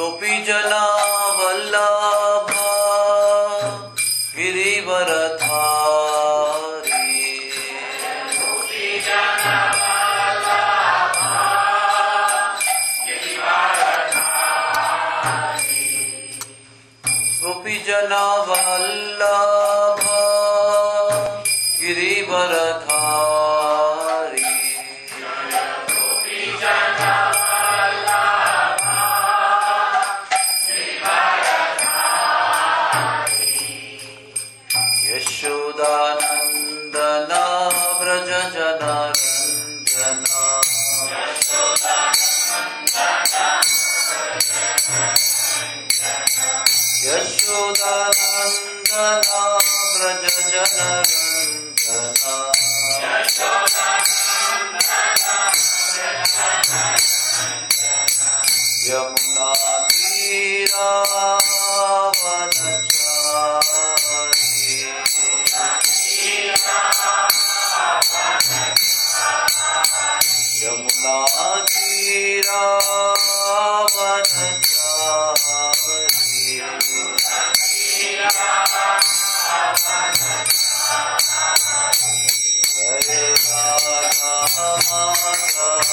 ಗೋಪಿಜನ Vallabh ಗಿರಿವರಧಾರಿ ಗೋಪಿಜನ Vallabh ಗಿರಿವರಧಾರಿ ಯಶೋದಾನಂದನ ವ್ರಜ ಜನರಂಜನ ಯಶೋದಾನಂದನ ವ್ರಜ ಜನರಂಜನ Yamuna ತೀರಾವನಚಾರಿ Yamuna ತೀರಾವನಚಾರಿ Hare Radha Madhava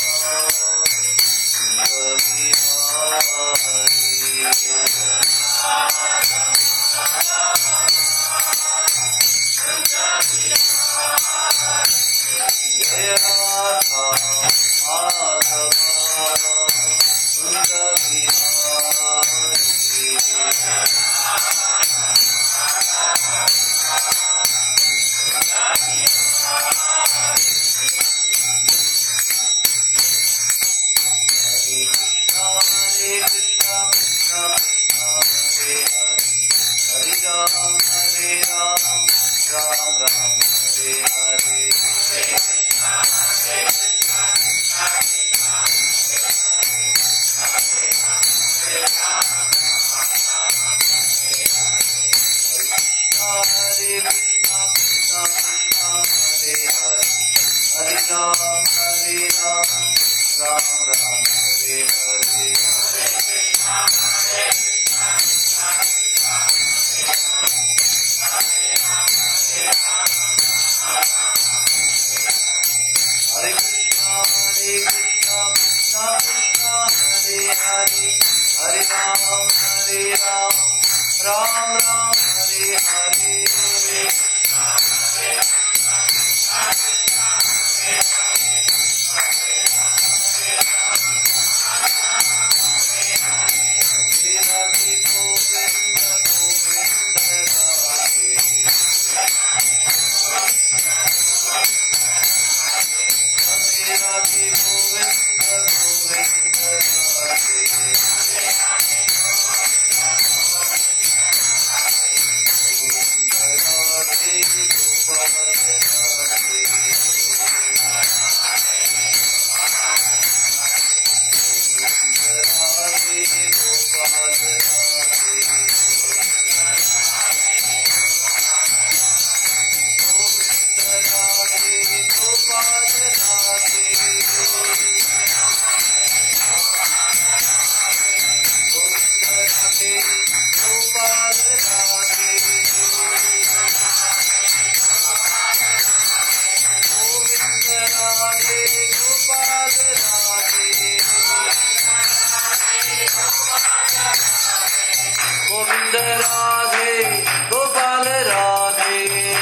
Govind Radhe Gopal Radhe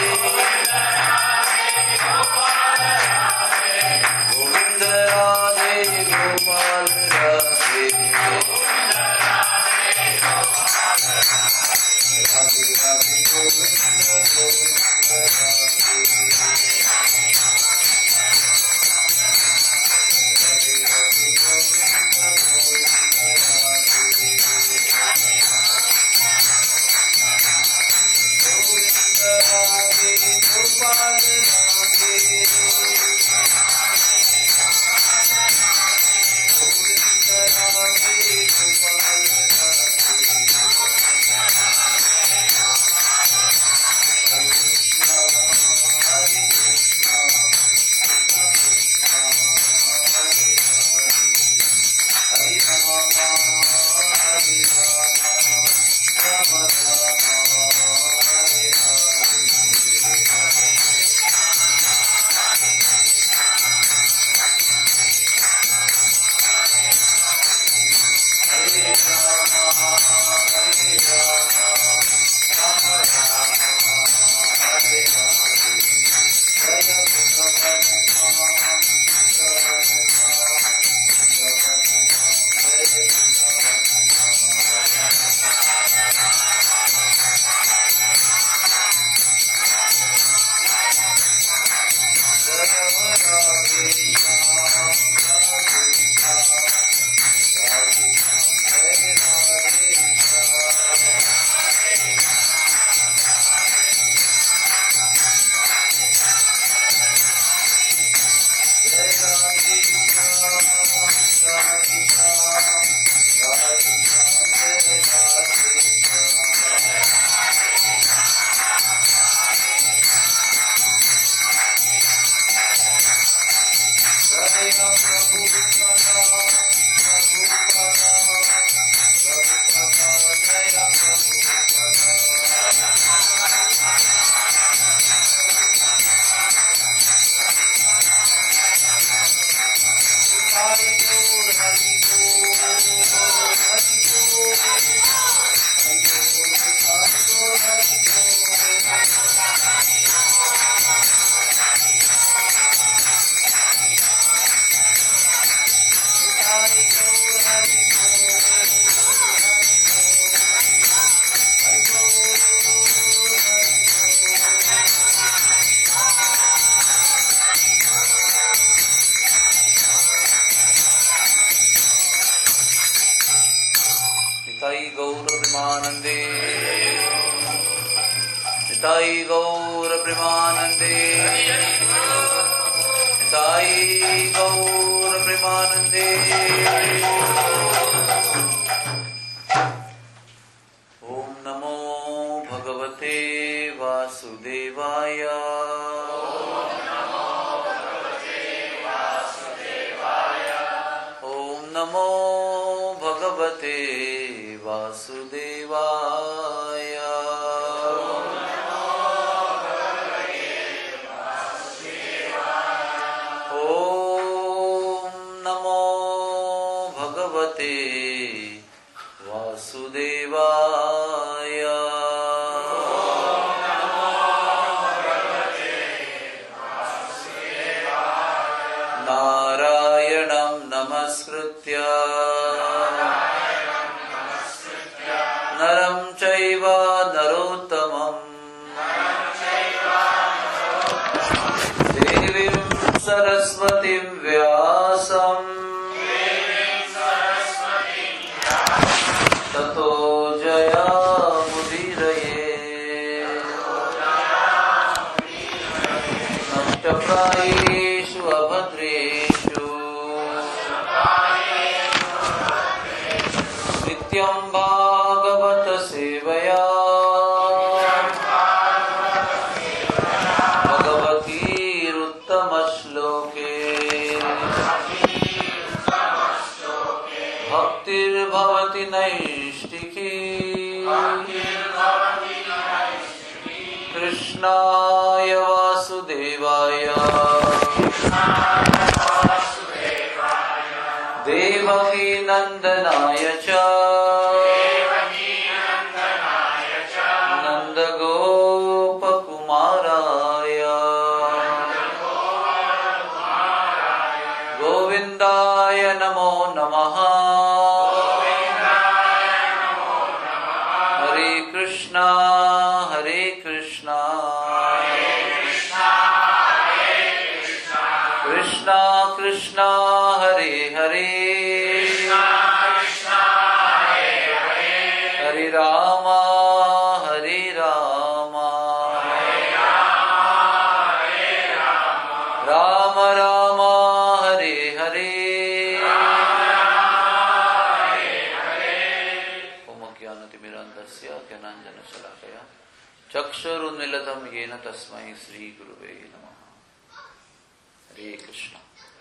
Govind Radhe Gopal Radhe Radhe Radhe Govind Govind Radhe Radhe Radhe Govind Govind Radhe Nitai Gaura Premanande, Nitai Gaura Premanande, Nitai Gaura Premanande. Om Namo Bhagavate Vasudevaya. Om Namo Bhagavate Vasudevaya. Om Namo Bhagavate Vasudevaya. Narayanam Namaskritya Naram Chaiva Narottamam Devim Saraswatim Vyasam Tato Jaya Mudiraye Namchaprayeshu Abhadreshu Nityam Bhagavata Sevaya Bhagavati Uttama Shloke Bhaktir Bhavati Naishtiki Krishnaya Vasudevaya Devaki Nandanaya Cha Nanda Gopa Kumaraya Govindaya Namo Namaha Hare Krishna Hare Krishna Krishna Krishna Hare Hare Hare Rama Hare Rama Rama Rama Hare Hare Om Jnanatimirandasya Jnananjana Shalakaya Chakshurunmilatam Yena Tasmai Sri Guruve Namaha. Hare Krishna.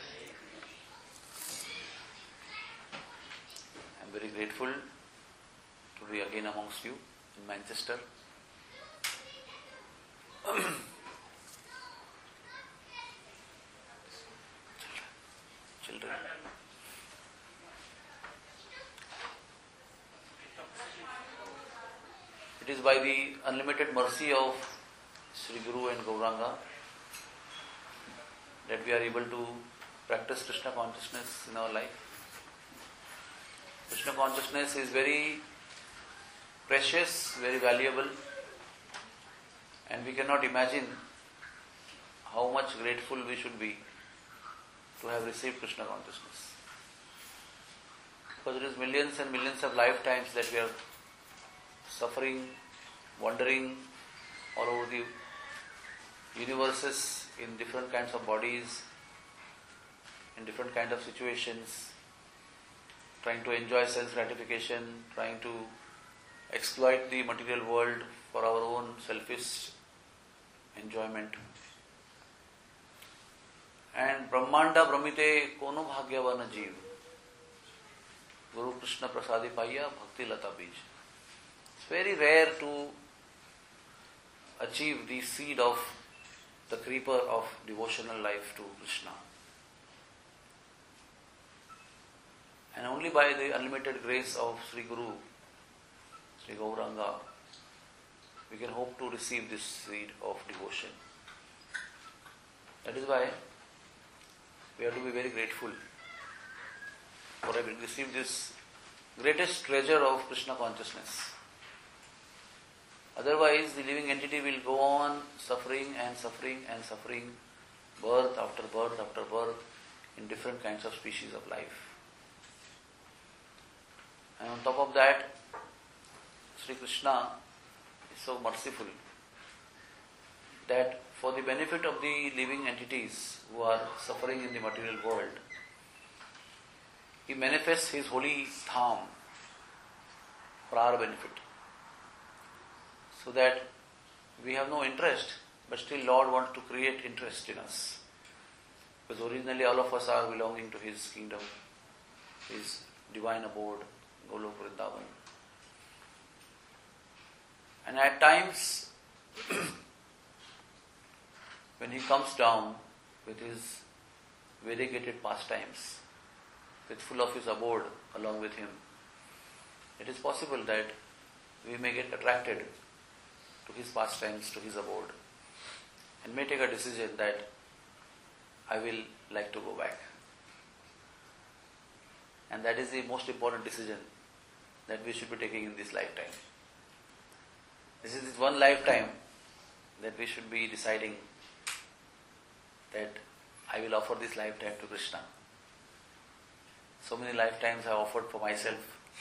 I am very grateful to be again amongst you in Manchester. Children. It is by the unlimited mercy of Sri Guru and Gauranga that we are able to practice Krishna consciousness in our life. Krishna consciousness is very precious, very valuable, and we cannot imagine how much grateful we should be to have received Krishna consciousness. Because it is millions and millions of lifetimes that we are suffering, wandering all over the universes in different kinds of bodies, in different kinds of situations, trying to enjoy self-gratification, trying to exploit the material world for our own selfish enjoyment. And Brahmanda Brahmite Kono Bhagyavana Jeev Guru Krishna Prasadi Paya Bhakti Lata Bij. It's very rare to achieve the seed of the creeper of devotional life to Krishna. And only by the unlimited grace of Sri Guru, Sri Gauranga, we can hope to receive this seed of devotion. That is why we have to be very grateful for having received this greatest treasure of Krishna consciousness. Otherwise, the living entity will go on suffering and suffering and suffering, birth after birth after birth, in different kinds of species of life. And on top of that, Sri Krishna is so merciful that for the benefit of the living entities who are suffering in the material world, He manifests His holy dham for our benefit. So that we have no interest, but still Lord wants to create interest in us. Because originally all of us are belonging to His kingdom, His divine abode, Golok Vrindavan. And at times, when He comes down with His variegated pastimes, with full of His abode along with Him, it is possible that we may get attracted to His pastimes, to His abode, and may take a decision that I will like to go back. And that is the most important decision that we should be taking in this lifetime. This is one lifetime that we should be deciding that I will offer this lifetime to Krishna. So many lifetimes I offered for myself,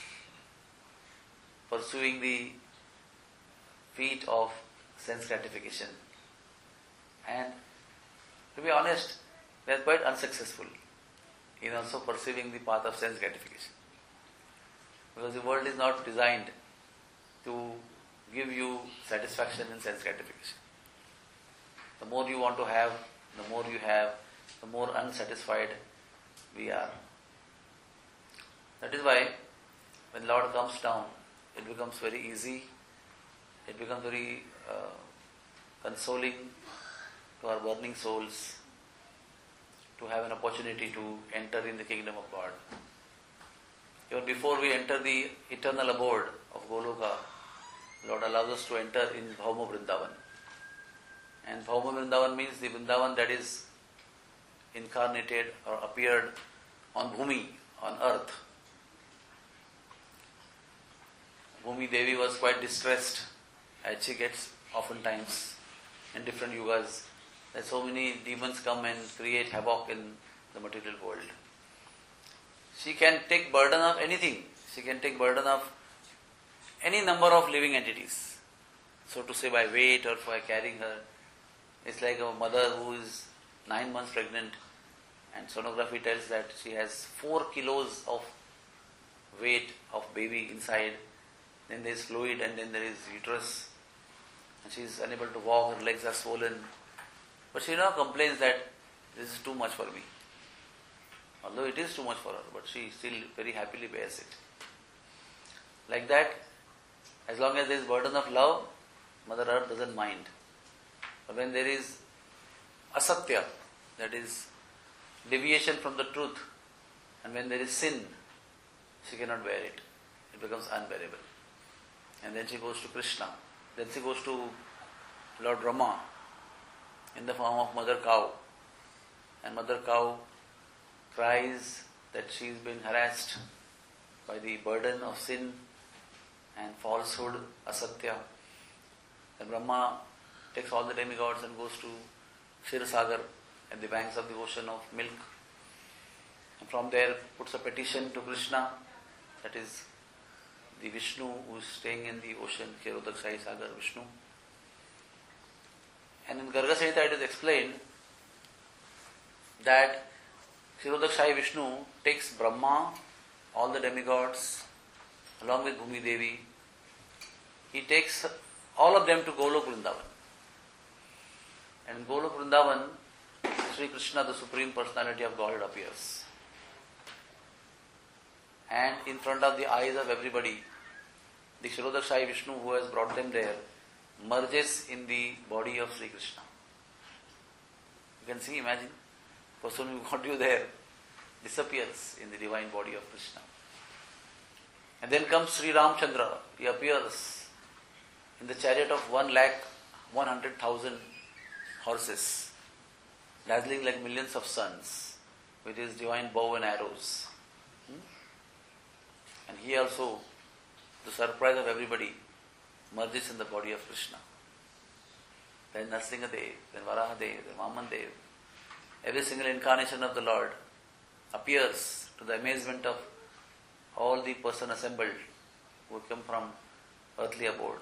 pursuing the feat of sense gratification. And to be honest, they are quite unsuccessful in also pursuing the path of sense gratification. Because the world is not designed to give you satisfaction in sense gratification. The more you want to have, the more you have, the more unsatisfied we are. That is why when Lord comes down, it becomes very easy, it becomes very consoling to our burning souls to have an opportunity to enter in the kingdom of God. Even before we enter the eternal abode of Goloka, Lord allows us to enter in Bhauma Vrindavan. And Bhauma Vrindavan means the Vrindavan that is incarnated or appeared on Bhumi, on earth. Bhumi Devi was quite distressed, as she gets oftentimes in different yugas, that so many demons come and create havoc in the material world. She can take burden of anything. She can take burden of any number of living entities. So to say, by weight or by carrying her. It's like a mother who is 9 months pregnant and sonography tells that she has 4 kilos of weight of baby inside. Then there is fluid and then there is uterus. And she is unable to walk, her legs are swollen. But she now complains that this is too much for me. Although it is too much for her, but she still very happily bears it. Like that, as long as there is burden of love, Mother Earth doesn't mind. But when there is asatya, that is deviation from the truth, and when there is sin, she cannot bear it. It becomes unbearable. And then she goes to Krishna. Then she goes to Lord Brahma in the form of Mother Cow. And Mother Cow cries that she is being harassed by the burden of sin and falsehood, asatya. Then Brahma takes all the demigods and goes to Kshirosagar at the banks of the ocean of milk. And from there puts a petition to Krishna, that is the Vishnu who is staying in the ocean, Kshirodakshayi Sagar Vishnu. And in Garga Samhita it is explained that Kshirodakshayi Vishnu takes Brahma, all the demigods, along with Bhumi Devi. He takes all of them to Golok Vrindavan. And in Golok Vrindavan, Sri Krishna, the Supreme Personality of Godhead, appears. And in front of the eyes of everybody, the Kshirodakshayi Vishnu who has brought them there merges in the body of Sri Krishna. You can see, imagine, person who got you there disappears in the divine body of Krishna. And then comes Sri Ramchandra. He appears in the chariot of 1,100,000 horses, dazzling like millions of suns, with his divine bow and arrows. And he also, to the surprise of everybody, merges in the body of Krishna. Then Nrsimhadev, then Varahadev, then Vamandev. Every single incarnation of the Lord appears to the amazement of all the person assembled who come from earthly abode.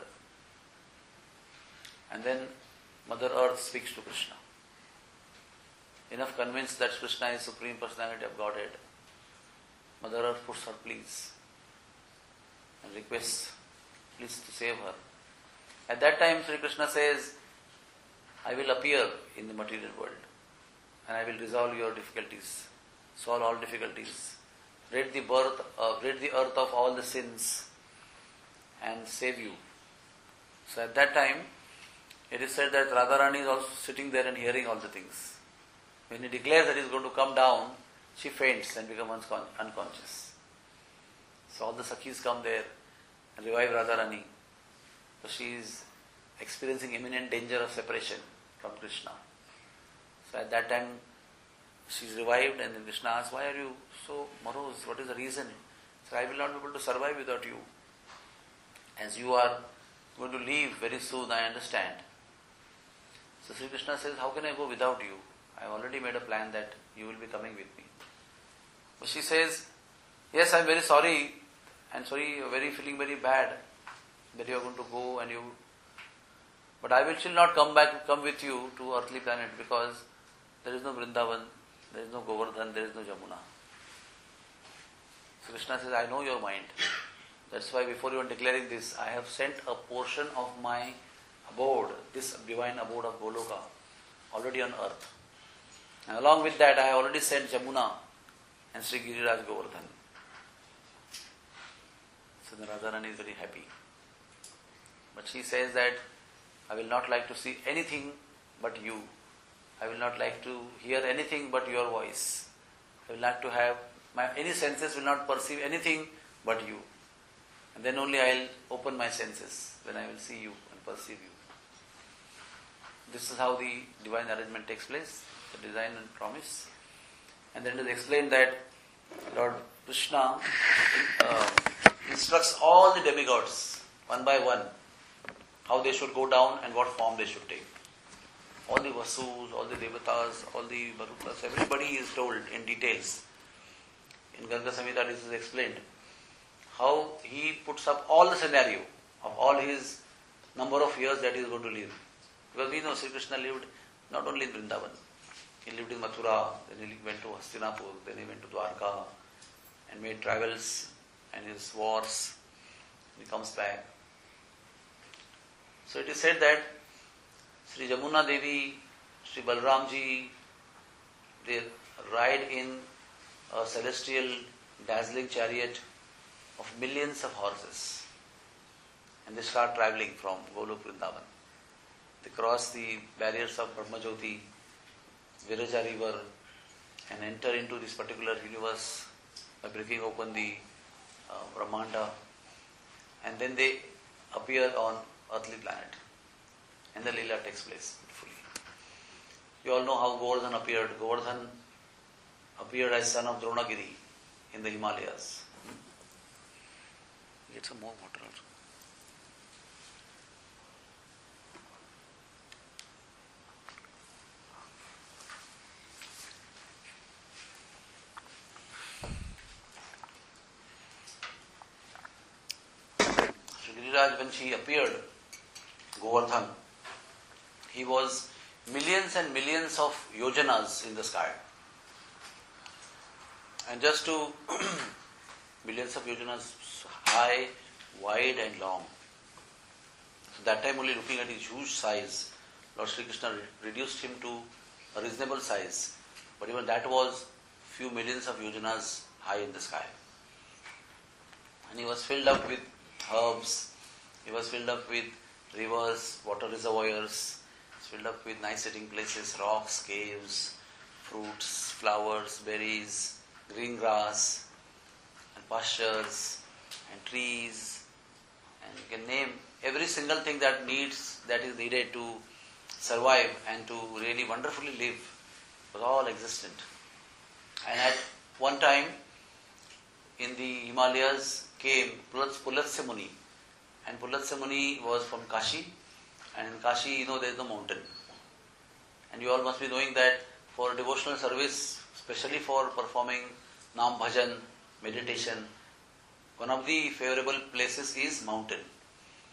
And then Mother Earth speaks to Krishna. Enough convinced that Krishna is Supreme Personality of Godhead, Mother Earth puts her pleas and requests please to save her. At that time Sri Krishna says, I will appear in the material world and I will resolve your difficulties, solve all difficulties, rid the earth of all the sins and save you. So at that time it is said that Radharani is also sitting there and hearing all the things. When he declares that he is going to come down, she faints and becomes unconscious. So all the Sakhis come there and revive Radharani. So she is experiencing imminent danger of separation from Krishna. So at that time she is revived and then Krishna asks, why are you so morose? What is the reason? So I will not be able to survive without you. As you are going to leave very soon, I understand. So Sri Krishna says, how can I go without you? I have already made a plan that you will be coming with me. But she says, yes, I am very sorry, and sorry, feeling very bad that you are going to go but I will still not come with you to earthly planet because there is no Vrindavan, there is no Govardhan, there is no Jamuna. So Krishna says, I know your mind. That's why before even declaring this, I have sent a portion of my abode, this divine abode of Goloka, already on earth. And along with that, I have already sent Jamuna and Sri Giriraj Govardhan. So the Radharani is very happy. But she says that I will not like to see anything but you. I will not like to hear anything but your voice. I will like to have, any senses will not perceive anything but you. And then only I will open my senses when I will see you and perceive you. This is how the divine arrangement takes place, the design and promise. And then it is explained that Lord Krishna instructs all the demigods, one by one, how they should go down and what form they should take. All the Vasus, all the Devatas, all the Marutas, everybody is told in details. In Garga Samhita this is explained how he puts up all the scenario of all his number of years that he is going to live. Because we know Sri Krishna lived not only in Vrindavan, he lived in Mathura, then he went to Hastinapur, then he went to Dwarka and made travels and his wars, and he comes back. So it is said that Sri Jamuna Devi, Sri Balramji, they ride in a celestial dazzling chariot of millions of horses and they start travelling from Golok Vrindavan. They cross the barriers of Brahmajyoti, Viraja river and enter into this particular universe by breaking open the Brahmanda, and then they appear on earthly planet and the Leela takes place beautifully. You all know how Govardhan appeared. Govardhan appeared as son of Dronagiri in the Himalayas. Get some more water also. Giriraj, when she appeared, Govardhan, he was millions and millions of yojanas in the sky. And just to millions of yojanas high, wide and long. So that time only looking at his huge size, Lord Sri Krishna reduced him to a reasonable size. But even that was few millions of yojanas high in the sky. And he was filled up with herbs, he was filled up with rivers, water reservoirs, filled up with nice sitting places, rocks, caves, fruits, flowers, berries, green grass, and pastures, and trees, and you can name every single thing that is needed to survive and to really wonderfully live, was all existent. And at one time, in the Himalayas came Pulatsya Muni, and Pulatsya Muni was from Kashi, and in Kashi, there is no mountain. And you all must be knowing that for devotional service, especially for performing Nam Bhajan, meditation, one of the favorable places is mountain.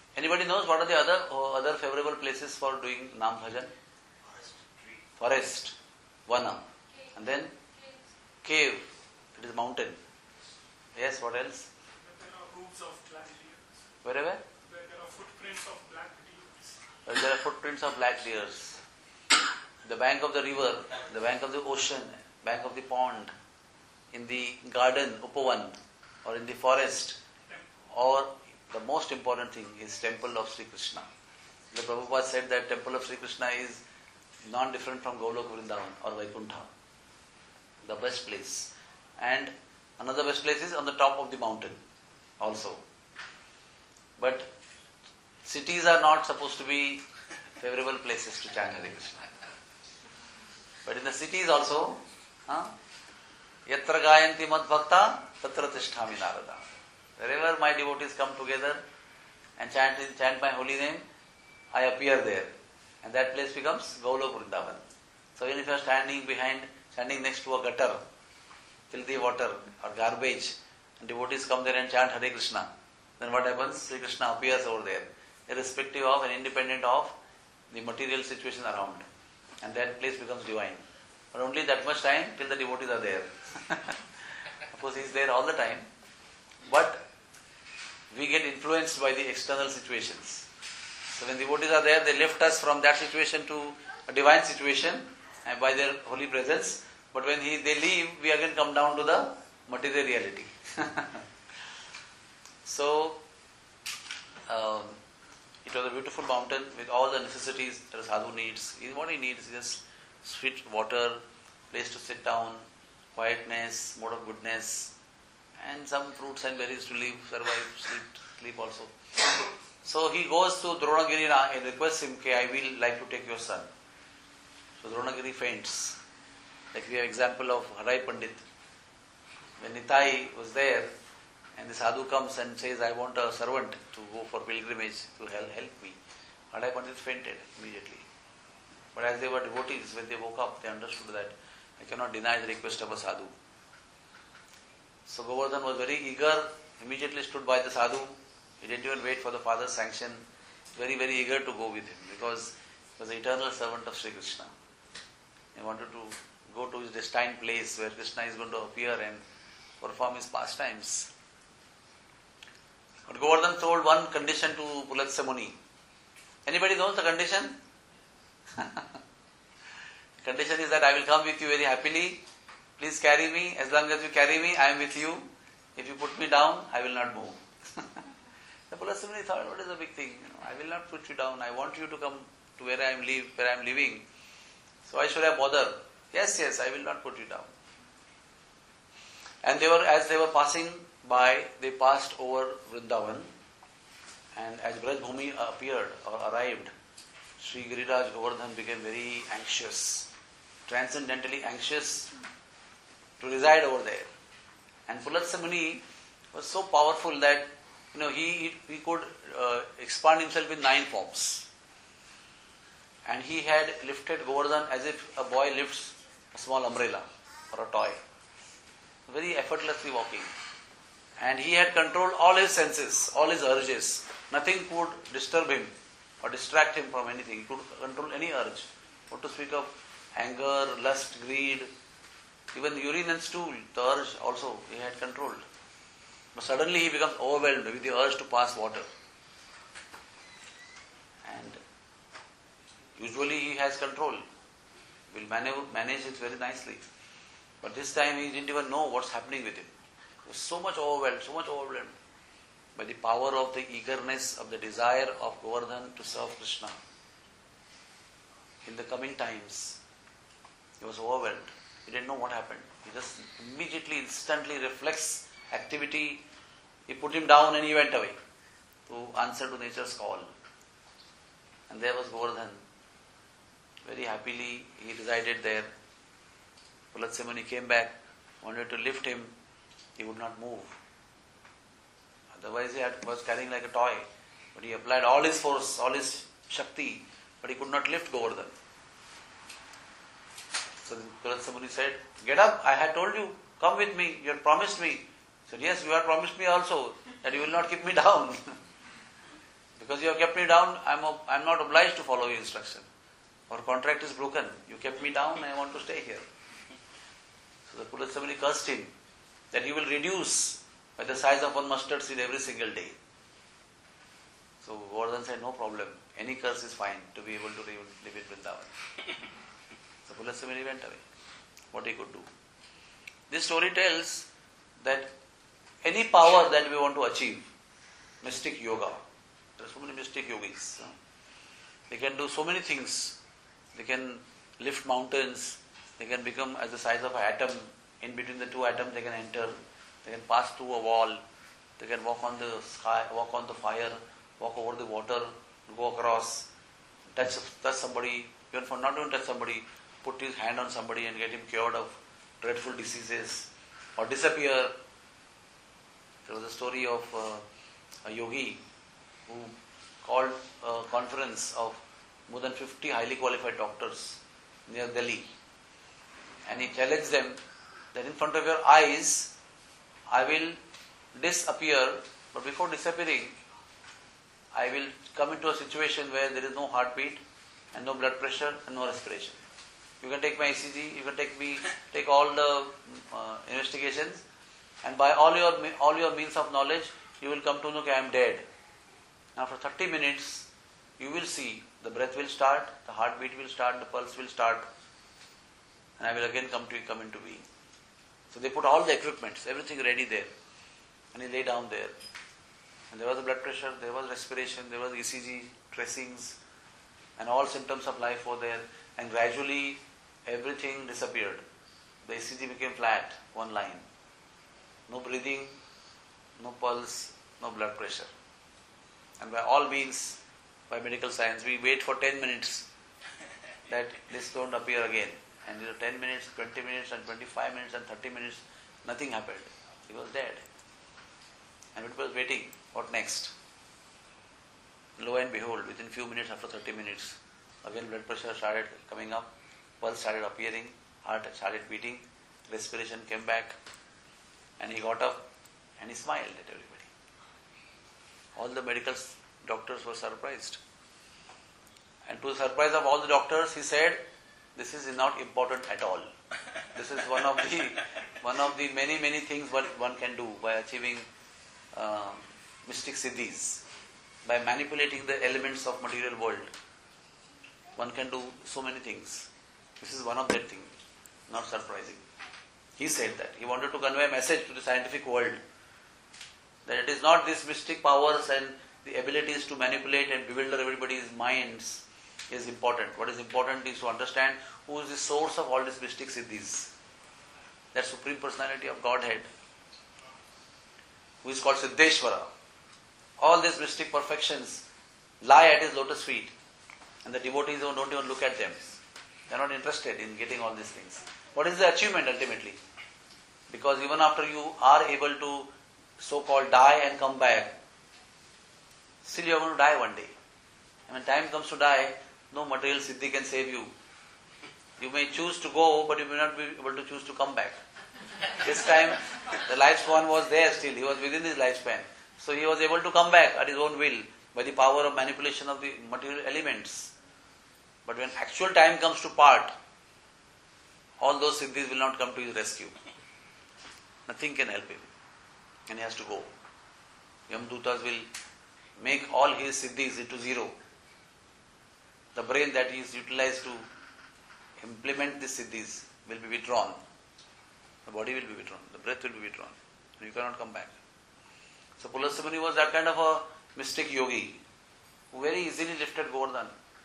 Anybody knows what are the other favorable places for doing Nam Bhajan? Forest, Vana, and then cave. It is mountain. Yes, what else? There are hooves of black deers. Wherever? Where there are footprints of black deers. Where there are footprints of black deers. The bank of the river, the bank of the ocean, bank of the pond, in the garden, Upavan, or in the forest, or the most important thing is temple of Sri Krishna. The Prabhupada said that temple of Sri Krishna is non-different from Golok Vrindavan or Vaikuntha. The best place. And another best place is on the top of the mountain also. But cities are not supposed to be favorable places to chant Hare Krishna. But in the cities also, Yatra Gayanti Mad Bhakta, Tatra Tisthami Narada. Wherever my devotees come together and chant my holy name, I appear there. And that place becomes Golok Vrindavan. So even if you are standing next to a gutter, filthy water or garbage, and devotees come there and chant Hare Krishna, then what happens? Sri Krishna appears over there, irrespective of and independent of the material situation around. And that place becomes divine. But only that much time till the devotees are there. Of course, he is there all the time. But we get influenced by the external situations. So when devotees are there, they lift us from that situation to a divine situation and by their holy presence. But when they leave, we again come down to the material reality. So, it was a beautiful mountain with all the necessities that a sadhu needs. What he needs is just sweet water, place to sit down, quietness, mode of goodness, and some fruits and berries to live, survive, sleep also. So he goes to Dronagiri and requests him, I will like to take your son. So Dronagiri faints. Like we have example of Harai Pandit. When Nitai was there, and the sadhu comes and says, I want a servant to go for pilgrimage to help me. Harai Pandit fainted immediately. But as they were devotees, when they woke up, they understood that I cannot deny the request of a sadhu. So Govardhan was very eager, immediately stood by the sadhu. He didn't even wait for the father's sanction. Very, very eager to go with him because he was the eternal servant of Sri Krishna. He wanted to go to his destined place where Krishna is going to appear and perform his pastimes. But Govardhan told one condition to Pulatsa Muni. Anybody knows the condition? The condition is that I will come with you very happily. Please carry me. As long as you carry me, I am with you. If you put me down, I will not move. The Pulatsa Muni thought, what is the big thing? I will not put you down. I want you to come to where I am living. So why should I bother? Yes, I will not put you down. And as they were passing by, they passed over Vrindavan. And as Braj Bhumi appeared or arrived, Sri Giriraj Govardhan became very anxious, transcendentally anxious to reside over there. And Pulatsa Muni was so powerful that he could expand himself in 9 forms. And he had lifted Govardhan as if a boy lifts a small umbrella or a toy, very effortlessly walking. And he had controlled all his senses, all his urges. Nothing could disturb him or distract him from anything. He could control any urge. What to speak of anger, lust, greed, even urine and stool, the urge also he had controlled. But suddenly he becomes overwhelmed with the urge to pass water. And usually he has control. He will manage it very nicely. But this time he didn't even know what's happening with him. He was so much overwhelmed by the power of the eagerness of the desire of Govardhan to serve Krishna. In the coming times, he was overwhelmed. He didn't know what happened. He just immediately, instantly reflex activity. He put him down and he went away to answer to nature's call. And there was Govardhan. Very happily he resided there. Pulatsa Muni came back, wanted to lift him. He would not move. Otherwise he was carrying like a toy. But he applied all his force, all his Shakti, but he could not lift Govardhan. So Pulatsa Muni said, get up, I had told you, come with me, you had promised me. He said, yes, you had promised me also that you will not keep me down. Because you have kept me down, I'm not obliged to follow your instruction. Our contract is broken. You kept me down, I want to stay here. So the Pulastamani cursed him that he will reduce by the size of one mustard seed every single day. So Govardhan said, no problem. Any curse is fine to be able to live in Vrindavan. So Pulastamani went away. What he could do. This story tells that any power that we want to achieve, mystic yoga, there are so many mystic yogis. They can do so many things. They can lift mountains. They can become as the size of an atom. In between the two atoms they can enter. They can pass through a wall. They can walk on the sky, walk on the fire, walk over the water, go across, touch somebody, not even touch somebody, put his hand on somebody and get him cured of dreadful diseases, or disappear. There was a story of a yogi who called a conference of more than 50 highly qualified doctors near Delhi, and he challenged them that in front of your eyes I will disappear, but before disappearing I will come into a situation where there is no heartbeat and no blood pressure and no respiration. You can take my ECG, you can take all the investigations, and by all your means of knowledge, you will come to know that I am dead. After 30 minutes, you will see the breath will start, the heartbeat will start, the pulse will start, and I will again come into being. So they put all the equipments, everything ready there, and he lay down there. And there was the blood pressure, there was respiration, there was ECG, tracings, and all symptoms of life were there. And gradually, everything disappeared. The ECG became flat, one line. No breathing, no pulse, no blood pressure. And by all means, by medical science, we wait for 10 minutes that this don't appear again. And 10 minutes, 20 minutes, and 25 minutes, and 30 minutes, nothing happened. He was dead. And it was waiting. What next? Lo and behold, within few minutes, after 30 minutes, again blood pressure started coming up, pulse started appearing, heart started beating, respiration came back, and he got up and he smiled at everybody. All the medical doctors were surprised. And to the surprise of all the doctors, he said, this is not important at all. This is one of the many things what one can do by achieving mystic siddhis, by manipulating the elements of material world. One can do so many things. This is one of that things. Not surprising. He said that. He wanted to convey a message to the scientific world that it is not these mystic powers and the abilities to manipulate and bewilder everybody's minds is important. What is important is to understand who is the source of all these mystic siddhis. That Supreme Personality of Godhead, who is called Siddheshwara. All these mystic perfections lie at his lotus feet, and the devotees don't even look at them. They are not interested in getting all these things. What is the achievement ultimately? Because even after you are able to so-called die and come back, still you are going to die one day. And when time comes to die, no material siddhi can save you. You may choose to go, but you may not be able to choose to come back. This time, the lifespan was there still. He was within his lifespan. So he was able to come back at his own will by the power of manipulation of the material elements. But when actual time comes to part, all those siddhis will not come to his rescue. Nothing can help him. And he has to go. Yamdutas will make all his siddhis into zero. The brain that is utilized to implement these siddhis will be withdrawn. The body will be withdrawn. The breath will be withdrawn. And you cannot come back. So Pulastamani was that kind of a mystic yogi who very easily lifted Govardhan.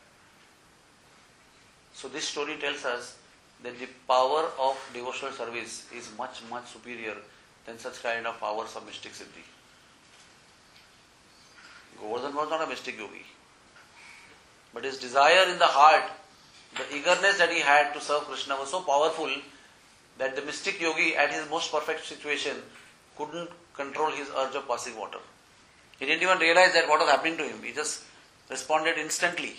So this story tells us that the power of devotional service is much, much superior than such kind of powers of mystic siddhi. Govardhan was not a mystic yogi. But his desire in the heart, the eagerness that he had to serve Krishna was so powerful that the mystic yogi at his most perfect situation couldn't control his urge of passing water. He didn't even realize that what was happening to him. He just responded instantly.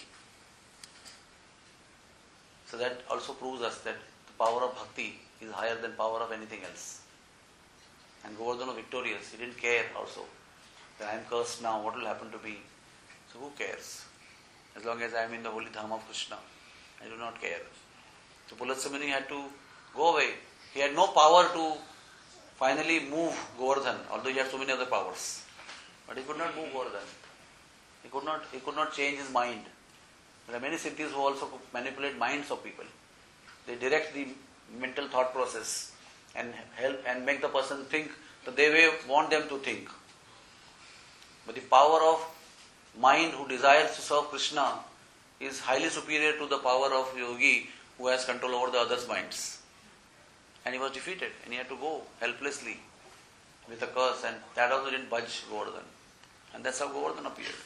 So that also proves us that the power of bhakti is higher than power of anything else. And Govardhan was victorious. He didn't care also that I am cursed now, what will happen to me? So who cares? As long as I am in the holy dham of Krishna, I do not care. So Pulatsa Muni had to go away. He had no power to finally move Govardhan, although he had so many other powers. But he could not move Govardhan. He could not change his mind. There are many siddhis who also manipulate minds of people. They direct the mental thought process and help and make the person think the way they want them to think. But the power of mind who desires to serve Krishna is highly superior to the power of yogi who has control over the others' minds. And he was defeated and he had to go helplessly with a curse, and that also didn't budge Govardhan. And that's how Govardhan appeared.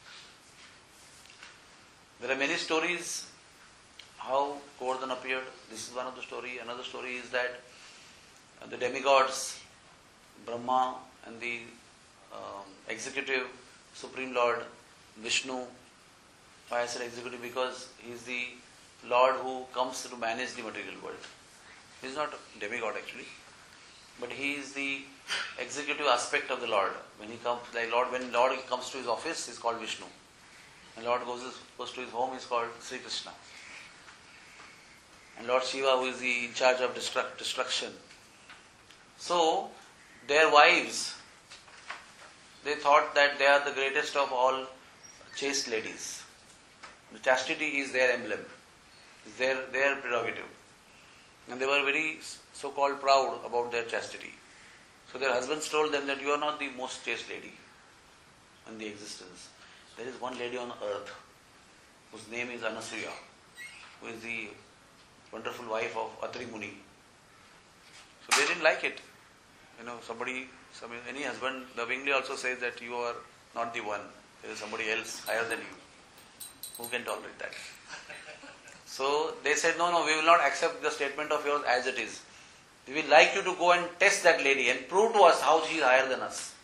There are many stories how Govardhan appeared. This is one of the stories. Another story is that the demigods, Brahma and the executive Supreme Lord Vishnu. Why I said executive? Because he is the Lord who comes to manage the material world. He is not a demigod actually, but he is the executive aspect of the Lord. When he comes, when Lord comes to his office, he is called Vishnu. When Lord goes to his home, he is called Sri Krishna. And Lord Shiva, who is in charge of destruction. So, their wives, they thought that they are the greatest of all chaste ladies. The chastity is their emblem, is their prerogative. And they were very so-called proud about their chastity. So their husbands told them that you are not the most chaste lady in the existence. There is one lady on earth whose name is Anasuya, who is the wonderful wife of Atri Muni. So they didn't like it. Any husband lovingly also says that you are not the one. There is somebody else higher than you. Who can tolerate that? So they said, no, we will not accept the statement of yours as it is. We will like you to go and test that lady and prove to us how she is higher than us.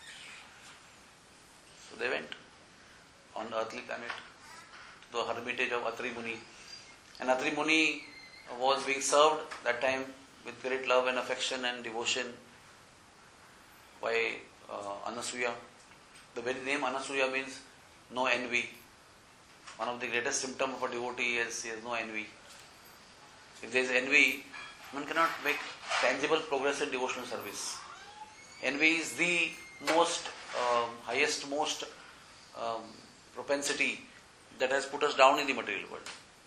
So they went on the earthly planet to the hermitage of Atri Muni. And Atri Muni was being served that time with great love and affection and devotion by Anasuya. The very name Anasuya means no envy. One of the greatest symptoms of a devotee is he has no envy. If there is envy, one cannot make tangible progress in devotional service. Envy is the highest propensity that has put us down in the material world.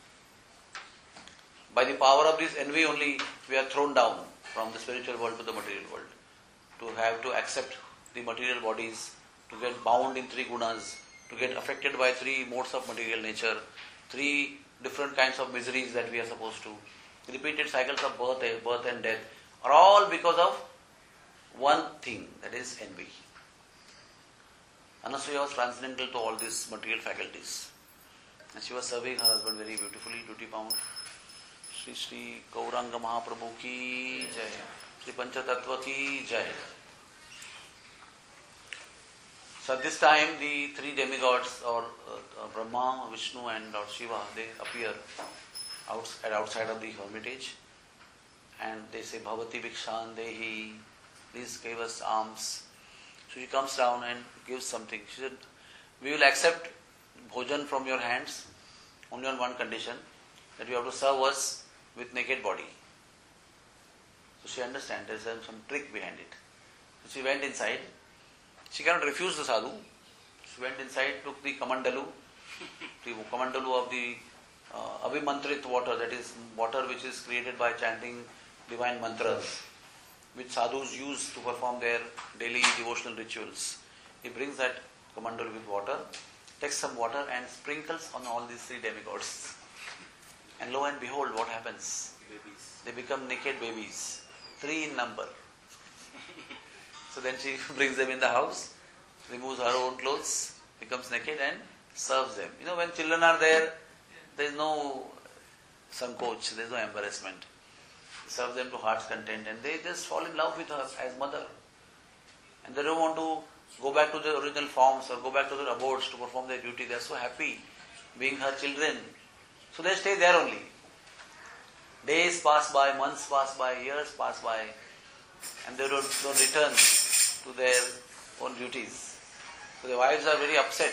By the power of this envy only, we are thrown down from the spiritual world to the material world. To have to accept the material bodies, to get bound in three gunas, to get affected by three modes of material nature, three different kinds of miseries that we are supposed to. Repeated cycles of birth and death are all because of one thing, that is envy. Anasuya was transcendental to all these material faculties. And she was serving her husband very beautifully, duty bound. Shri Shri Gauranga Mahaprabhu ki jai. Shri Panchatattva ki jai. So at this time the three demigods, or Brahma, Vishnu and Lord Shiva, they appear outside of the hermitage and they say, Bhavati Bhikshan Dehi, please give us alms. So she comes down and gives something. She said, we will accept bhojan from your hands only on one condition, that you have to serve us with naked body. So she understands there is some trick behind it. So she went inside. She cannot refuse the sadhu. She went inside, took the kamandalu of the abhimantrit water, that is water which is created by chanting divine mantras, which sadhus use to perform their daily devotional rituals. He brings that kamandalu with water, takes some water and sprinkles on all these three demigods. And lo and behold, what happens? Babies. They become naked babies, 3 in number. So then she brings them in the house, removes her own clothes, becomes naked and serves them. When children are there is no sankoch, there is no embarrassment. Serve them to heart's content and they just fall in love with her as mother. And they don't want to go back to their original forms or go back to their abodes to perform their duty. They are so happy being her children. So they stay there only. Days pass by, months pass by, years pass by, and they don't return to their own duties. So the wives are very upset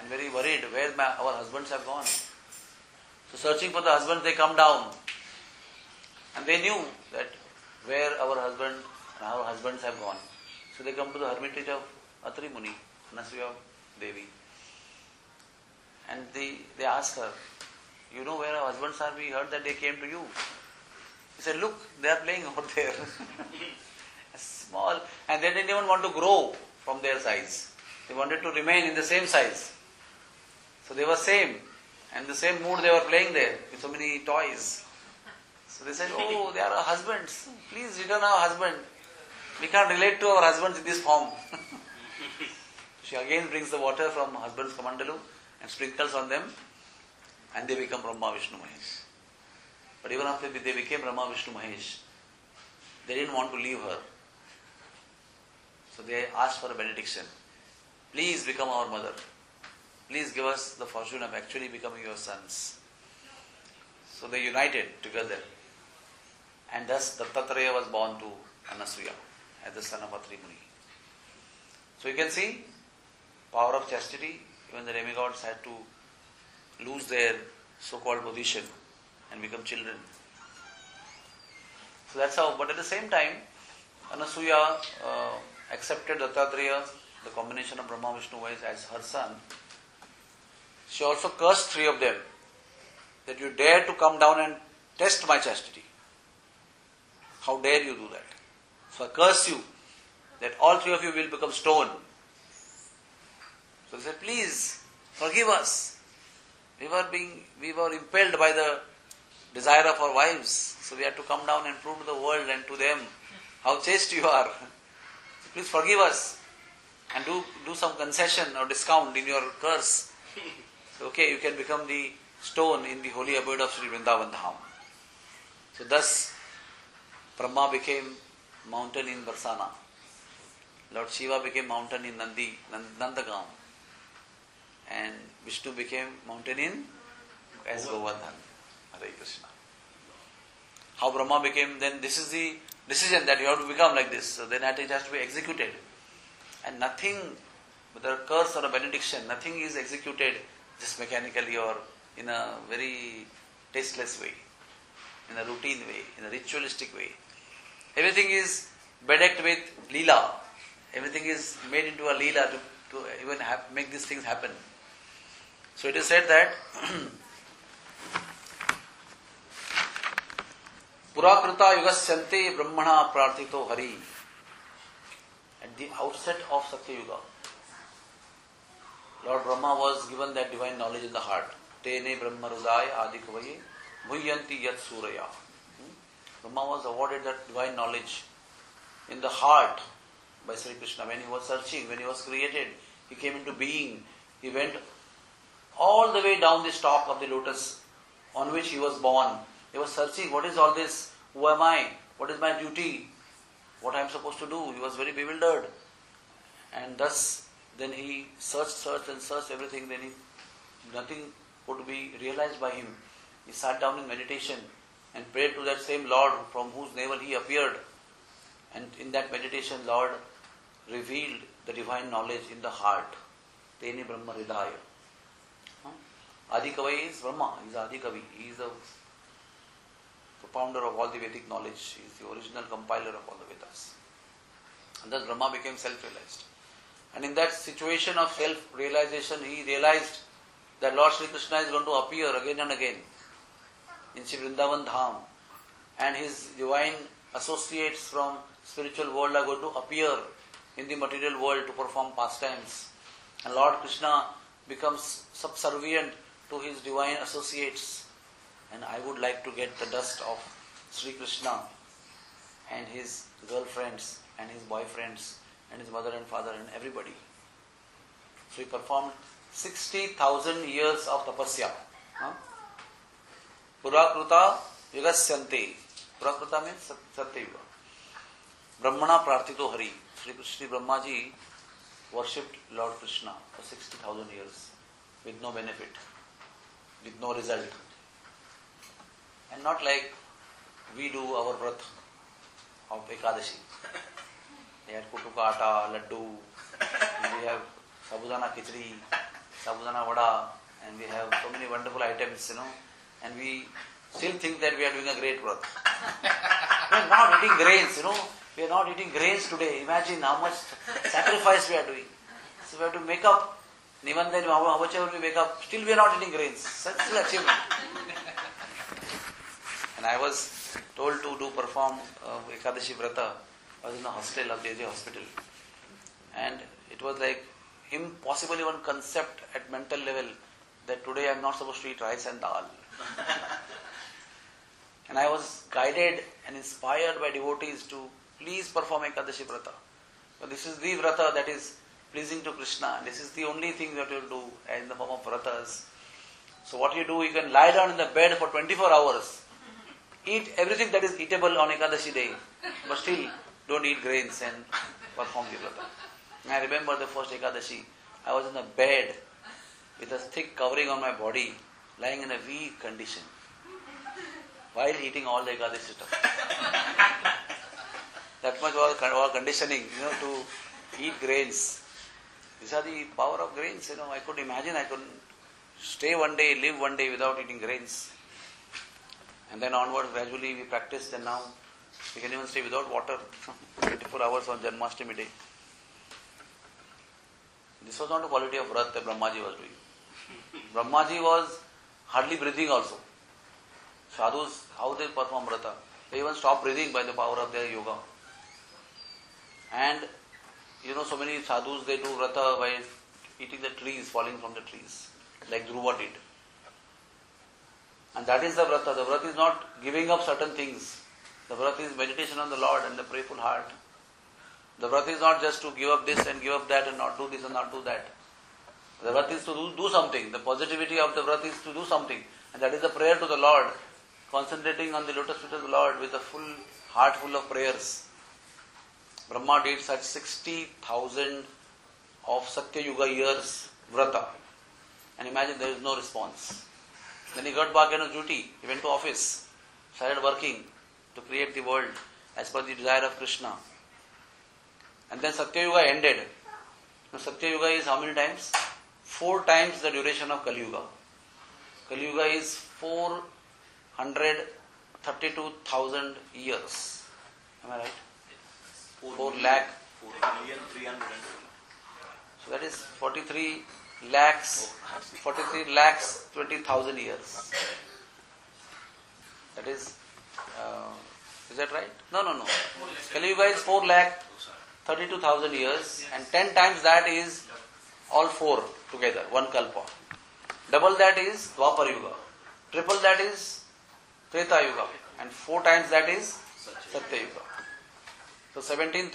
and very worried where our husbands have gone. So searching for the husbands, they come down. And they knew that where our husbands have gone. So they come to the hermitage of Atri Muni, Anasuya Devi. And they ask her, you know where our husbands are? We heard that they came to you. He said, look, they are playing over there. Small. And they didn't even want to grow from their size. They wanted to remain in the same size. So they were same. And the same mood they were playing there with so many toys. So they said, oh, they are our husbands. Please return our husband. We can't relate to our husbands in this form. She again brings the water from husband's kamandalu and sprinkles on them, and they become Brahma, Vishnu, Mahesh. But even after they became Brahma, Vishnu, Mahesh, they didn't want to leave her. So they asked for a benediction. Please become our mother. Please give us the fortune of actually becoming your sons. So they united together. And thus Dattatreya was born to Anasuya as the son of Atri Muni. So you can see, power of chastity, even the demigods had to lose their so-called position and become children. So that's how, but at the same time, Anasuya accepted Dattatreya, the combination of Brahma, Vishnu, Mahesh, as her son. She also cursed three of them, that you dare to come down and test my chastity. How dare you do that? So I curse you, that all three of you will become stone. So he said, please, forgive us. We were impelled by the desire of our wives. So we had to come down and prove to the world and to them how chaste you are. So please forgive us and do some concession or discount in your curse. So okay, you can become the stone in the holy abode of Sri Vrindavan Dham. So thus, Brahma became mountain in Barsana. Lord Shiva became mountain in Nandagaon. And Vishnu became mountain in as Govardhan. Hare Krishna. How Brahma became, then this is the decision that you have to become like this. So then it has to be executed. And nothing, whether a curse or a benediction, nothing is executed just mechanically or in a very tasteless way, in a routine way, in a ritualistic way. Everything is bedecked with leela. Everything is made into a leela to even make these things happen. So it is said that Purakrita yugasyante brahmana prarthito hari. At the outset of Satya Yuga, Lord Brahma was given that divine knowledge in the heart. Tene brahma hridaya adikavaye bhuyanti yat suraya. Brahma was awarded that divine knowledge in the heart by Sri Krishna. When he was searching, when he was created, he came into being. He went all the way down the stalk of the lotus on which he was born. He was searching, what is all this? Who am I? What is my duty? What I am supposed to do? He was very bewildered. And thus, then he searched everything. Then nothing could be realized by him. He sat down in meditation and prayed to that same Lord from whose navel he appeared. And in that meditation, Lord revealed the divine knowledge in the heart. Teni Brahma Hridaya. Adikavi is Brahma. He is Adikavi. He is the propounder of all the Vedic knowledge. He is the original compiler of all the Vedas. And thus Brahma became self-realized. And in that situation of self-realization, he realized that Lord Sri Krishna is going to appear again and again in Sri Vrindavan Dham. And his divine associates from spiritual world are going to appear in the material world to perform pastimes. And Lord Krishna becomes subservient to his divine associates. And I would like to get the dust of Sri Krishna and his girlfriends and his boyfriends and his mother and father and everybody. So he performed 60,000 years of tapasya. Purakruta yugasyante. Purakruta means Satya Yuga. Brahmana prarthito hari. Sri Brahma ji worshipped Lord Krishna for 60,000 years with no benefit, with no result. And not like we do our vrat of Ekadashi. They had kutuka atta, laddu, we have sabudana khichdi, sabudana vada, and we have so many wonderful items, and we still think that we are doing a great work. We are not eating grains, we are not eating grains today. Imagine how much sacrifice we are doing. So we have to make up. Even then, how much ever we make up, still we are not eating grains. Such still achievement. And I was told to perform Ekadashi Vrata. I was in the hostel of JJ Hospital. And it was like impossible even concept at mental level that today I am not supposed to eat rice and dal. And I was guided and inspired by devotees to please perform Ekadashi Vrata. So this is the Vrata that is pleasing to Krishna. This is the only thing that you will do in the form of Vratas. So what you do, you can lie down in the bed for 24 hours. Eat everything that is eatable on Ekadashi day. But still, don't eat grains and perform the Vrata. And I remember the first Ekadashi. I was in a bed with a thick covering on my body, lying in a weak condition, while eating all the Ekadashi stuff. That much was our conditioning, to eat grains. These are the power of grains, I could imagine I could stay one day, live one day without eating grains. And then onwards, gradually we practiced, and now we can even stay without water 24 hours on Janmashtami day. This was not the quality of Vrat that Brahmaji was doing. Brahmaji was hardly breathing also. Sadhus, how they perform Vrata? They even stop breathing by the power of their yoga. And so many sadhus, they do Vrata by eating the trees, falling from the trees, like Dhruva did. And that is the Vrata. The Vrata is not giving up certain things. The Vrata is meditation on the Lord and the prayerful heart. The Vrata is not just to give up this and give up that and not do this and not do that. The Vrata is to do something. The positivity of the Vrata is to do something. And that is the prayer to the Lord, concentrating on the lotus feet of the Lord with a full heart full of prayers. Brahma did such 60,000 of Satya Yuga years Vrata. And imagine there is no response. Then he got back on his duty. He went to office, started working to create the world as per the desire of Krishna. And then Satya Yuga ended. Now Satya Yuga is how many times? 4 times the duration of Kali Yuga. Kali Yuga is 432,000 years. Am I right? 4 lakh. 4,300,000. So that is 43 lakhs 20,000 years. That is that right? No. Kali Yuga is 4 lakh 32,000 years, and 10 times that is all 4 together, one kalpa. Double that is Dwapar Yuga. Triple that is Treta Yuga. And 4 times that is Satya Yuga. So 17,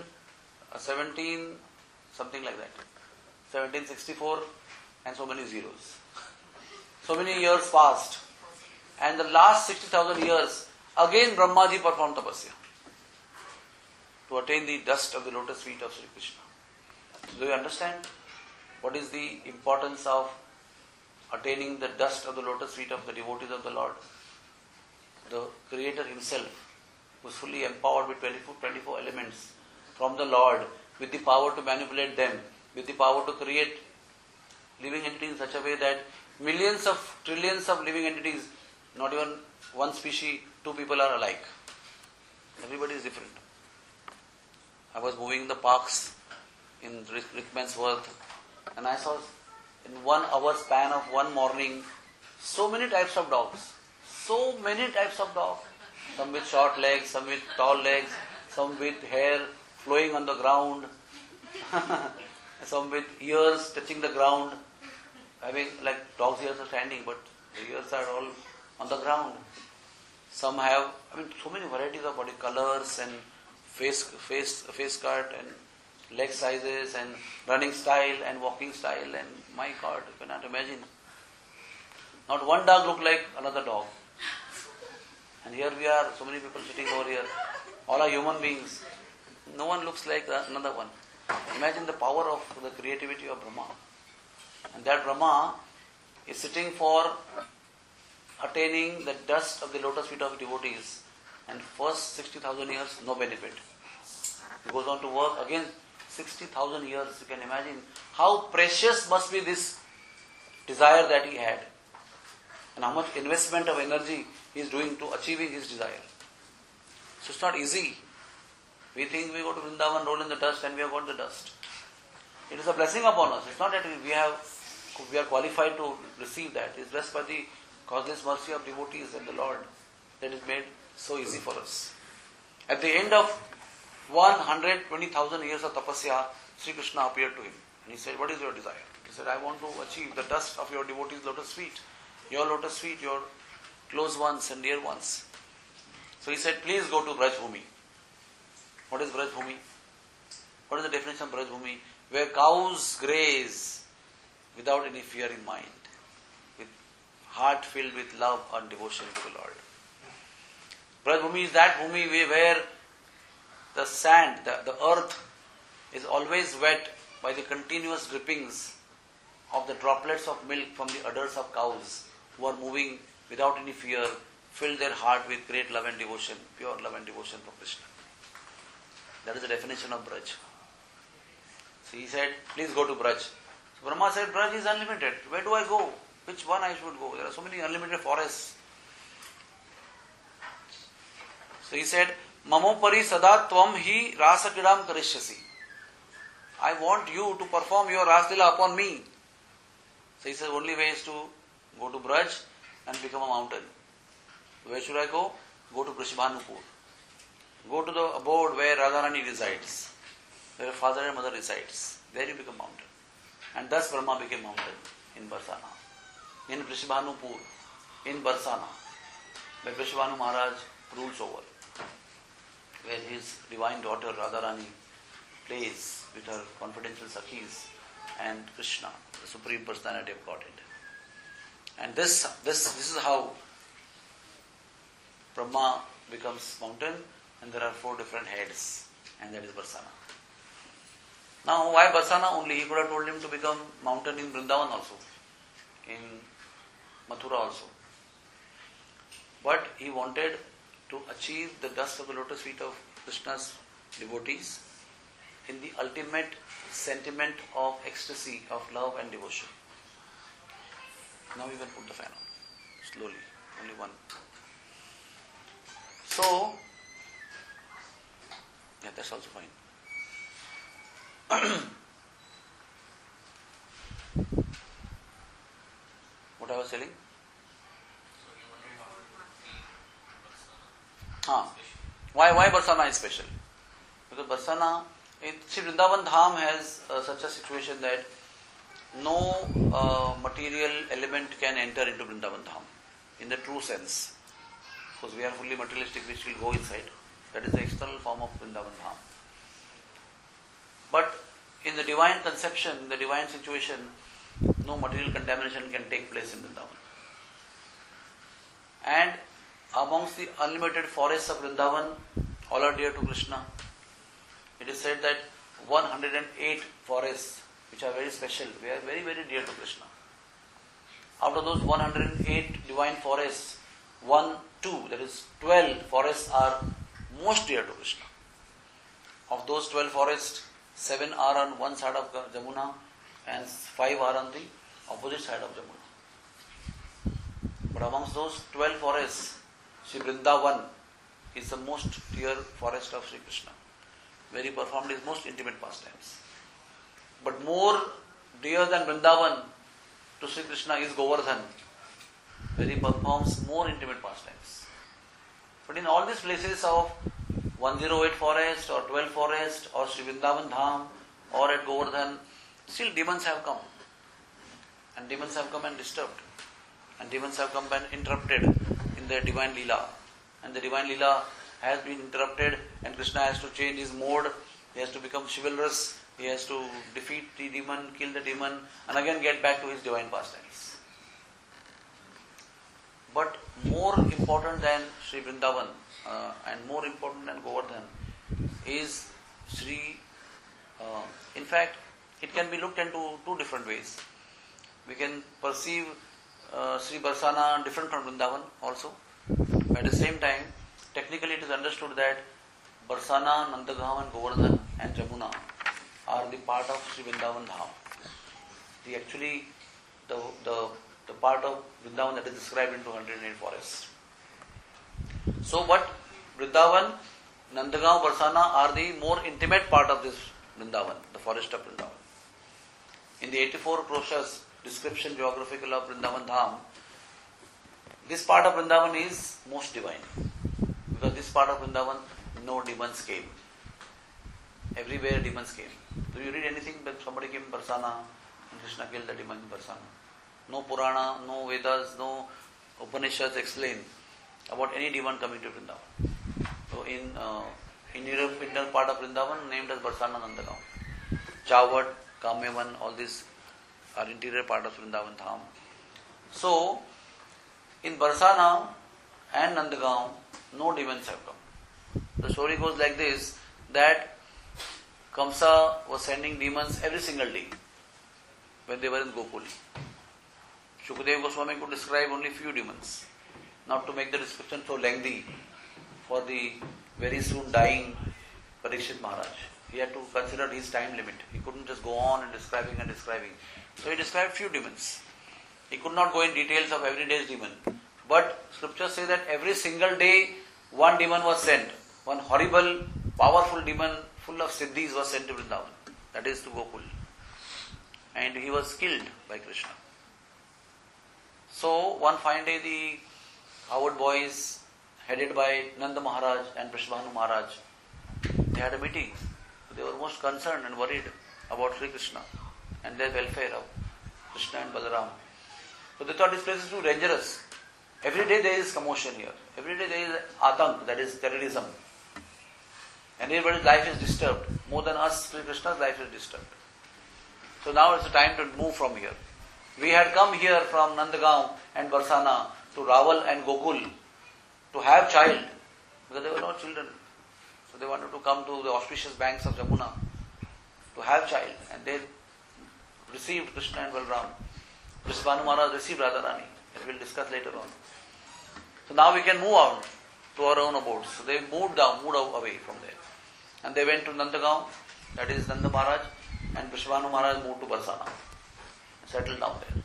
something like that. 1764 and so many zeros. So many years passed. And the last 60,000 years, again Brahmaji performed tapasya to attain the dust of the lotus feet of Sri Krishna. So do you understand what is the importance of attaining the dust of the lotus feet of the devotees of the Lord? The Creator Himself, who is fully empowered with 24 elements from the Lord, with the power to manipulate them, with the power to create living entities in such a way that millions of trillions of living entities, not even one species, 2 people are alike. Everybody is different. I was moving in the parks in Rickmansworth, and I saw in 1 hour span of one morning so many types of dogs. So many types of dogs. Some with short legs, some with tall legs, some with hair flowing on the ground, some with ears touching the ground. Like dogs' ears are standing, but the ears are all on the ground. Some have, so many varieties of body colors and face cut and leg sizes and running style and walking style, and my God, you cannot imagine. Not one dog looked like another dog. And here we are, so many people sitting over here. All are human beings. No one looks like another one. Imagine the power of the creativity of Brahma. And that Brahma is sitting for attaining the dust of the lotus feet of devotees. And first 60,000 years, no benefit. He goes on to work again 60,000 years. You can imagine how precious must be this desire that he had and how much investment of energy he is doing to achieving his desire. So it's not easy. We think we go to Vrindavan, roll in the dust and we have got the dust. It is a blessing upon us. It's not that we are qualified to receive that. It's blessed by the causeless mercy of devotees and the Lord that is made so easy for us. At the end of 120,000 years of tapasya, Sri Krishna appeared to him. And he said, what is your desire? He said, I want to achieve the dust of your devotees' lotus feet. Your lotus feet, your close ones and dear ones. So he said, please go to Braj Bhumi. What is Braj Bhumi? What is the definition of Braj Bhumi? Where cows graze without any fear in mind, with heart filled with love and devotion to the Lord. Braj Bhumi is that Bhumi where the sand, the earth is always wet by the continuous drippings of the droplets of milk from the udders of cows who are moving without any fear, fill their heart with great love and devotion, pure love and devotion for Krishna. That is the definition of Braj. So he said, please go to Braj. So Brahma said, Braj is unlimited. Where do I go? Which one I should go? There are so many unlimited forests. So he said, Mamopari sada tvam hi rasa kridam karishyasi. I want you to perform your Raslila upon me. So he said, only way is to go to Braj and become a mountain. Where should I go? Go to Vrishabhanupur. Go to the abode where Radharani resides, where father and mother resides. There you become mountain. And thus Brahma became mountain in Barsana, in Vrishabhanupur, in Barsana, where Vrishabhanu Maharaj rules over, where his divine daughter Radharani plays with her confidential Sakhis and Krishna, the Supreme Personality of Godhead. And this is how Brahma becomes mountain, and there are 4 different heads, and that is Barsana. Now, why Barsana only? He could have told him to become mountain in Vrindavan also, in Mathura also. But he wanted to achieve the dust of the lotus feet of Krishna's devotees in the ultimate sentiment of ecstasy, of love and devotion. Now we can put the fan on, slowly, only one. So, yeah, that's also fine. What I was telling? Why Barsana is special? Because Barsana, Sri Vrindavan Dham has such a situation that no material element can enter into Vrindavan Dham in the true sense. Because we are fully materialistic, which will go inside. That is the external form of Vrindavan Dham. But in the divine conception, in the divine situation, no material contamination can take place in Vrindavan. And amongst the unlimited forests of Vrindavan, all are dear to Krishna. It is said that 108 forests, which are very special, they are very, very dear to Krishna. Out of those 108 divine forests, that is 12 forests are most dear to Krishna. Of those 12 forests, 7 are on one side of Jamuna and 5 are on the opposite side of Jamuna. But amongst those 12 forests, Sri Vrindavan is the most dear forest of Sri Krishna, where he performed his most intimate pastimes. But more dear than Vrindavan to Sri Krishna is Govardhan, where he performs more intimate pastimes. But in all these places of 108 forest or 12 forest or Sri Vrindavan Dham or at Govardhan, still demons have come. And demons have come and disturbed. And demons have come and interrupted in their divine Leela. And the divine Leela has been interrupted and Krishna has to change his mode. He has to become chivalrous. He has to defeat the demon, kill the demon and again get back to his divine pastimes. But more important than Sri Vrindavan and more important than Govardhan is Sri, in fact, it can be looked into 2 different ways. We can perceive Sri Barsana different from Vrindavan also. At the same time, technically it is understood that Barsana, Nandagam and Govardhan and Jamuna are the part of Sri Vrindavan Dham. Actually, the part of Vrindavan that is described into 108 forests. So, but Vrindavan, Nandagaon, Barsana are the more intimate part of this Vrindavan, the forest of Vrindavan. In the 84 Kroshas description geographical of Vrindavan Dham, this part of Vrindavan is most divine. Because this part of Vrindavan, no demons came. Everywhere demons came. Do you read anything that somebody came in Barsana and Krishna killed the demon in Barsana? No Purana, no Vedas, no Upanishads explain about any demon coming to Vrindavan. So in Europe, inner part of Vrindavan named as Barsana Nandagaon. Chawat, Kamyavan, all these are interior part of Vrindavan Dham. So, in Barsana and Nandagaon, no demons have come. The story goes like this, that Kamsa was sending demons every single day when they were in Gokul. Shukadeva Goswami could describe only few demons, not to make the description so lengthy for the very soon dying Parikshit Maharaj. He had to consider his time limit. He couldn't just go on and describing. So he described few demons. He could not go in details of every day's demon. But scriptures say that every single day one demon was sent. One horrible, powerful demon full of siddhis was sent to Vrindavan. That is to Gokul. And he was killed by Krishna. So one fine day the Howard boys headed by Nanda Maharaj and Prishbhanu Maharaj, they had a meeting. They were most concerned and worried about Sri Krishna and their welfare of Krishna and Balaram. So they thought this place is too dangerous. Every day there is commotion here. Every day there is atank, that is terrorism. And everybody's life is disturbed. More than us, Sri Krishna's life is disturbed. So now it's the time to move from here. We had come here from Nandagaon and Barsana to Raval and Gokul to have child, because there were no children. So they wanted to come to the auspicious banks of Jamuna to have child, and they received Krishna and Balram. Prishbhanu Maharaj received Radharani, as we'll discuss later on. So now we can move on to our own abodes. So they moved away from there. And they went to Nandagaon, that is Nanda Maharaj, and Prishbhanu Maharaj moved to Barsana, settled down there.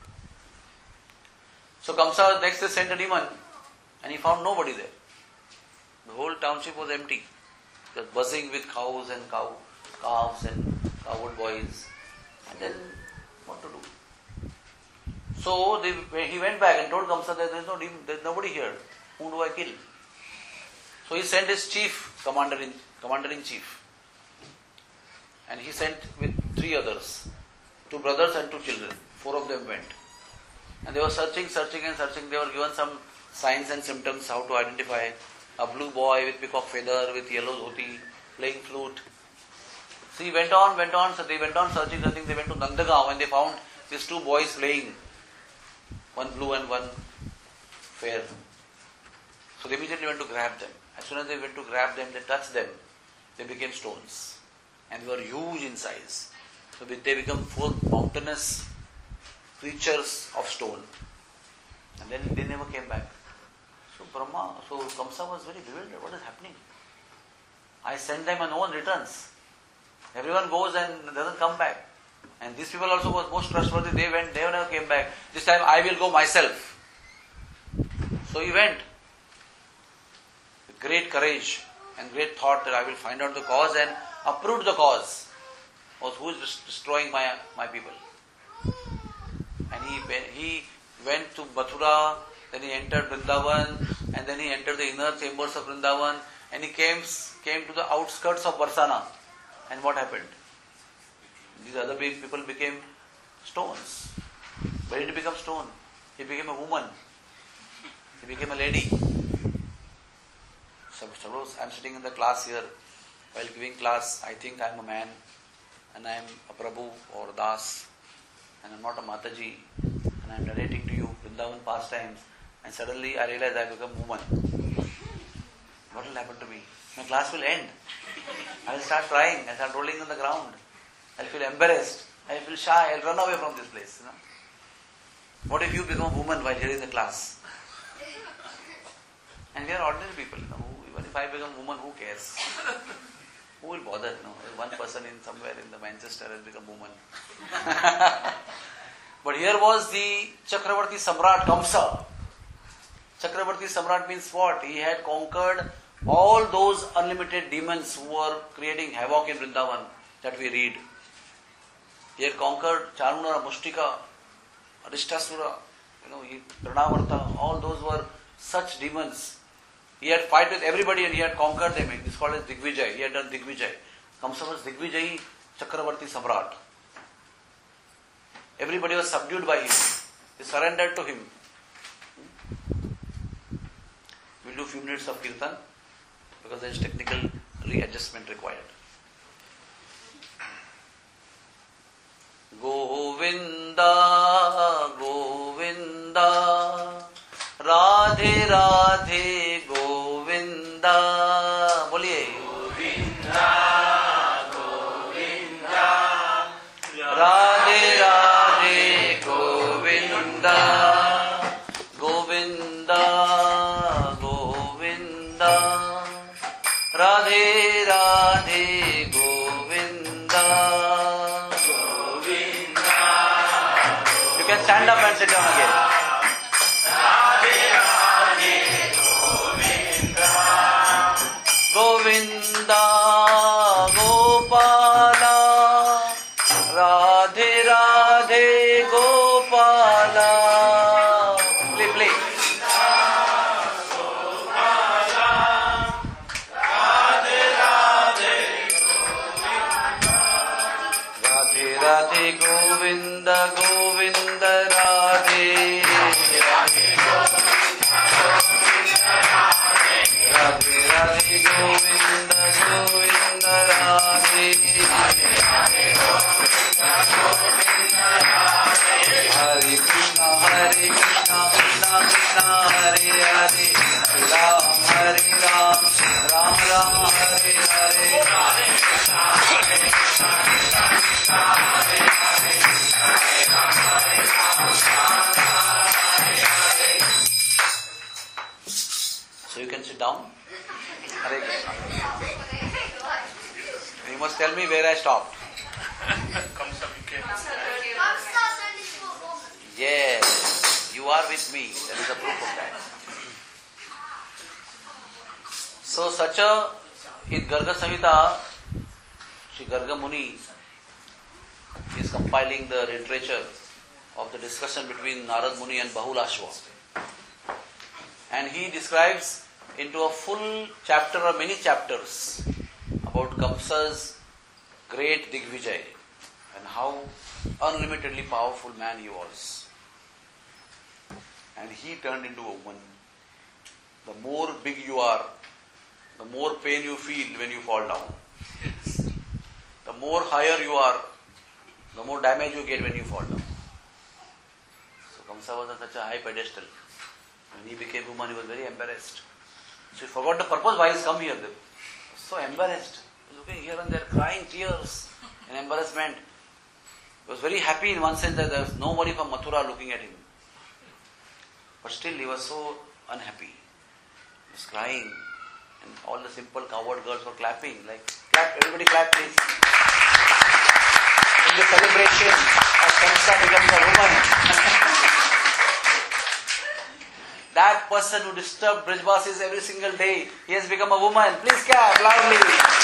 So Kamsa next day sent a demon, and he found nobody there. The whole township was empty. It was buzzing with cows and calves and cowherd boys. And then, what to do? So he went back and told Kamsa that there is nobody here. Whom do I kill? So he sent his chief, commander-in-chief. And he sent with 3 others, 2 brothers and 2 children. 4 of them went. And they were searching. They were given some signs and symptoms how to identify a blue boy with peacock feather, with yellow dhoti, playing flute. So he went on. So they went on searching. They went to Nandagaon and they found these 2 boys playing, one blue and one fair. So they immediately went to grab them. As soon as they went to grab them, they touched them. They became stones. And they were huge in size. So they become 4 mountainous creatures of stone. And then they never came back. So Kamsa was very bewildered. What is happening? I send them and no one returns. Everyone goes and doesn't come back. And these people also were most trustworthy. They went, they never came back. This time I will go myself. So he went with great courage and great thought that I will find out the cause and uproot the cause of who is destroying my people. And he went to Mathura, then he entered Vrindavan, and then he entered the inner chambers of Vrindavan, and he came to the outskirts of Barsana. And what happened? These other people became stones. Where did he become stone? He became a woman. He became a lady. Suppose I am sitting in the class here. While giving class, I think I am a man, and I am a Prabhu or Das, and I am not a Mataji, and I am narrating to you Vrindavan pastimes, and suddenly I realize I become woman. What will happen to me? My class will end. I will start crying. I will start rolling on the ground. I will feel embarrassed. I will feel shy. I will run away from this place. What if you become a woman while hearing the class? And we are ordinary people. Even if I become a woman, who cares? Who will bother? One person somewhere in the Manchester has become woman. But But here was the Chakravarti Samrat Kamsa. Chakravarti Samrat means what? He had conquered all those unlimited demons who were creating havoc in Vrindavan that we read. He had conquered Charunara, Mushtika, Arishtasura, Pranavarta, all those were such demons. He had fight with everybody and he had conquered them. It is called as Digvijay. He had done Digvijay. Kamsa was Digvijayi Chakravarti Samrat. Everybody was subdued by him. They surrendered to him. We'll do a few minutes of Kirtan because there is technical readjustment required. Govinda, Govinda, Radhe Radhe Govinda. Boliye. Govinda, Govinda, Radhe Radhe Govinda, Govinda, Govinda, Radhe Radhe Govinda, Govinda. You can stand up and sit down again. Govinda, Gopala, Radhe Radhe Gopala. Play, play. Radhe Radhe Govinda, Govinda Radhe. Radhe Radhe Govinda, Govinda Radhe. Hare Krishna, Krishna Krishna, Hare Hare, Ram Hare Ram, Ram Ram Hare Hare. So you can sit down. Hare Krishna. You must tell me where I stopped. Yes, you are with me. That is a proof of that. So such a, in Garga Samhita, Sri Garga Muni is compiling the literature of the discussion between Narad Muni and Bahulashva. And he describes into a full chapter or many chapters about Kamsa's great Digvijay and how unlimitedly powerful man he was. And he turned into a woman. The more big you are, the more pain you feel when you fall down. The more higher you are, the more damage you get when you fall down. So Kamsa was on such a high pedestal. When he became woman, he was very embarrassed. So he forgot the purpose why he's come here. He was so embarrassed. He was looking here and there, crying tears in embarrassment. He was very happy in one sense that there was nobody from Mathura looking at him. But still he was so unhappy. He was crying and all the simple coward girls were clapping. Like, clap, everybody clap please. In the celebration of Kamsa becomes a woman. That person who disturbed Brajvasis every single day, he has become a woman. Please clap loudly.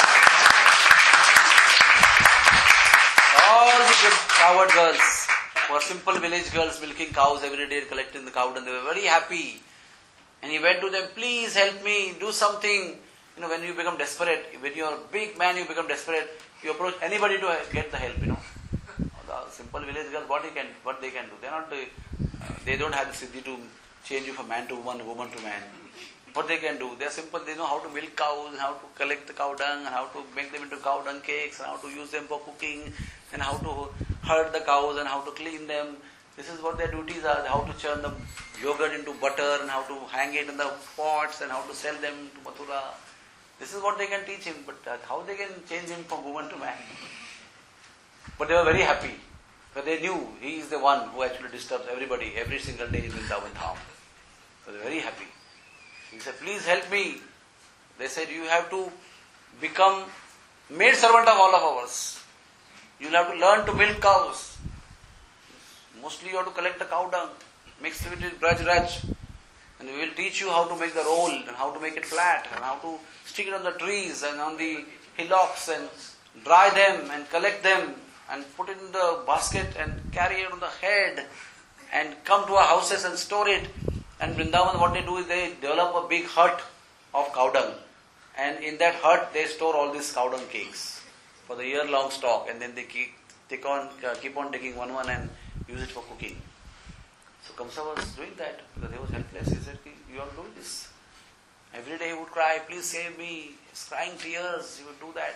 All the good coward girls were simple village girls milking cows every day, collecting the cow, and they were very happy. And he went to them, please help me, do something. When you become desperate, when you are a big man, you become desperate, you approach anybody to get the help, The simple village girls, what they can do? They don't have the siddhi to change you from man to woman, woman to man. What they can do? They are simple, they know how to milk cows, and how to collect the cow dung, and how to make them into cow dung cakes, and how to use them for cooking, and how to herd the cows, and how to clean them. This is what their duties are, how to churn the yogurt into butter, and how to hang it in the pots, and how to sell them to Mathura. This is what they can teach him, but how they can change him from woman to man? But they were very happy, because they knew he is the one who actually disturbs everybody every single day in Vrindavan Dham. So they were very happy. He said, please help me. They said, you have to become maid servant of all of ours. You will have to learn to milk cows. Mostly you have to collect the cow dung, mix it with Braj Raj. And we will teach you how to make the roll and how to make it flat and how to stick it on the trees and on the hillocks and dry them and collect them and put it in the basket and carry it on the head and come to our houses and store it. And Vrindavan, what they do is they develop a big hut of cow dung. And in that hut they store all these cow dung cakes for the year-long stock, and then they keep on taking one and use it for cooking. So Kamsa was doing that because he was helpless. He said, you are doing this. Every day he would cry, please save me. He's crying tears. He would do that.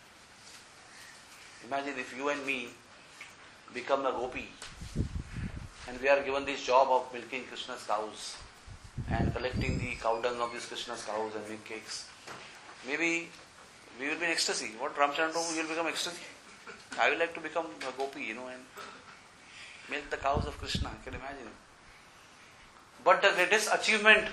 Imagine if you and me become a gopi and we are given this job of milking Krishna's cows and collecting the cow dung of these Krishna's cows and make cakes. Maybe we will be in ecstasy. What Ramchandra told, you will become ecstasy. I would like to become a gopi, and milk the cows of Krishna. You can imagine. But the greatest achievement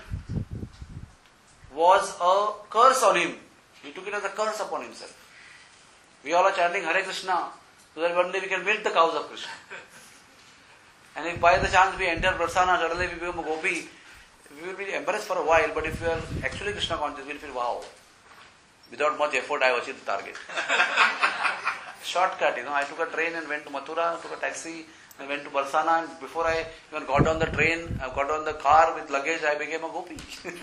was a curse on him. He took it as a curse upon himself. We all are chanting Hare Krishna so that one day we can milk the cows of Krishna. And if by the chance we enter Prarsana, suddenly we become a gopi, we will be embarrassed for a while, but if we are actually Krishna conscious, we will feel, wow, without much effort I have achieved the target. Shortcut, I took a train and went to Mathura, took a taxi and went to Barsana, and before I even got on the train, I got on the car with luggage, I became a gopi.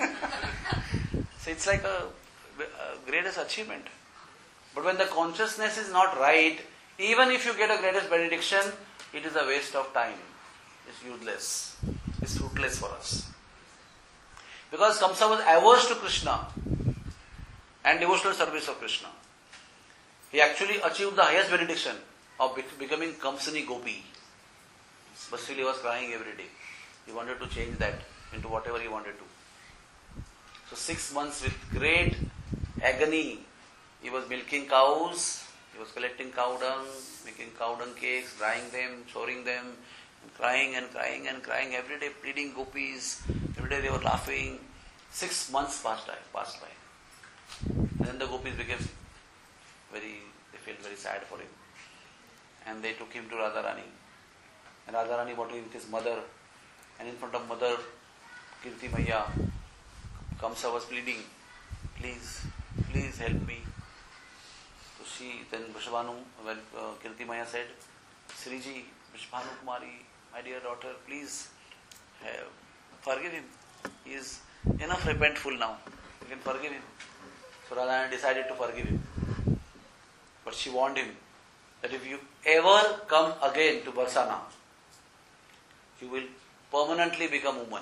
So it's like a greatest achievement. But when the consciousness is not right, even if you get a greatest benediction, it is a waste of time. It's useless. It's fruitless for us. Because Kamsa was averse to Krishna and devotional service of Krishna. He actually achieved the highest benediction of becoming Kamsani Gopi. But still he was crying every day. He wanted to change that into whatever he wanted to. So 6 months with great agony, he was milking cows, he was collecting cow dung, making cow dung cakes, drying them, storing them, and crying and crying and crying every day, pleading gopis. Every day they were laughing. 6 months passed by. And then the gopis became they felt very sad for him. And they took him to Radharani. And Radharani brought him with his mother. And in front of mother, Kirti Maya, Kamsa was pleading, please help me. So then Vrishabhanu, when Kirti Maya said, Sriji, Vrishabhanu Kumari, my dear daughter, please forgive him. He is enough repentful now. You can forgive him. So Radharani decided to forgive him. But she warned him that if you ever come again to Barsana, you will permanently become woman.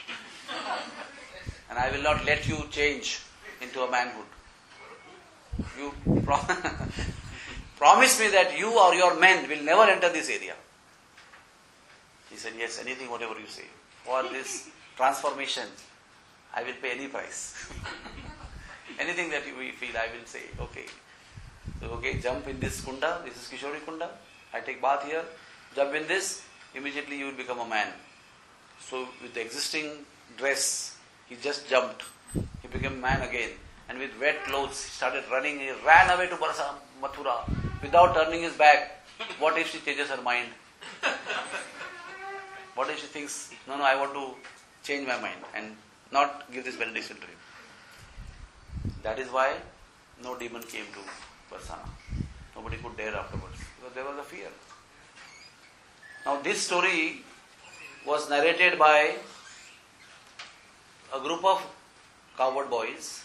And I will not let you change into a manhood. You promise me that you or your men will never enter this area. He said, yes, anything, whatever you say. For this transformation, I will pay any price. Anything that we feel, I will say, okay. So, okay, jump in this kunda, this is Kishori kunda. I take bath here, jump in this, immediately you will become a man. So with the existing dress, he just jumped. He became man again. And with wet clothes, he started running. He ran away to Mathura without turning his back. What if she changes her mind? What if she thinks, no, I want to change my mind and not give this benediction to him? That is why no demon came to Barsana. Nobody could dare afterwards because there was a fear. Now this story was narrated by a group of coward boys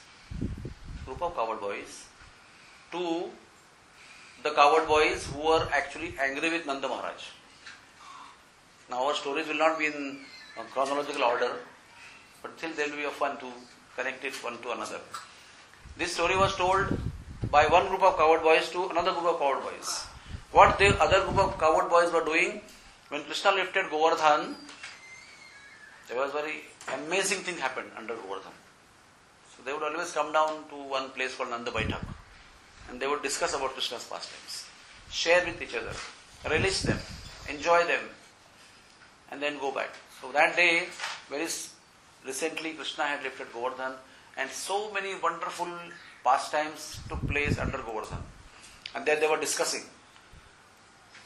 to the coward boys who were actually angry with Nanda Maharaj. Now our stories will not be in chronological order, but still there will be a fun to connect it one to another. This story was told by one group of coward boys to another group of coward boys. What the other group of coward boys were doing, when Krishna lifted Govardhan, there was very amazing thing happened under Govardhan. So they would always come down to one place called Nanda Baitak and they would discuss about Krishna's pastimes, share with each other, relish them, enjoy them, and then go back. So that day, very recently, Krishna had lifted Govardhan and so many wonderful pastimes took place under Govardhan. And then they were discussing.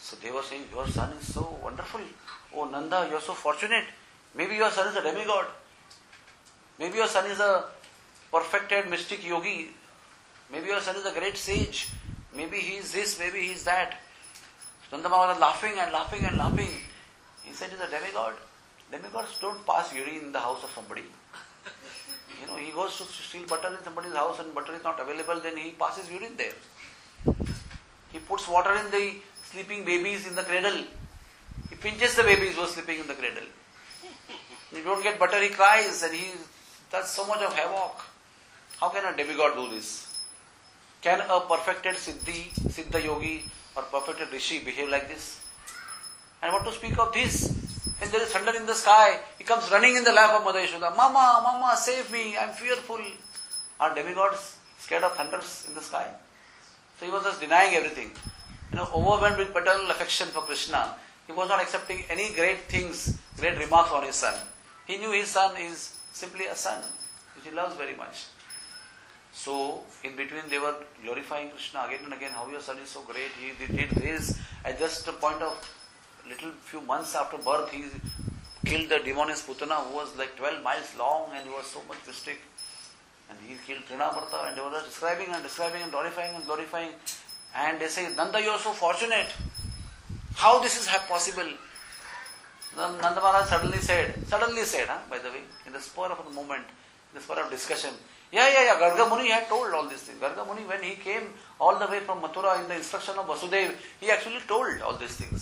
So they were saying, your son is so wonderful. Oh Nanda, you are so fortunate. Maybe your son is a demigod. Maybe your son is a perfected mystic yogi. Maybe your son is a great sage. Maybe he is this, maybe he is that. Nanda Maharaj was laughing and laughing and laughing. He said, he's a demigod. Demigods don't pass urine in the house of somebody. He goes to steal butter in somebody's house and butter is not available, then he passes urine there. He puts water in the sleeping babies in the cradle. He pinches the babies who are sleeping in the cradle. You don't get butter, he cries and he does so much of havoc. How can a demigod do this? Can a perfected Siddha yogi or perfected rishi behave like this? And what to speak of this? When there is thunder in the sky, he comes running in the lap of Mother Yashoda. Mama, Mama, save me, I am fearful. Are demigods scared of thunders in the sky? So he was just denying everything. Overwhelmed with paternal affection for Krishna, he was not accepting any great things, great remarks on his son. He knew his son is simply a son, which he loves very much. So, in between they were glorifying Krishna again and again, how your son is so great, he did this. At just a point of few months after birth, he killed the demoness Putana, who was like 12 miles long and he was so much mystic. And he killed Trinaparta, and they were just describing and glorifying and glorifying. And they say, Nanda, you are so fortunate. How this is possible? Nanda Maharaj suddenly said, by the way, in the spur of the moment, in the spur of discussion, Garga Muni had told all these things. Garga Muni, when he came all the way from Mathura in the instruction of Vasudev, he actually told all these things.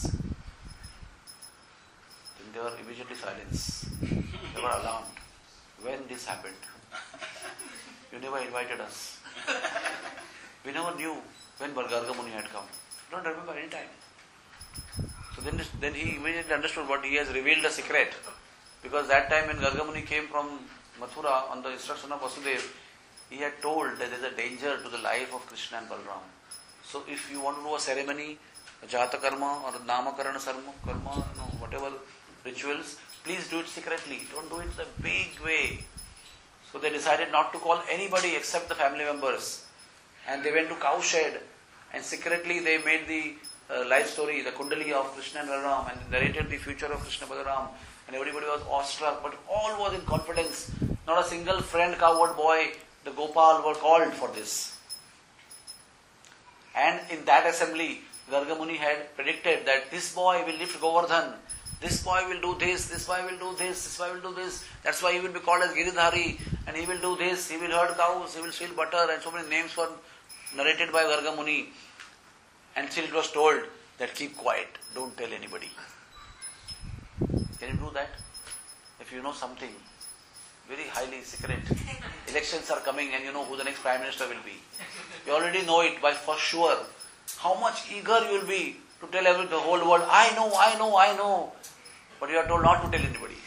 Then they were immediately silenced. They were alarmed. When this happened? You never invited us. We never knew when Garga Muni had come. Don't remember any time. So then he immediately understood what he has revealed a secret. Because that time when Garga Muni came from Mathura on the instruction of Vasudev, he had told that there is a danger to the life of Krishna and Balram. So if you want to do a ceremony, a Jata Karma or a Namakarana Karma, whatever rituals, please do it secretly. Don't do it the big way. So they decided not to call anybody except the family members. And they went to cowshed and secretly they made the life story, the Kundali of Krishna and Balaram, and narrated the future of Krishna Balaram. And everybody was awestruck, but all was in confidence. Not a single friend, coward boy, the Gopal were called for this. And in that assembly, Garga Muni had predicted that this boy will lift Govardhan, this boy will do this, this boy will do this, this boy will do this. That's why he will be called as Giridhari, and he will do this, he will herd cows, he will steal butter, and so many names were narrated by Garga Muni. And still it was told that keep quiet, don't tell anybody. Can you do that? If you know something very highly secret, elections are coming and you know who the next Prime Minister will be. You already know it for sure. How much eager you will be to tell the whole world, I know. But you are told not to tell anybody.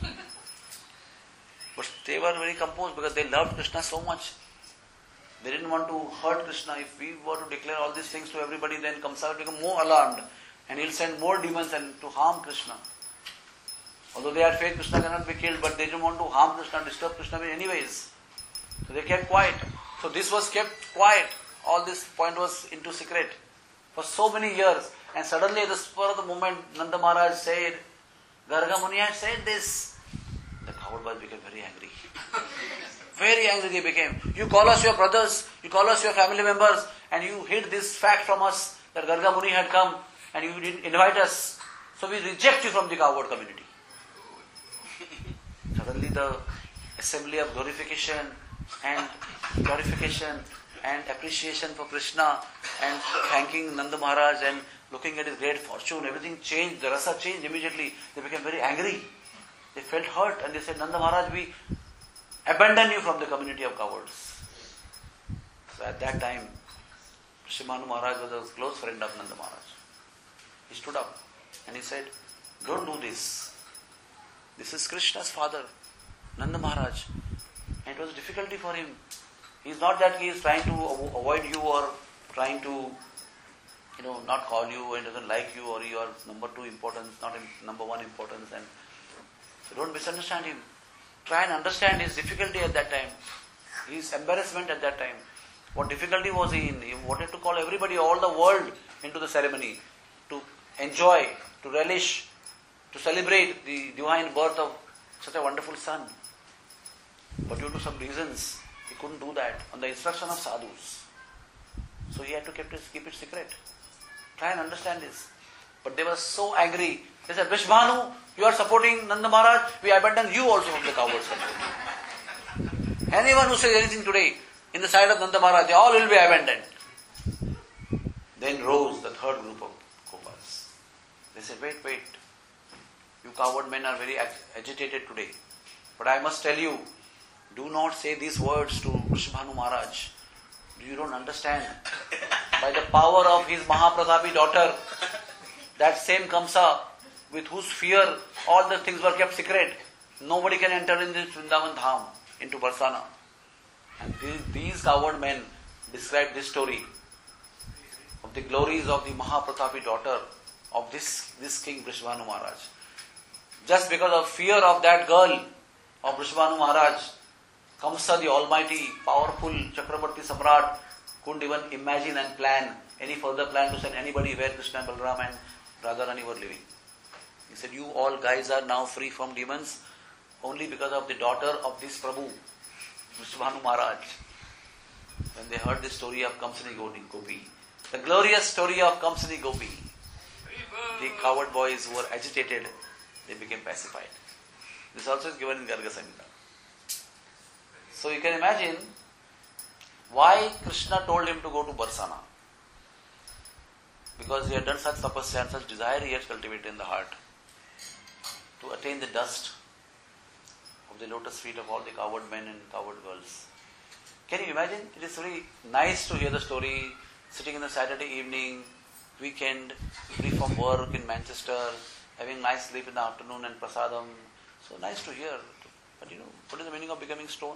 But they were very composed because they loved Krishna so much. They didn't want to hurt Krishna. If we were to declare all these things to everybody, then Kamsa will become more alarmed and he'll send more demons and to harm Krishna. Although they had faith Krishna cannot be killed, but they didn't want to harm Krishna, disturb Krishna in any ways. So they kept quiet. So this was kept quiet. All this point was into secret for so many years. And suddenly at the spur of the moment, Nanda Maharaj said, Garga Muni had said this. The coward boys became very angry. Very angry they became. You call us your brothers, you call us your family members, and you hid this fact from us that Garga Muni had come and you didn't invite us. So we reject you from the coward community. Suddenly the assembly of glorification and appreciation for Krishna and thanking Nanda Maharaj and looking at his great fortune, everything changed, the rasa changed immediately. They became very angry. They felt hurt and they said, Nanda Maharaj, we abandon you from the community of cowards. So at that time, Shimanu Maharaj was a close friend of Nanda Maharaj. He stood up and he said, don't do this. This is Krishna's father, Nanda Maharaj. And it was a difficulty for him. He is not that he is trying to avoid you or trying to, not call you and doesn't like you or you are number 2 importance, not number 1 importance. And so don't misunderstand him. Try and understand his difficulty at that time, his embarrassment at that time. What difficulty was he in? He wanted to call everybody, all the world into the ceremony to enjoy, to relish, to celebrate the divine birth of such a wonderful son. But due to some reasons, he couldn't do that on the instruction of sadhus. So he had to keep it secret. Try and understand this. But they were so angry. They said, Vishbhanu, you are supporting Nanda Maharaj, we abandon you also from the coward side. Anyone who says anything today in the side of Nanda Maharaj, they all will be abandoned. Then rose the third group of Gopas. They said, wait. You coward men are very agitated today. But I must tell you, do not say these words to Vishbhanu Maharaj. You don't understand. By the power of his Mahapratapi daughter, that same Kamsa, with whose fear all the things were kept secret, nobody can enter in this Vrindavan Dham, into Barsana. And these coward men describe this story of the glories of the Mahapratapi daughter of this King Vishbhanu Maharaj. Just because of fear of that girl of Vishbhanu Maharaj, Kamsa, the almighty, powerful Chakravarti Samrat, couldn't even imagine and plan any further plan to send anybody where Krishna, Balaram and Radharani were living. He said, you all guys are now free from demons only because of the daughter of this Prabhu, Vishbhanu Maharaj. When they heard the story of Kamsini Gopi, the glorious story of Kamsini Gopi, the coward boys who were agitated, they became pacified. This also is given in Garga Samhita. So you can imagine why Krishna told him to go to Barsana. Because he had done such tapasya and such desire he had cultivated in the heart to attain the dust of the lotus feet of all the coward men and coward girls. Can you imagine? It is very nice to hear the story, sitting in a Saturday evening, weekend, free from work in Manchester, having nice sleep in the afternoon and prasadam. So nice to hear. But what is the meaning of becoming stone?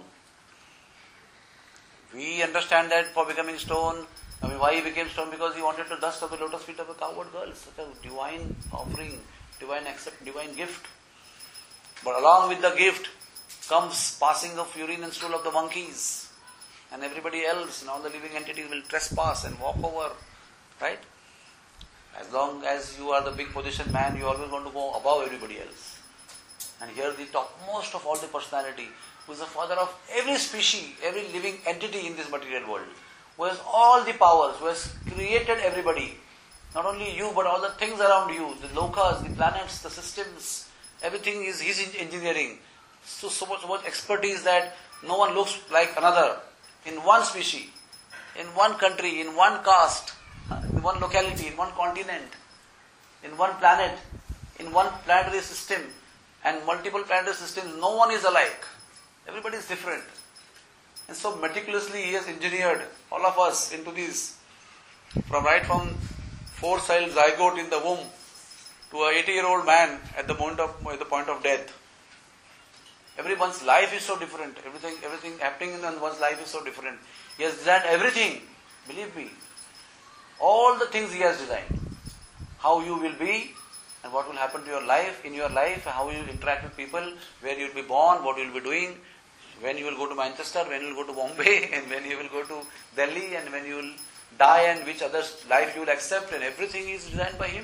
We understand that for becoming stone, why he became stone? Because he wanted the dust of the lotus feet of a coward girl. Such a divine offering, divine gift. But along with the gift comes passing of urine and stool of the monkeys. And everybody else, and all the living entities will trespass and walk over. Right? As long as you are the big position man, you always want to go above everybody else. And here the topmost of all the personality, who is the father of every species, every living entity in this material world, who has all the powers, who has created everybody, not only you but all the things around you, the lokas, the planets, the systems, everything is his engineering. So much expertise that no one looks like another in one species, in one country, in one caste, in one locality, in one continent, in one planet, in one planetary system, and multiple planetary systems. No one is alike. Everybody is different. And so meticulously he has engineered all of us into this, from 4-cell zygote in the womb to an 80-year-old man at the point of death. Everyone's life is so different. Everything happening in one's life is so different. He has designed everything. Believe me. All the things he has designed. How you will be and what will happen to your life, in your life, how you interact with people, where you will be born, what you will be doing, when you will go to Manchester, when you will go to Bombay, and when you will go to Delhi, and when you will die, and which other's life you will accept, and everything is designed by him.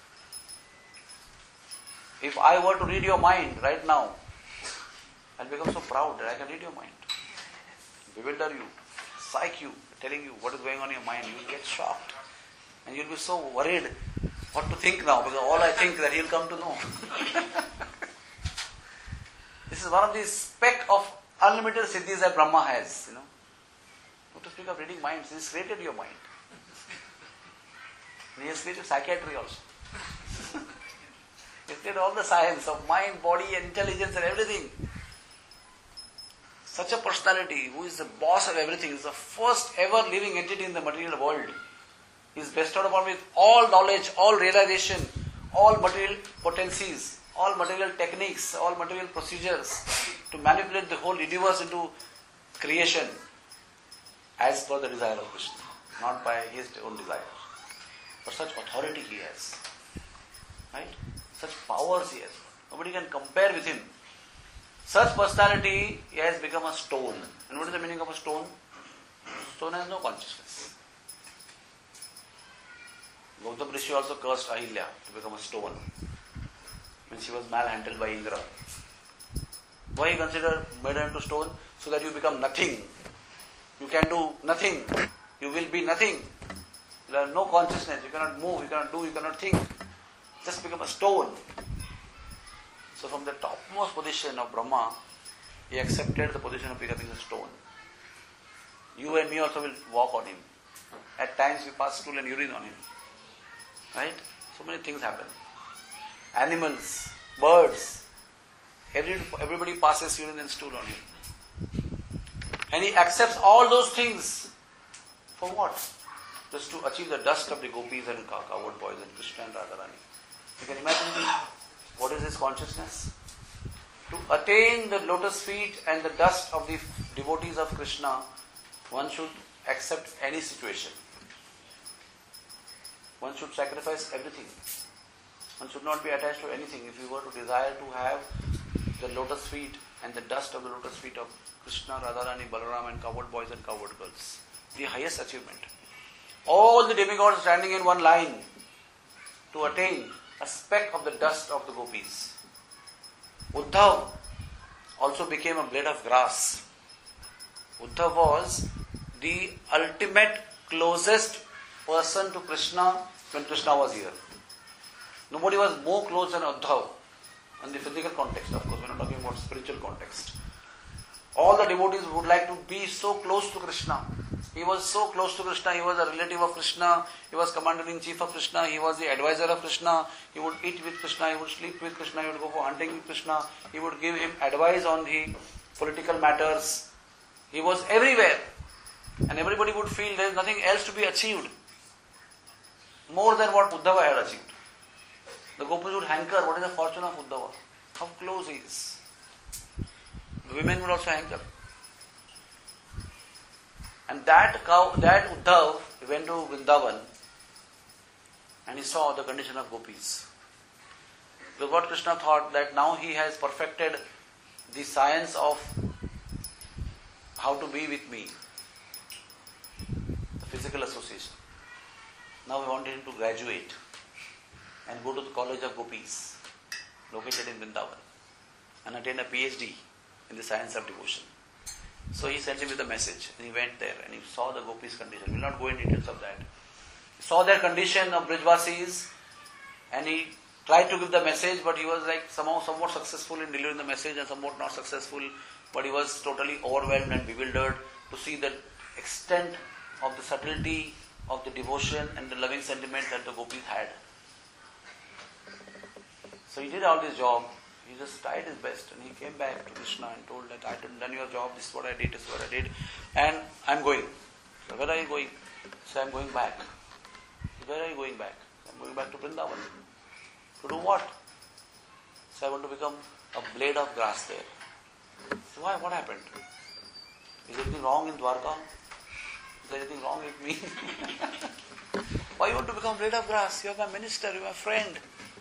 If I were to read your mind right now, I'll become so proud that I can read your mind. Bewilder you, psych you, telling you what is going on in your mind. You will get shocked. And you'll be so worried what to think now, because all I think that he'll come to know. This is one of the speck of unlimited siddhis that Brahma has, Not to speak of reading minds, he has created your mind. And he has created psychiatry also. He has created all the science of mind, body, and intelligence and everything. Such a personality who is the boss of everything, is the first ever living entity in the material world. He is bestowed upon with all knowledge, all realization, all material potencies, all material techniques, all material procedures to manipulate the whole universe into creation as per the desire of Krishna, not by his own desire. But such authority he has, right? Such powers he has. Nobody can compare with him. Such personality, he has become a stone. And what is the meaning of a stone? Stone has no consciousness. Gautam Rishi also cursed Ahilya to become a stone when she was malhandled by Indra. Why he made her into stone? So that you become nothing. You can do nothing. You will be nothing. You have no consciousness. You cannot move, you cannot do, you cannot think. Just become a stone. So from the topmost position of Brahma, he accepted the position of becoming a stone. You and me also will walk on him. At times we pass stool and urine on him. Right? So many things happen. Animals, birds, everybody passes urine and stool on him. And he accepts all those things. For what? Just to achieve the dust of the gopis and coward boys and Krishna and Radharani. You can imagine what is his consciousness? To attain the lotus feet and the dust of the devotees of Krishna, one should accept any situation. One should sacrifice everything. One should not be attached to anything. If you were to desire to have the lotus feet and the dust of the lotus feet of Krishna, Radharani, Balaram and coward boys and coward girls, the highest achievement. All the demigods standing in one line to attain a speck of the dust of the gopis. Uddhav also became a blade of grass. Uddhav was the ultimate closest person to Krishna when Krishna was here. Nobody was more close than Uddhav in the physical context, of course, we're not talking about spiritual context. All the devotees would like to be so close to Krishna. He was so close to Krishna, he was a relative of Krishna, he was commander-in-chief of Krishna, he was the advisor of Krishna, he would eat with Krishna, he would sleep with Krishna, he would go for hunting with Krishna, he would give him advice on the political matters. He was everywhere. And everybody would feel there is nothing else to be achieved more than what Uddhava had achieved. The gopis would hanker, what is the fortune of Uddhava? How close he is. The women would also hanker. And that Uddhav went to Vrindavan and he saw the condition of gopis. The Lord Krishna thought that now he has perfected the science of how to be with me, the physical association. Now he wanted him to graduate and go to the college of gopis located in Vrindavan and attain a PhD in the science of devotion. So he sent him with a message and he went there and he saw the gopis' condition. We will not go into details of that. He saw their condition of Brijvasis and he tried to give the message, but he was like somewhat successful in delivering the message and somewhat not successful, but he was totally overwhelmed and bewildered to see the extent of the subtlety of the devotion and the loving sentiment that the gopis had. So he did all this job. He just tried his best and he came back to Krishna and told that I didn't done your job, this is what I did, this is what I did, and I'm going. So where are you going? So I'm going back. So where are you going back? So I'm going back to Vrindavan. To do what? So I want to become a blade of grass there. So why? What happened? Is anything wrong in Dwarka? Is there anything wrong with me? Why you want to become a blade of grass? You are my minister, you are my friend.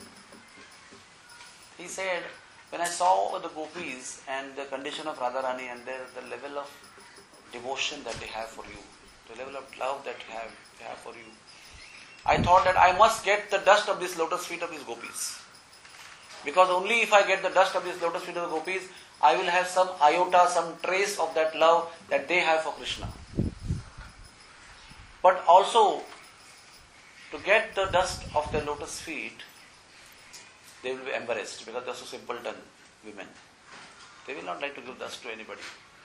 He said, when I saw the gopis and the condition of Radharani and the level of devotion that they have for you, the level of love that they have for you, I thought that I must get the dust of this lotus feet of these gopis. Because only if I get the dust of this lotus feet of the gopis, I will have some iota, some trace of that love that they have for Krishna. But also, to get the dust of their lotus feet, they will be embarrassed because they are so simpleton women. They will not like to give dust to anybody.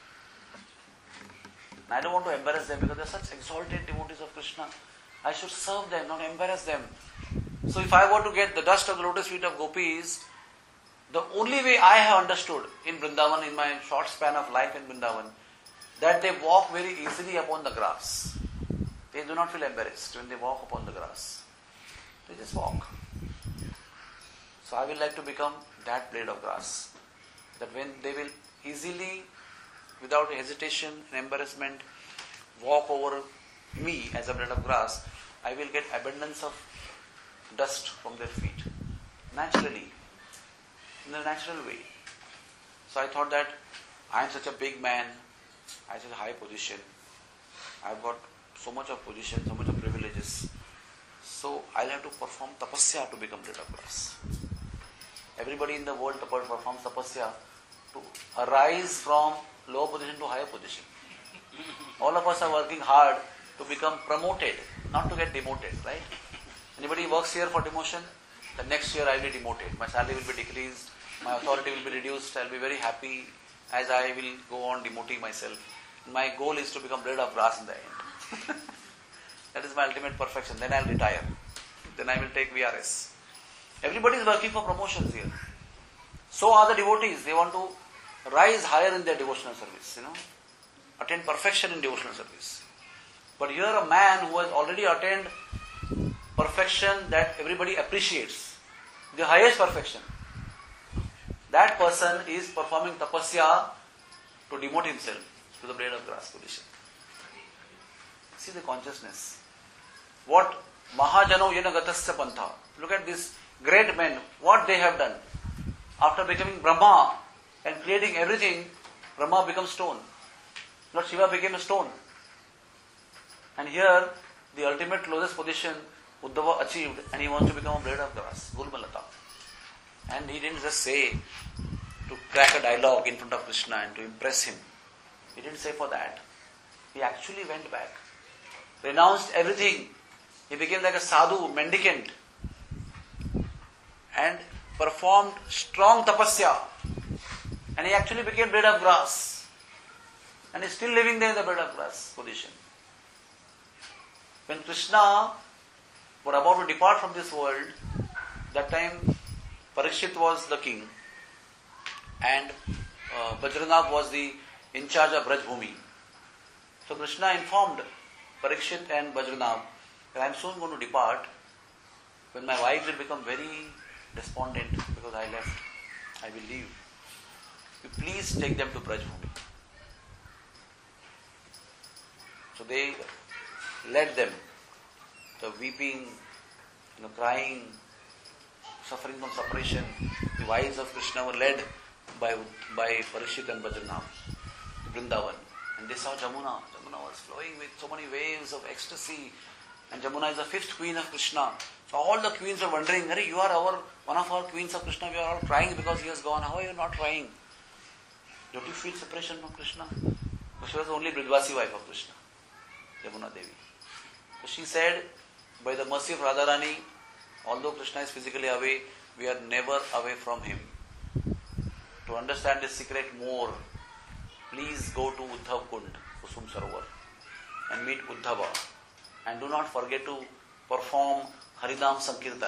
And I don't want to embarrass them because they are such exalted devotees of Krishna. I should serve them, not embarrass them. So if I want to get the dust of the lotus feet of gopis, the only way I have understood in Vrindavan, in my short span of life in Vrindavan, that they walk very easily upon the grass. They do not feel embarrassed when they walk upon the grass. They just walk. So I will like to become that blade of grass. That when they will easily, without hesitation and embarrassment, walk over me as a blade of grass, I will get abundance of dust from their feet. Naturally. In a natural way. So I thought that I am such a big man, I have such a high position, I have got so much of position, so much of privileges. So So I'll have to perform tapasya to become blade of grass. Everybody in the world performs tapasya to arise from lower position to higher position. All of us are working hard to become promoted, not to get demoted, right? Anybody works here for demotion? The next year I will be demoted. My salary will be decreased, my authority will be reduced, I'll be very happy as I will go on demoting myself. My goal is to become blade of grass in the end. That is my ultimate perfection. Then I'll retire. Then I will take VRS. Everybody is working for promotions here. So are the devotees. They want to rise higher in their devotional service, attain perfection in devotional service. But here a man who has already attained perfection that everybody appreciates, the highest perfection, that person is performing tapasya to demote himself to the blade of grass position. See the consciousness. What Mahajano Yena Gatasya Pantha. Look at these great men, what they have done. After becoming Brahma and creating everything, Brahma becomes stone. Lord Shiva became a stone. And here, the ultimate closest position Uddhava achieved, and he wants to become a blade of grass, Gulmalata. And he didn't just say to crack a dialogue in front of Krishna and to impress him. He didn't say for that. He actually went back, renounced everything. He became like a sadhu, mendicant, and performed strong tapasya. And he actually became blade of grass. And he is still living there in the blade of grass position. When Krishna were about to depart from this world, that time Parikshit was the king and Bajranab was the in charge of Braj Bhumi. So Krishna informed Parikshit and Bajranab that I am soon going to depart. When my wife will become very despondent because I left, I will leave. You please take them to Braj Bhumi. So they led them. The weeping, crying, suffering from separation. The wives of Krishna were led by Parikshit and Bajranab to Vrindavan. And they saw Jamuna. Jamuna was flowing with so many waves of ecstasy. And Jamuna is the fifth queen of Krishna. So all the queens were wondering, Hare, you are one of our queens of Krishna. We are all crying because he has gone. How are you not crying? Don't you feel separation from Krishna? But she was the only Bridvasi wife of Krishna, Jamuna Devi. So she said, by the mercy of Radharani, although Krishna is physically away, we are never away from him. To understand this secret more, please go to Uddhav Kund, Kusum Sarovar, and meet Uddhava. And do not forget to perform Harinam Sankirtan.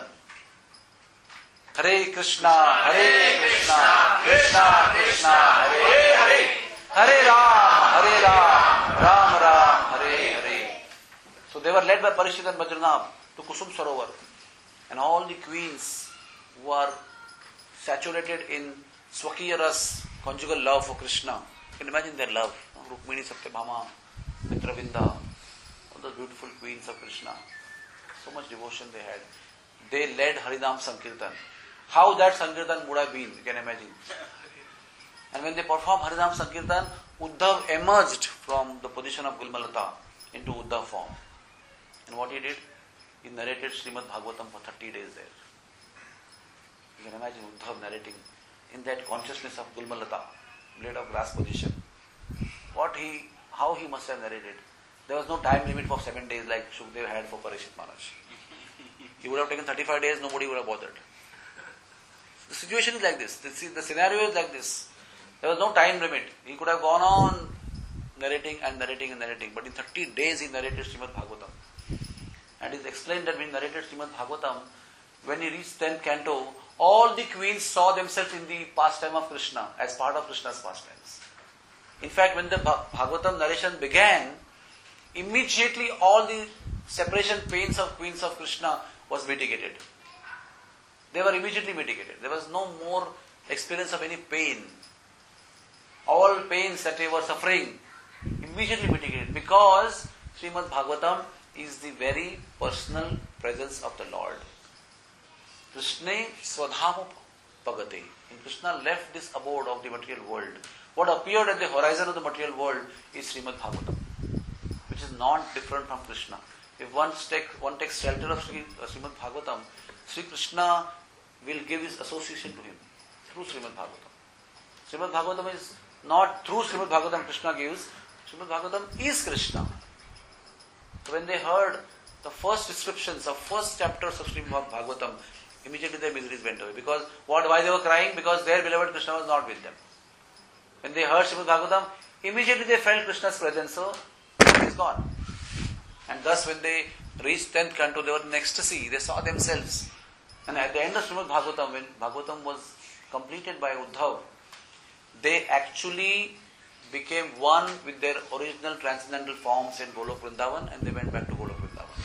Hare Krishna, Krishna Krishna, Hare Hare, Hare Ram, Ram Ram, Hare Hare. So they were led by Parikshit and Bajranab to Kusum Sarovar. And all the queens who are saturated in Swakiya Ras, conjugal love for Krishna. You can imagine their love. Rukmini, Satyabhama, Mitravinda, all those beautiful queens of Krishna. So much devotion they had. They led Harinam Sankirtan. How that Sankirtan would have been, you can imagine. And when they performed Harinam Sankirtan, Uddhav emerged from the position of Gulmalata into Uddhav form. And what he did? He narrated Srimad Bhagavatam for 30 days there. You can imagine Uddhav narrating in that consciousness of Gulmalata, blade of grass position. How he must have narrated. There was no time limit for 7 days like Shukdev had for Parikshit Maharaj. He would have taken 35 days, nobody would have bothered. The situation is like this. The scenario is like this. There was no time limit. He could have gone on narrating and narrating and narrating. But in 30 days he narrated Srimad Bhagavatam. And it is explained that when he narrated Srimad Bhagavatam, when he reached 10th canto, all the queens saw themselves in the pastime of Krishna as part of Krishna's pastimes. In fact, when the Bhagavatam narration began, immediately all the separation pains of queens of Krishna was mitigated. They were immediately mitigated. There was no more experience of any pain. All pains that they were suffering immediately mitigated because Srimad Bhagavatam is the very personal presence of the Lord. Krishna Swadhama Pagate. When Krishna left this abode of the material world, what appeared at the horizon of the material world is Srimad Bhagavatam, which is not different from Krishna. if one takes shelter of Srimad Bhagavatam, Sri Krishna will give his association to him through Srimad Bhagavatam. Srimad Bhagavatam is not through Srimad Bhagavatam Krishna gives, Srimad Bhagavatam is Krishna. So when they heard the first descriptions of first chapters of Srimad Bhagavatam, immediately their miseries went away. Because why they were crying? Because their beloved Krishna was not with them. When they heard Srimad Bhagavatam, immediately they felt Krishna's presence, so he is gone. And thus when they reached 10th canto, they were in ecstasy, they saw themselves. And at the end of Srimad Bhagavatam, when Bhagavatam was completed by Uddhav, they actually became one with their original transcendental forms in Golok Vrindavan, and they went back to Golok Vrindavan.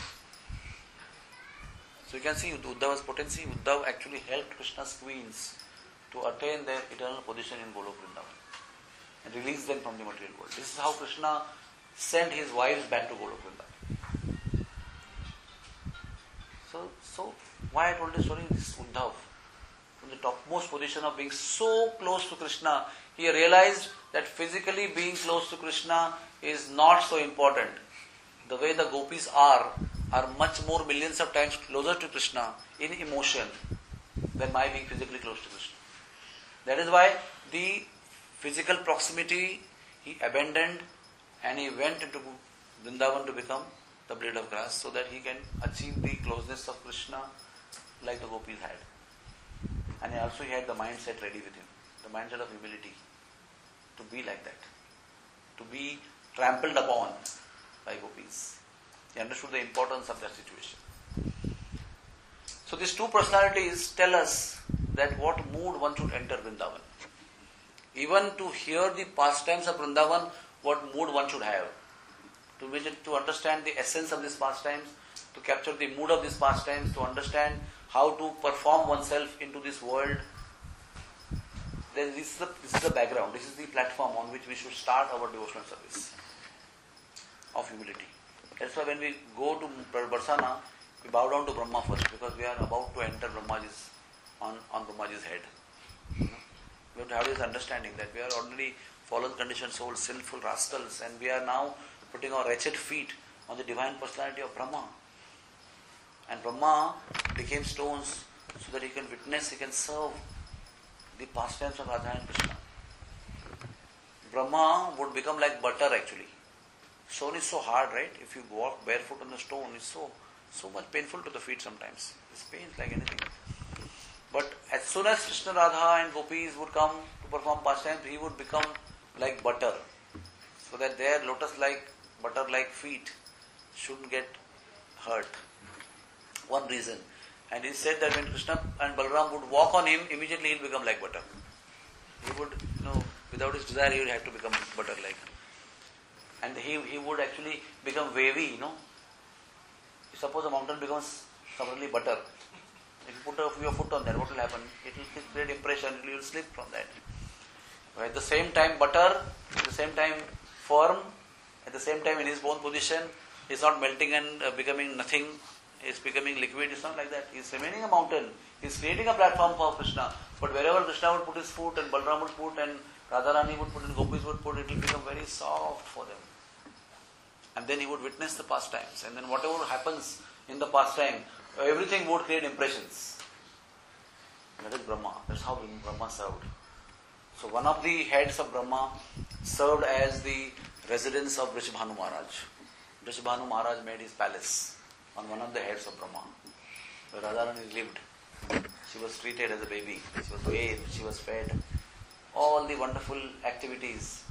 So you can see Uddhava's potency. Uddhav actually helped Krishna's queens to attain their eternal position in Golok Vrindavan and release them from the material world. This is how Krishna sent his wives back to Golok Vrindavan. So why I told this story? This is Uddhav. From the topmost position of being so close to Krishna, he realized that physically being close to Krishna is not so important. The way the gopis are much more, millions of times closer to Krishna in emotion than my being physically close to Krishna. That is why the physical proximity he abandoned, and he went into Vrindavan to become the blade of grass, so that he can achieve the closeness of Krishna like the gopis had. And he had the mindset ready with him, the mindset of humility, to be like that, to be trampled upon by gopis. He understood the importance of that situation. So these two personalities tell us that what mood one should enter Vrindavan. Even to hear the pastimes of Vrindavan, what mood one should have. To understand the essence of these pastimes, to capture the mood of these pastimes, to understand how to perform oneself into this world. Then this is the background, this is the platform on which we should start our devotional service of humility. That's why when we go to Barsana, we bow down to Brahma first, because we are about to enter Brahmaji's, on Brahmaji's head. We have to have this understanding that we are ordinary fallen conditioned souls, sinful rascals, and we are now putting our wretched feet on the divine personality of Brahma. And Brahma became stones so that he can witness, he can serve the pastimes of Radha and Krishna. Brahma would become like butter actually. Stone is so hard, right? If you walk barefoot on the stone, it's so much painful to the feet sometimes. It's pain like anything. But as soon as Krishna, Radha and gopis would come to perform pastimes, he would become like butter, so that their lotus-like, butter-like feet shouldn't get hurt. One reason. And he said that when Krishna and Balaram would walk on him, immediately he will become like butter. He would, without his desire, he would have to become butter-like. And he would actually become wavy, Suppose a mountain becomes suddenly butter. If you put your foot on that, what will happen? It will create impression, you will slip from that. But at the same time butter, at the same time firm, at the same time in his bone position, he is not melting and becoming nothing, he is becoming liquid. It's not like that. He is remaining a mountain. He is creating a platform for Krishna. But wherever Krishna would put his foot and Balaram would put and Radharani would put and gopis would put, it will become very soft for them. And then he would witness the pastimes. And then whatever happens in the pastime, everything would create impressions. That is Brahma. That's how Brahma served. So one of the heads of Brahma served as the residence of Vrishabhanu Maharaj. Vrishabhanu Maharaj made his palace on one of the heads of Brahma, where Radharani lived. She was treated as a baby. She was bathed, she was fed. All the wonderful activities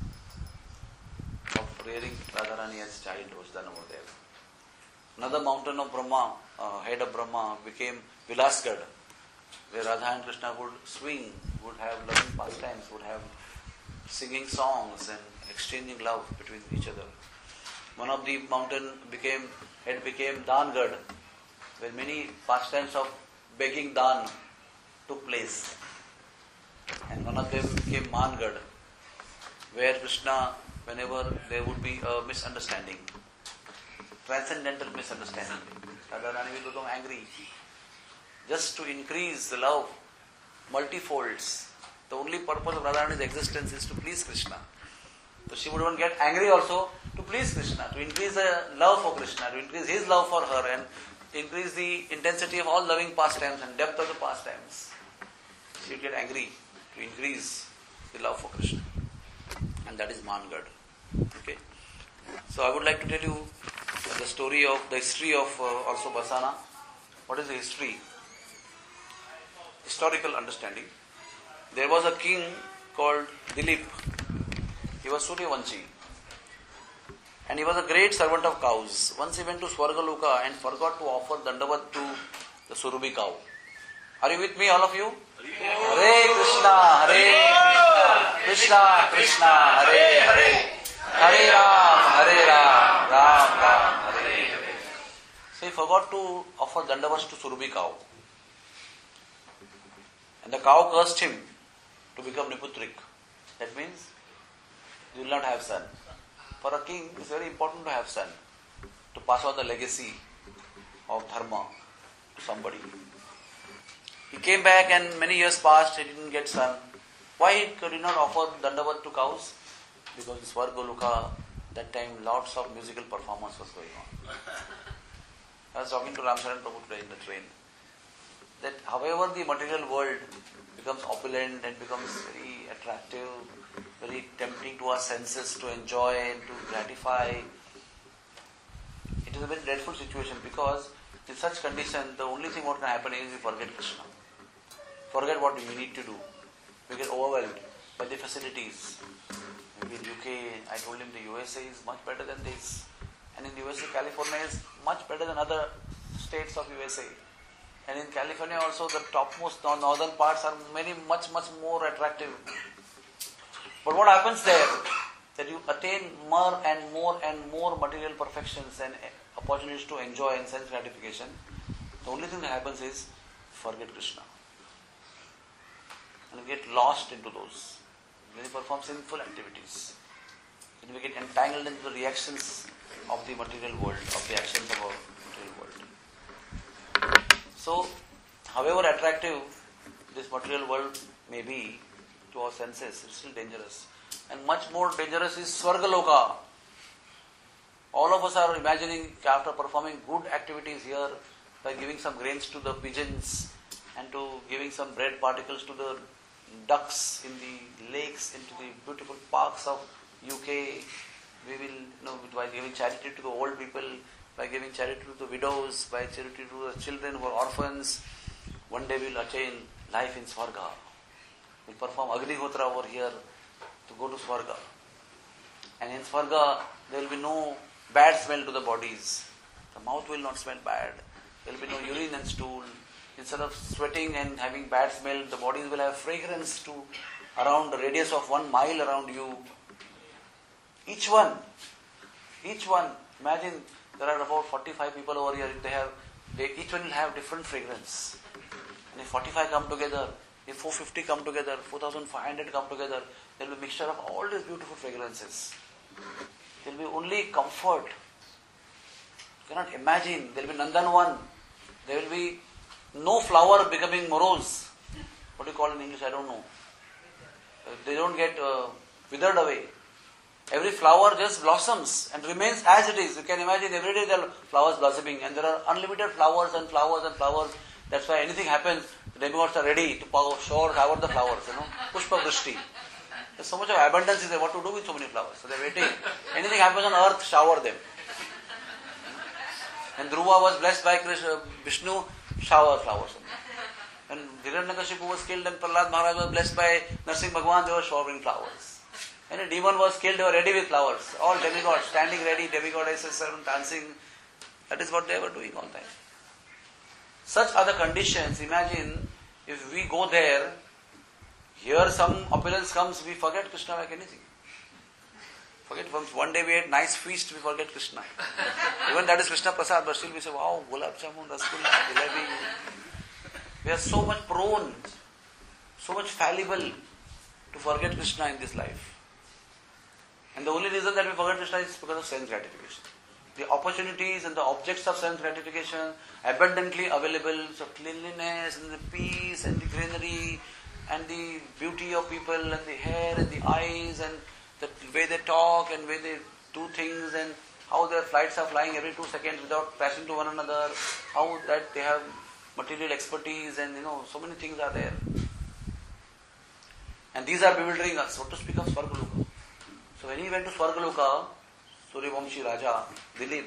of rearing Radharani as child was done over there. Another mountain of Brahma, head of Brahma, became Vilasgarh, where Radha and Krishna would swing, would have loving pastimes, would have singing songs and exchanging love between each other. One of the mountain became Dangarh, where many pastimes of begging Dan took place. And one of them became Mangarh, where Krishna, whenever there would be a misunderstanding, transcendental misunderstanding, Radharani will become angry. Just to increase the love multifolds. The only purpose of Radharani's existence is to please Krishna. So she would even get angry also to to please Krishna, to increase the love for Krishna, to increase his love for her, and increase the intensity of all loving pastimes and depth of the pastimes. She would get angry to increase the love for Krishna. And that is Mangad. Okay. So I would like to tell you the history of also Basana. What is the history? Historical understanding. There was a king called Dilip. He was Suryavanshi. And he was a great servant of cows. Once he went to Swargaloka and forgot to offer Dandavat to the Surabhi cow. Are you with me, all of you? Hare Krishna, Hare Krishna, Krishna Krishna, Hare Hare, Hare Ram, Ram Ram, Hare Hare. So he forgot to offer Dandavats to Surabhi cow. And the cow cursed him to become Niputrik. That means you will not have son. For a king, it is very important to have son, to pass on the legacy of dharma to somebody. He came back and many years passed, he didn't get son. Why could he not offer Dandavat to cows? Because in Swargaloka, that time lots of musical performance was going on. I was talking to Ramcharan Prabhu today in the train, that however the material world becomes opulent and becomes very attractive, very tempting to our senses to enjoy and to gratify, it is a very dreadful situation, because in such condition the only thing what can happen is we forget Krishna. Forget what we need to do. We get overwhelmed by the facilities. Maybe in UK, I told him the USA is much better than this. And in the USA, California is much better than other states of USA. And in California also, the topmost northern parts are much more attractive. But what happens there? That you attain more and more material perfections and opportunities to enjoy and sense gratification. The only thing that happens is forget Krishna. And we get lost into those. When we perform sinful activities, then we get entangled into the reactions of the material world, of the actions of our material world. So, however attractive this material world may be to our senses, it's still dangerous. And much more dangerous is Swargaloka. All of us are imagining after performing good activities here, by giving some grains to the pigeons and to giving some bread particles to the ducks in the lakes, into the beautiful parks of UK, we will, by giving charity to the old people, by giving charity to the widows, by charity to the children who are orphans, one day we will attain life in Swarga. We will perform Agnihotra over here to go to Swarga. And in Swarga, there will be no bad smell to the bodies. The mouth will not smell bad. There will be no urine and stool. Instead of sweating and having bad smell, the bodies will have fragrance to around the radius of 1 mile around you. Each one, imagine there are about 45 people over here, each one will have different fragrance. And if 45 come together, if 450 come together, 4,500 come together, there will be a mixture of all these beautiful fragrances. There will be only comfort. You cannot imagine. There will be Nandanvan. There will be no flower becoming morose. What do you call in English? I don't know. They don't get withered away. Every flower just blossoms and remains as it is. You can imagine every day there are flowers blossoming, and there are unlimited flowers and flowers and flowers. That's why anything happens, the demigods are ready to shower the flowers, Pushpa Vrishti. There's so much of abundance is there, what to do with so many flowers? So they're waiting. Anything happens on earth, shower them. And Dhruva was blessed by Vishnu, shower flowers. When Hiranyakashipu was killed and Prahlad Maharaj was blessed by Narsingh Bhagwan, they were showering flowers. When a demon was killed, they were ready with flowers. All demigods, standing ready, demigoddesses dancing. That is what they were doing all the time. Such are the conditions. Imagine if we go there, here some opulence comes, we forget Krishna like anything. One day we had nice feast, we forget Krishna. Even that is Krishna Prasad, but still we say, wow, Gulab Jamun, Rasgulla, Jalebi. We are so much prone, so much fallible to forget Krishna in this life. And the only reason that we forget Krishna is because of sense gratification. The opportunities and the objects of sense gratification abundantly available, so cleanliness and the peace and the greenery and the beauty of people and the hair and the eyes and the way they talk and way they two things, and how their flights are flying every 2 seconds without crashing to one another, how that they have material expertise, and so many things are there. And these are bewildering us, so to speak of Swargaloka. So when he went to Swargaloka, Suryavamshi Raja, Dilip,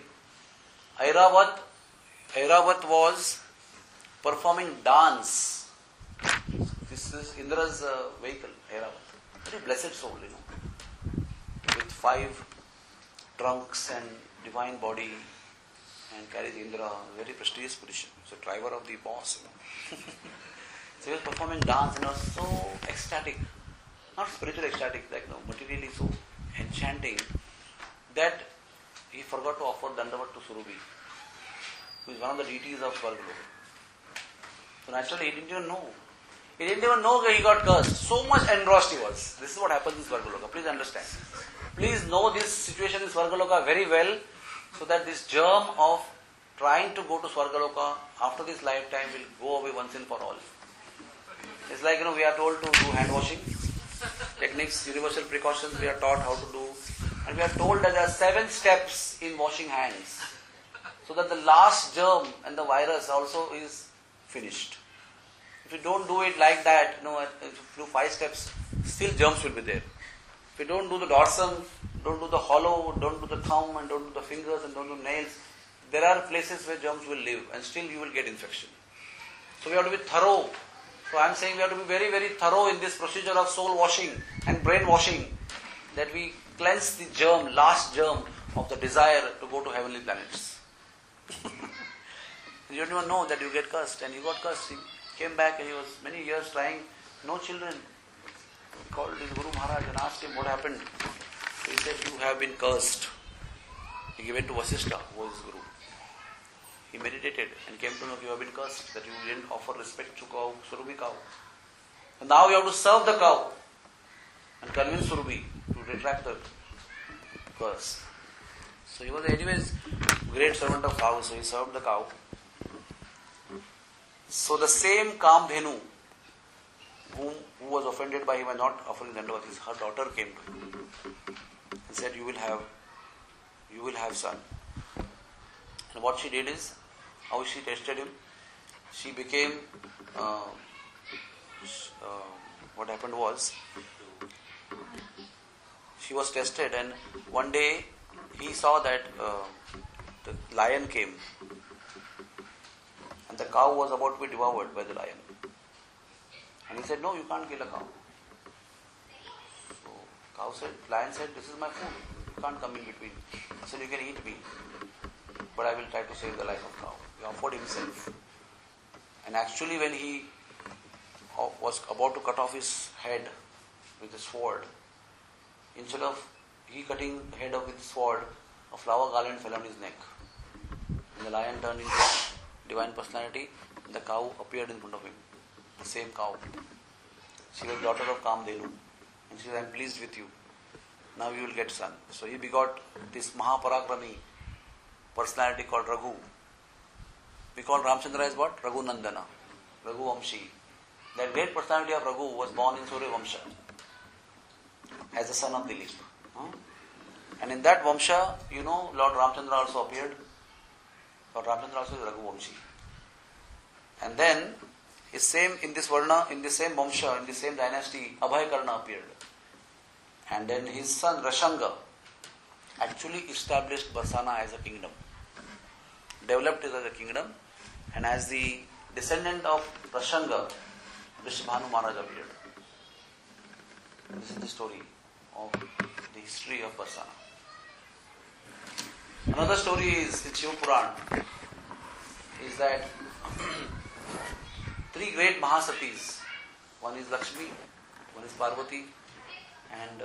Airavat was performing dance. This is Indra's vehicle, Airavat. Very blessed soul, with 5 trunks and divine body, and carries Indra, very prestigious position. So driver of the boss. So he was performing dance and was so ecstatic, not spiritually ecstatic, like materially so enchanting, that he forgot to offer Dandavat to Surabhi, who is one of the deities of Swargaloka. So naturally he didn't even know. He didn't even know that he got cursed. So much engrossed he was. This is what happens in Swargaloka. Please understand. Please know this situation in Swargaloka very well, so that this germ of trying to go to Swargaloka after this lifetime will go away once and for all. It's like, we are told to do hand washing techniques, universal precautions we are taught how to do. And we are told that there are 7 steps in washing hands, so that the last germ and the virus also is finished. If you don't do it like that, if you do 5 steps, still germs will be there. If you don't do the dorsum, don't do the hollow, don't do the thumb, and don't do the fingers, and don't do nails, there are places where germs will live, and still you will get infection. So we have to be thorough. So I am saying we have to be very, very thorough in this procedure of soul washing and brain washing, that we cleanse the germ, last germ of the desire to go to heavenly planets. You don't even know that you get cursed, and you got cursed. He came back and he was many years trying, no children. He called his Guru Maharaj and asked him what happened. He said, you have been cursed. He went to Vasishtha, who was his Guru. He meditated and came to know you have been cursed, that you didn't offer respect to cow, Surabhi cow. And now you have to serve the cow and convince Surabhi to retract the curse. So he was anyways great servant of cow, so he served the cow. So the same Kamdhenu, who was offended by him and not offering Dandavat, her daughter came to him and said, you will have son. And what she did is, how she tested him, she became, what happened was, she was tested, and one day he saw that the lion came, and the cow was about to be devoured by the lion. And he said, no, you can't kill a cow. So lion said, this is my food, you can't come in between. He said, you can eat me, but I will try to save the life of cow. He offered himself. And actually when he was about to cut off his head with a sword, instead of he cutting the head off with the sword, a flower garland fell on his neck. And the lion turned into divine personality, and the cow appeared in front of him. The same cow. She was daughter of Kamdhenu. And she said, I am pleased with you. Now you will get son. So he begot this Mahaparakrami personality called Raghu. We call Ramchandra as what? Raghu Nandana. Raghu Vamshi. That great personality of Raghu was born in Surya Vamsha as the son of Dilip. And in that Vamsha, Lord Ramchandra also appeared. Lord Ramchandra also is Raghu Vamshi. And then, in this Varna, in the same Vamsha, in the same dynasty, Abhayakarna appeared. And then his son Rashanga actually established Barsana as a kingdom. Developed it as a kingdom. And as the descendant of Rashanga, Vrishabhanu Maharaj appeared. This is the story of the history of Barsana. Another story is in Shiva Puran, is that 3 great Mahasatis, one is Lakshmi, one is Parvati, and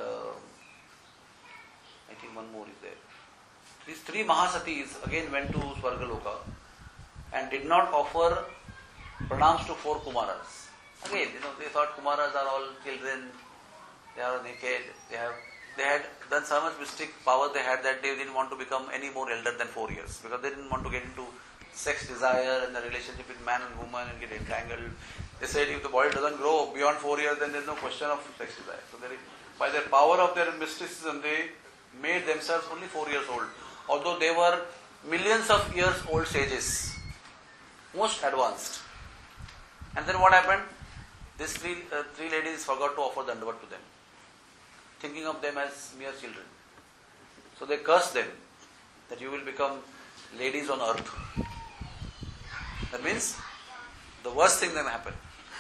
I think one more is there. These 3 Mahasatis again went to Swargaloka and did not offer pranams to 4 Kumaras. Again, they thought Kumaras are all children, they are naked, they had done so much mystic power they had that they didn't want to become any more elder than 4 years, because they didn't want to get into sex desire and the relationship with man and woman and get entangled. They said if the body doesn't grow beyond 4 years, then there is no question of sex desire. So by their power of their mysticism, they made themselves only 4 years old, although they were millions of years old sages, most advanced. And then what happened? These three ladies forgot to offer Dandavat to them, thinking of them as mere children. So they cursed them that you will become ladies on earth. That means the worst thing that happened.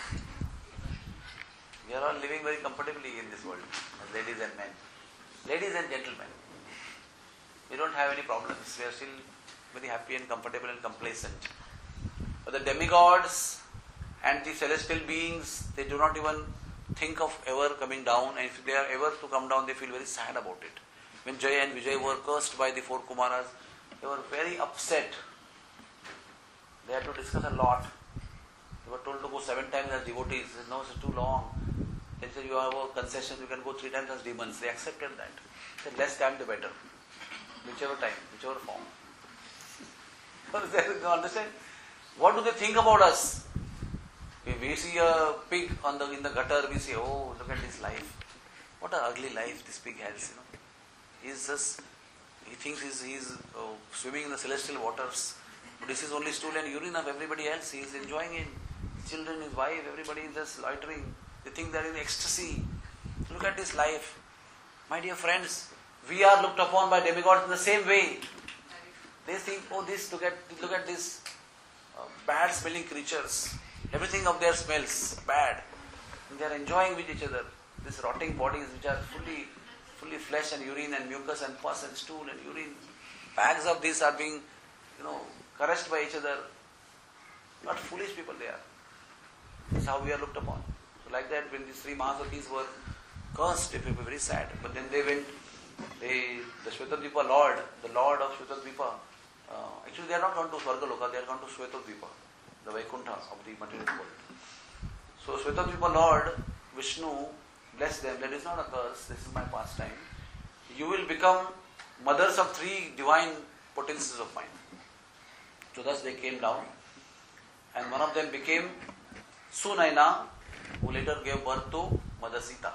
We are all living very comfortably in this world as ladies and men. Ladies and gentlemen. We don't have any problems. We are still very happy and comfortable and complacent. But the demigods and the celestial beings, they do not even think of ever coming down, and if they are ever to come down, they feel very sad about it. When Jay and Vijay were cursed by the 4 Kumaras, they were very upset. They had to discuss a lot. They were told to go 7 times as devotees. They said, no, it's too long. They said, you have a concession, you can go 3 times as demons. They accepted that. They said, less time the better. Whichever time, whichever form. You understand? What do they think about us? We see a pig in the gutter, we say, oh, look at this life. What an ugly life this pig has, He thinks he's swimming in the celestial waters. But this is only stool and urine of everybody else. He is enjoying it. His children, his wife, everybody is just loitering. They think they are in ecstasy. Look at this life. My dear friends, we are looked upon by demigods in the same way. They think, oh, look at these bad smelling creatures. Everything of their smells bad. And they are enjoying with each other. These rotting bodies which are fully flesh and urine and mucus and pus and stool and urine. Bags of these are being, caressed by each other. Not foolish people they are. This is how we are looked upon. So like that, when these 3 Mahasatis were cursed, they were very sad. But then they went, the Shvetadvipa Lord, the Lord of Shvetadvipa, actually they are not gone to Swargaloka, they are gone to Shvetadvipa, the Vaikuntha of the material world. So Shvetadvipa Lord, Vishnu, bless them, that is not a curse, this is my pastime. You will become mothers of 3 divine potencies of mine. So thus they came down, and one of them became Sunaina, who later gave birth to Mother Sita,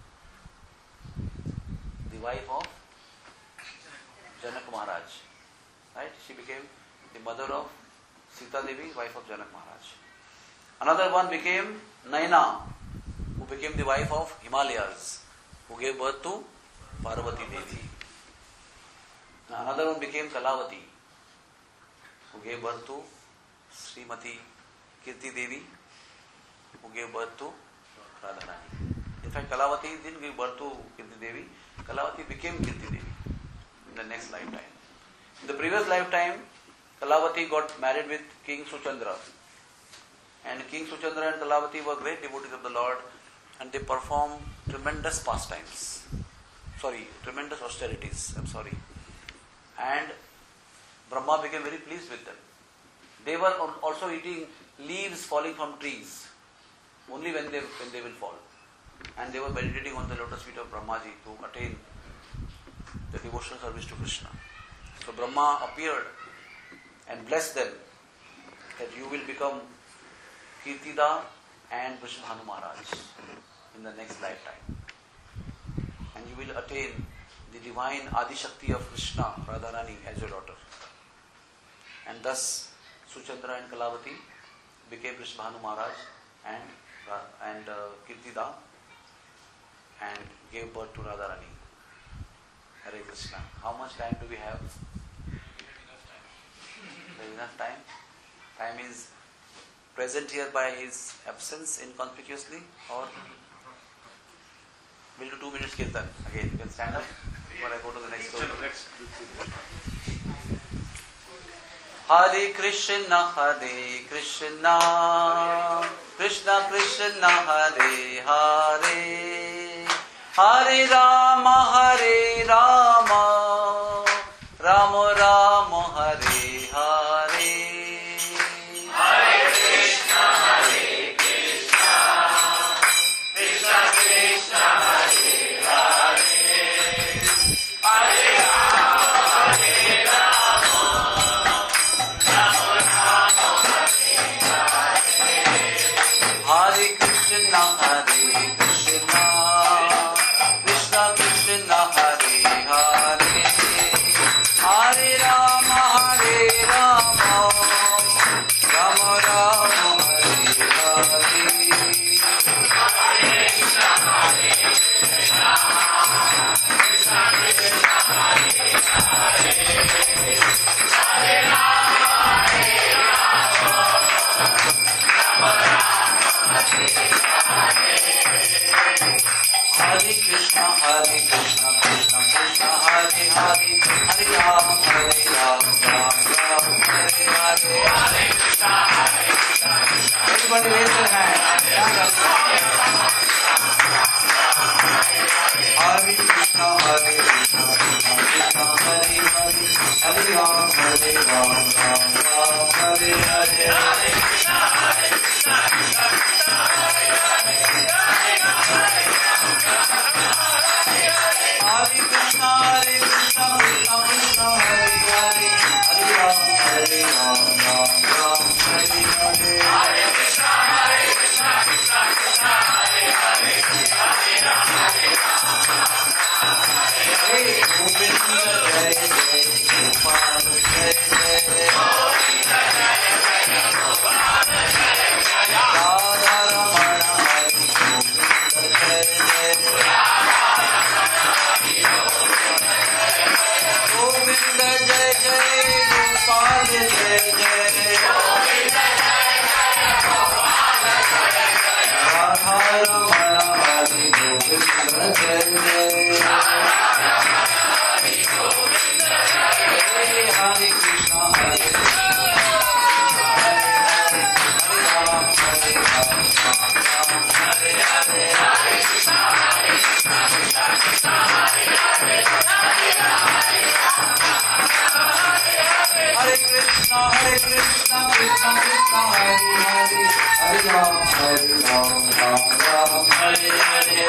the wife of Janak Maharaj. Right? She became the mother of Sita Devi, wife of Janak Maharaj. Another one became Naina, who became the wife of Himalayas, who gave birth to Parvati Devi. Now another one became Kalavati, who gave birth to Srimati Kirti Devi, who gave birth to Radharani. In fact, Kalavati didn't give birth to Kirti Devi. Kalavati became Kirti Devi in the next lifetime. In the previous lifetime, Kalavati got married with King Suchandra. And King Suchandra and Kalavati were great devotees of the Lord, and they performed tremendous pastimes. Tremendous austerities. And Brahma became very pleased with them. They were also eating leaves falling from trees, only when they will fall. And they were meditating on the lotus feet of Brahmaji to attain the devotional service to Krishna. So Brahma appeared and blessed them that you will become Kirtida and Vrishabhanu Maharaj in the next lifetime. And you will attain the divine Adi Shakti of Krishna, Radharani, as your daughter. And thus Suchandra and Kalavati became Vrishabhanu Maharaj and Kirtida and gave birth to Radharani. Hare Krishna. How much time do we have? There is enough time. Time is present here by his absence inconspicuously, or we'll do 2 minutes kirtan. Again, you can stand up before I go to the next story. Hare Krishna, Krishna Krishna, Hare Hare, Hare Rama, Rama Rama, Hare Hare. Hare Krishna, Krishna Krishna, Hare Hare, Hare Rama, Rama Rama, Hare Hare. Hare Krishna, Krishna Krishna, Hare Hare. Krishna Krishna Krishna Hare Hare Hare Ram Ram Ram Hare Hare. Everybody raise your hand. Hare Krishna Krishna Krishna Hare Hare Hare Ram Ram Ram Hare Hare. Hare Krishna Krishna Krishna Hare Hare Hare Ram Ram Ram Hare Hare. Hey Govinda Jai Jai Gopal Jai Jai Radha Ramana Hari Govinda Jai Jai Govinda Jai Jai Gopal Jai Jai Radha Ramana Hari Govinda Jai Jai. Hare Krishna Hare Krishna Hare Ram Hare Ram Hare Hare. Hare Krishna Krishna Krishna Hare Hare Hare Ram Ram Hare Hare.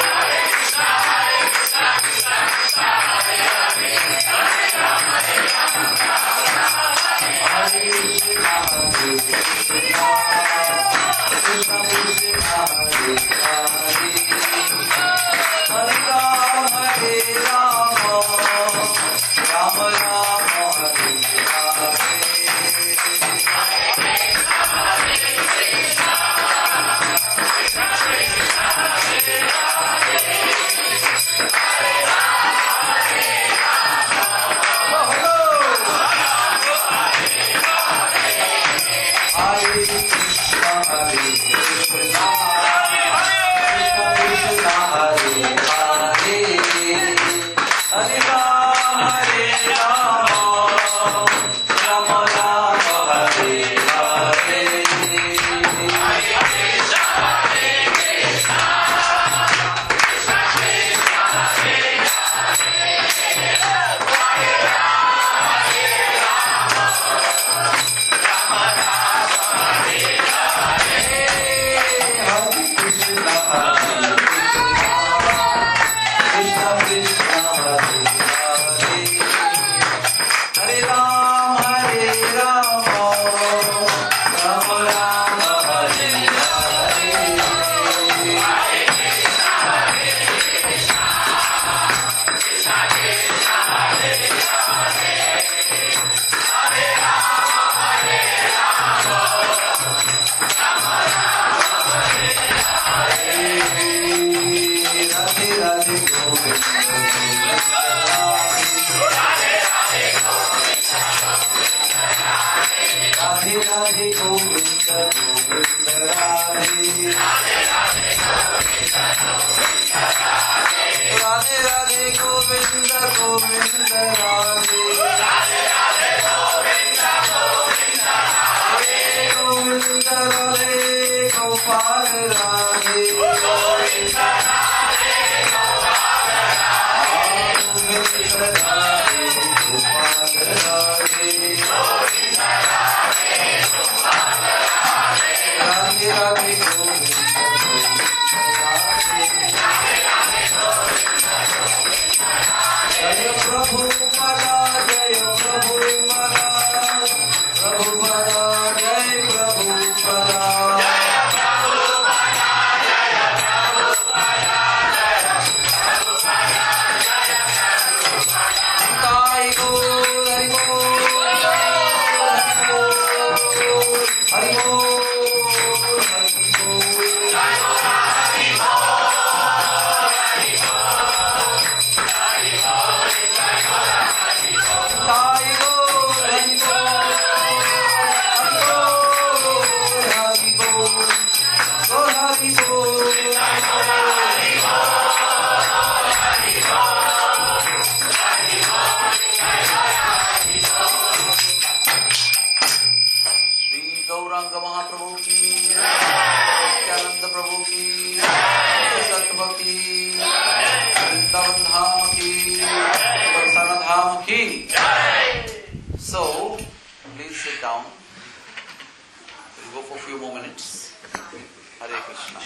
down. We'll go for a few more minutes. Hare Krishna.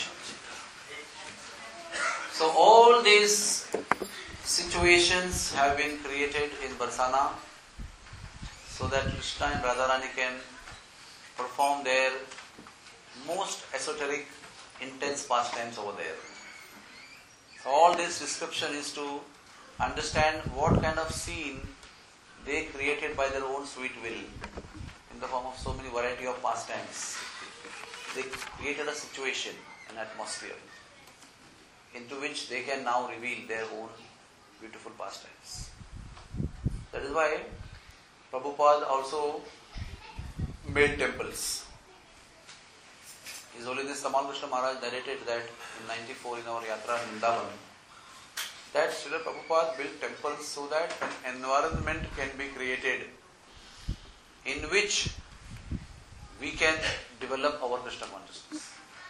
So all these situations have been created in Barsana so that Krishna and Radharani can perform their most esoteric, intense pastimes over there. So all this description is to understand what kind of scene they created by their own sweet will in the form of so many variety of pastimes. They created a situation, an atmosphere into which they can now reveal their own beautiful pastimes. That is why Prabhupada also made temples. His Holiness Tamal Krishna Maharaj narrated that in 94 in our Yatra in Vrindavan, that Srila Prabhupada built temples so that an environment can be created in which we can develop our Krishna consciousness.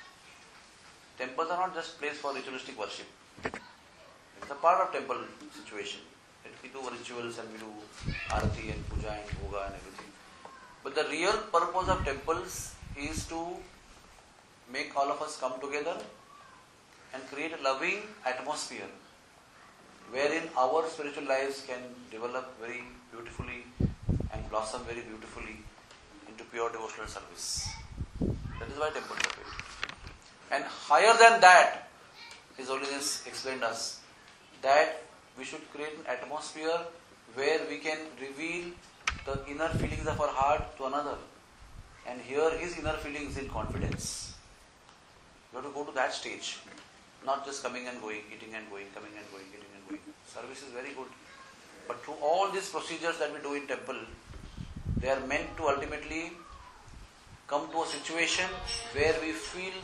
Temples are not just place for ritualistic worship. It's a part of temple situation. We do rituals and we do arati and puja and bhoga and everything. But the real purpose of temples is to make all of us come together and create a loving atmosphere wherein our spiritual lives can develop very beautifully and blossom very beautifully into pure devotional service. That is why temples are built. And higher than that, His Holiness explained us that we should create an atmosphere where we can reveal the inner feelings of our heart to another and hear his inner feelings in confidence. You have to go to that stage, not just coming and going, eating and going, coming and going, eating and going. Service is very good. But through all these procedures that we do in temple, they are meant to ultimately come to a situation where we feel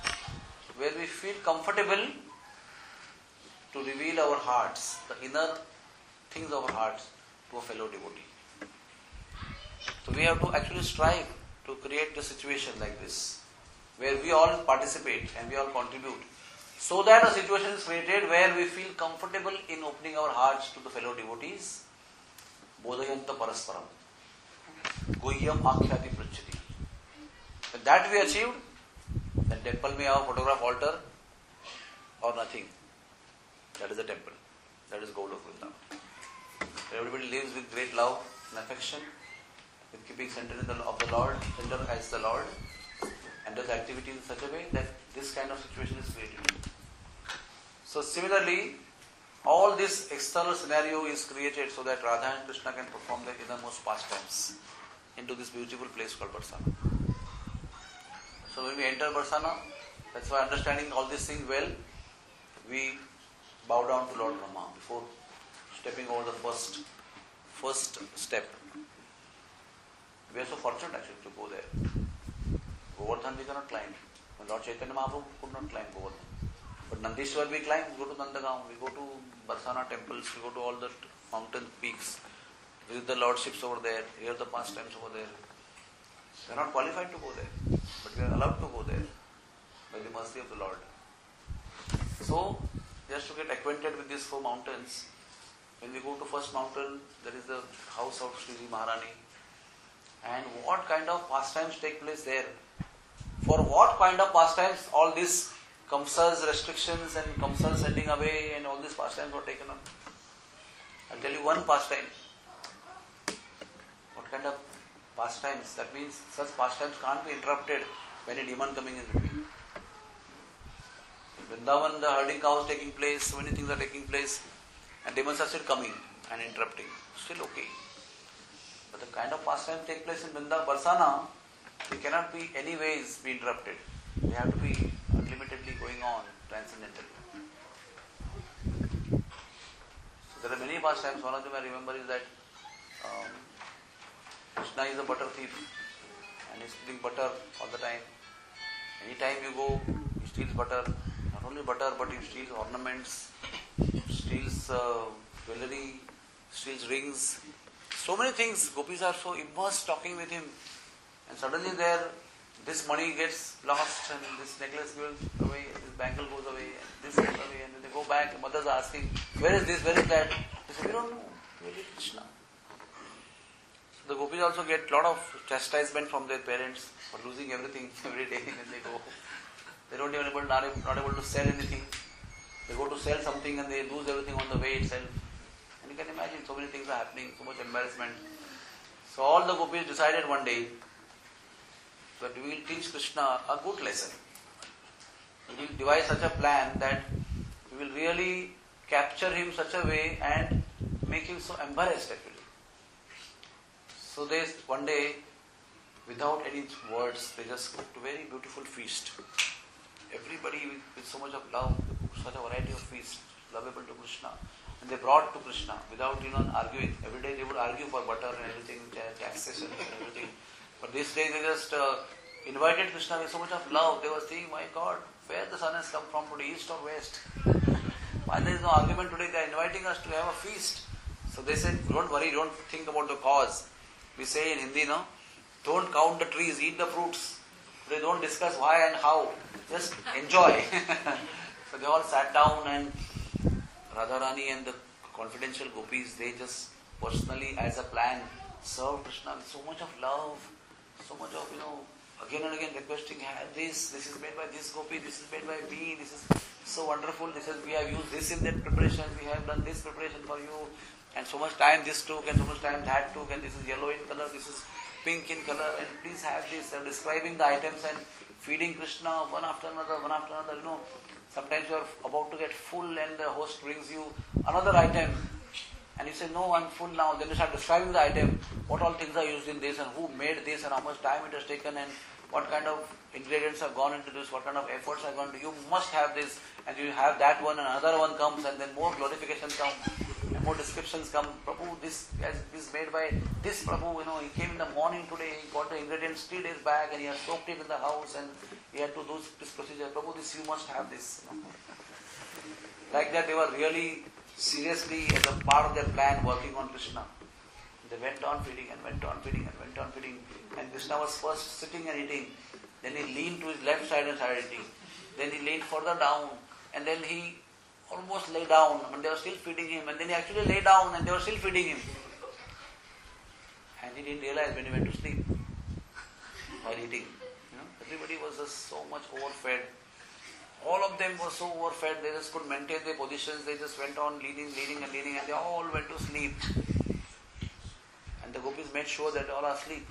comfortable to reveal our hearts, the inner things of our hearts to a fellow devotee. So we have to actually strive to create a situation like this, where we all participate and we all contribute, so that a situation is created where we feel comfortable in opening our hearts to the fellow devotees. Bodhayanta parasparam. Guhyam akhyati prachati. When that we achieved, then temple may have a photograph altar or nothing. That is the temple. That is Golok Vrindavan. Everybody lives with great love and affection, with keeping center of the Lord, center as the Lord, and does activities in such a way that this kind of situation is created. So similarly, all this external scenario is created so that Radha and Krishna can perform their innermost pastimes into this beautiful place called Barsana. So when we enter Barsana, that's why understanding all these things well, we bow down to Lord Brahma before stepping over the first step. We are so fortunate actually to go there. Govardhan we cannot climb. When Lord Chaitanya Mahaprabhu could not climb Govardhan. But Nandishwar we climb, we go to Nandagaon, we go to Barsana temples, we go to all the mountain peaks, visit the lordships over there, hear the pastimes over there. We are not qualified to go there, but we are allowed to go there by the mercy of the Lord. So, just to get acquainted with these 4 mountains, when we go to first mountain, there is the house of Sriji Maharani. And what kind of pastimes take place there? For what kind of pastimes all these Kamsa's restrictions and Kamsa's sending away and all these pastimes were taken up? I'll tell you one pastime. What kind of pastimes? That means such pastimes can't be interrupted by any demon coming in between. In Vrindavan, the herding cows taking place, so many things are taking place, and demons are still coming and interrupting. Still okay. But the kind of pastimes take place in Vrindavan, Barsana, they cannot be any ways be interrupted. They have to be unlimitedly going on transcendentally. So there are many pastimes. One of them I remember is that Krishna is a butter thief and he is stealing butter all the time. Anytime you go, he steals butter. Not only butter, but he steals ornaments, steals jewelry, steals rings. So many things. Gopis are so immersed talking with him. And suddenly this money gets lost and this necklace goes away, this bangle goes away, and this goes away, and when they go back, the mothers are asking, where is this, where is that? They say, we don't know, really Krishna. So So the gopis also get a lot of chastisement from their parents for losing everything every day when they go. They don't even not able to sell anything. They go to sell something and they lose everything on the way itself. And you can imagine so many things are happening, so much embarrassment. So all the gopis decided one day that we will teach Krishna a good lesson. We will devise such a plan that we will really capture him such a way and make him so embarrassed actually. So they one day, without any words, they just cooked a very beautiful feast. Everybody with so much of love, such a variety of feast, lovable to Krishna. And they brought to Krishna without even arguing. Every day they would argue for butter and everything, taxation and everything. But this day they just invited Krishna with so much of love. They were saying, my God, where the sun has come from today, east or west? Why there is no argument today? They are inviting us to have a feast. So they said, don't worry, don't think about the cause. We say in Hindi, no? Don't count the trees, eat the fruits. They don't discuss why and how. Just enjoy. So they all sat down and Radharani and the confidential gopis, they just personally as a plan served Krishna with so much of love, so much of, again and again requesting, have this is made by this gopi, this is made by me, this is so wonderful, we have used this in that preparation, we have done this preparation for you, and so much time this took, and so much time that took, and this is yellow in color, this is pink in color, and please have this. They're describing the items and feeding Krishna one after another. Sometimes you are about to get full and the host brings you another item and you say, no, I'm full now. Then you start describing the item, what all things are used in this and who made this and how much time it has taken and what kind of ingredients have gone into this, what kind of efforts have gone into. You must have this, and you have that one and another one comes and then more glorification comes and more descriptions come. Prabhu, this is made by this Prabhu, he came in the morning today, he got the ingredients 3 days back and he has soaked it in the house and he had to do this procedure. Prabhu, this you must have this. Like that they were really seriously as a part of their plan working on Krishna. They went on feeding and went on feeding and went on feeding. And Krishna was first sitting and eating. Then he leaned to his left side and started eating. Then he leaned further down. And then he almost lay down. And they were still feeding him. And then he actually lay down and they were still feeding him. And he didn't realize when he went to sleep while eating. Everybody was just so much overfed. All of them were so overfed. They just couldn't maintain their positions. They just went on leaning and they all went to sleep. And the gopis made sure that they all are asleep.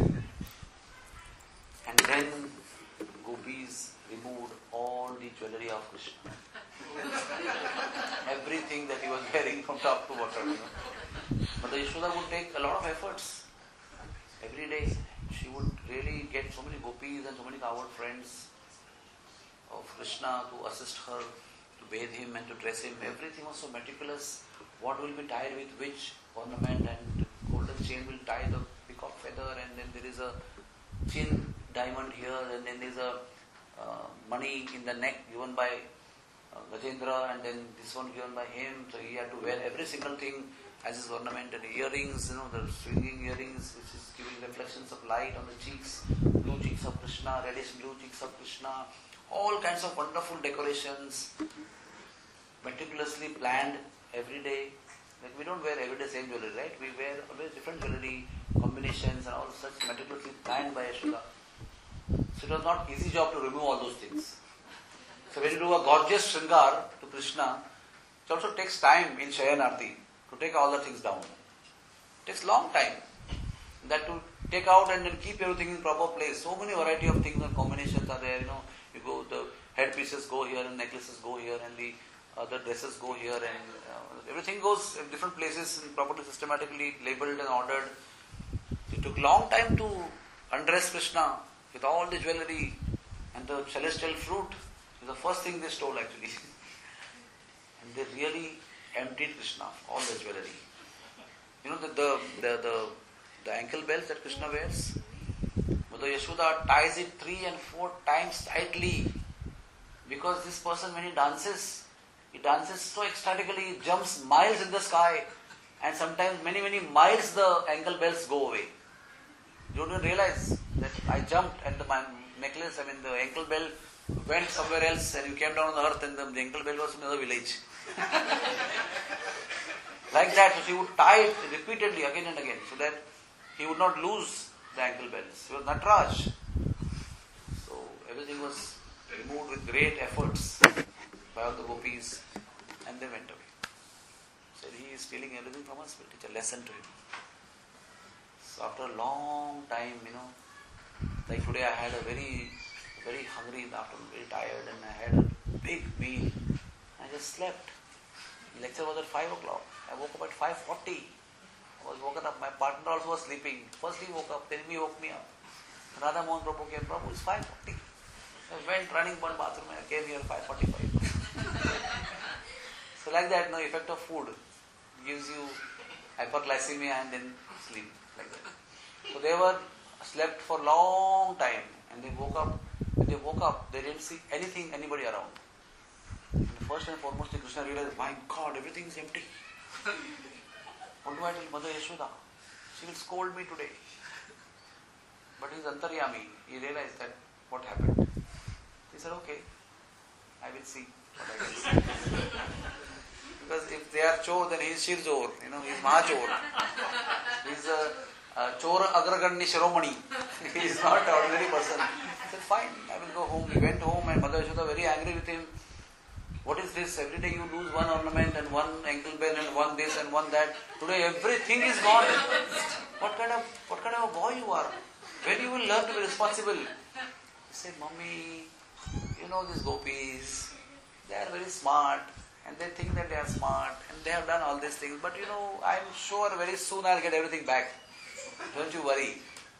And then gopis removed all the jewelry of Krishna. Everything that he was wearing from top to bottom. But the Yashoda would take a lot of efforts. Every day she would really get so many gopis and so many cowherd friends of Krishna to assist her, to bathe him and to dress him. Everything was so meticulous. What will be tied with which ornament, and golden chain will tie the peacock feather, and then there is a chin diamond here, and then there is a money in the neck given by Gajendra, and then this one given by him. So he had to wear every single thing as his ornament, and earrings, the swinging earrings which is giving reflections of light on the cheeks, blue cheeks of Krishna, reddish blue cheeks of Krishna, all kinds of wonderful decorations, meticulously planned every day. Like we don't wear every day same jewelry, right? We wear always different jewelry combinations and all such meticulously planned by Yashoda. So it was not easy job to remove all those things. So when you do a gorgeous shringar to Krishna, it also takes time in Shayanarti to take all the things down. It takes long time. That to take out and then keep everything in proper place. So many variety of things and combinations are there, You go, the headpieces go here and necklaces go here and the other dresses go here and everything goes in different places and properly systematically labelled and ordered. It took long time to undress Krishna with all the jewelry and the celestial fruit. It was the first thing they stole actually. And they really emptied Krishna of all the jewelry. The ankle belts that Krishna wears, Mother Yashoda ties it 3 and 4 times tightly, because this person when he dances so ecstatically, he jumps miles in the sky, and sometimes many miles the ankle belts go away. You don't even realize that I jumped and my necklace, the ankle bell went somewhere else and you came down on the earth and the ankle bell was in another village. Like that, so she would tie it repeatedly again and again, so that he would not lose the ankle bells. He was Nataraj. So everything was removed with great efforts by all the gopis, and they went away. Said he is stealing everything from us, we'll teach a lesson to him. So after a long time, like today I had a very hungry in the afternoon, very tired, and I had a big meal. I just slept. The lecture was at 5 o'clock. I woke up at 5:40. I was woken up. My partner also was sleeping. First he woke up, then he woke me up. Radha Mohan Prabhu came. Prabhu, it's 5:40. I went running one bathroom and I came here 5:45. So like that, effect of food gives you hyperglycemia and then sleep like that. So they slept for a long time and they woke up. When they woke up, they didn't see anybody around. And first and foremost, Krishna realized, my God, everything is empty. What do I tell Mother Yashoda? She will scold me today. But he's Antaryami. He realized that what happened. He said, okay, I will see what I can see. Because if they are chor, then he is Shirjor. He is Mahachor. He is a Chor Agragandi Shiromani. He is not an ordinary person. He said, fine, I will go home. He went home and Mother Yashoda very angry with him. What is this? Every day you lose one ornament and one ankle bell and one this and one that. Today everything is gone. What kind of a boy you are? When you will learn to be responsible? He said, Mummy, these gopis, they are very smart and they think that they are smart and they have done all these things. But I'm sure very soon I'll get everything back. Don't you worry.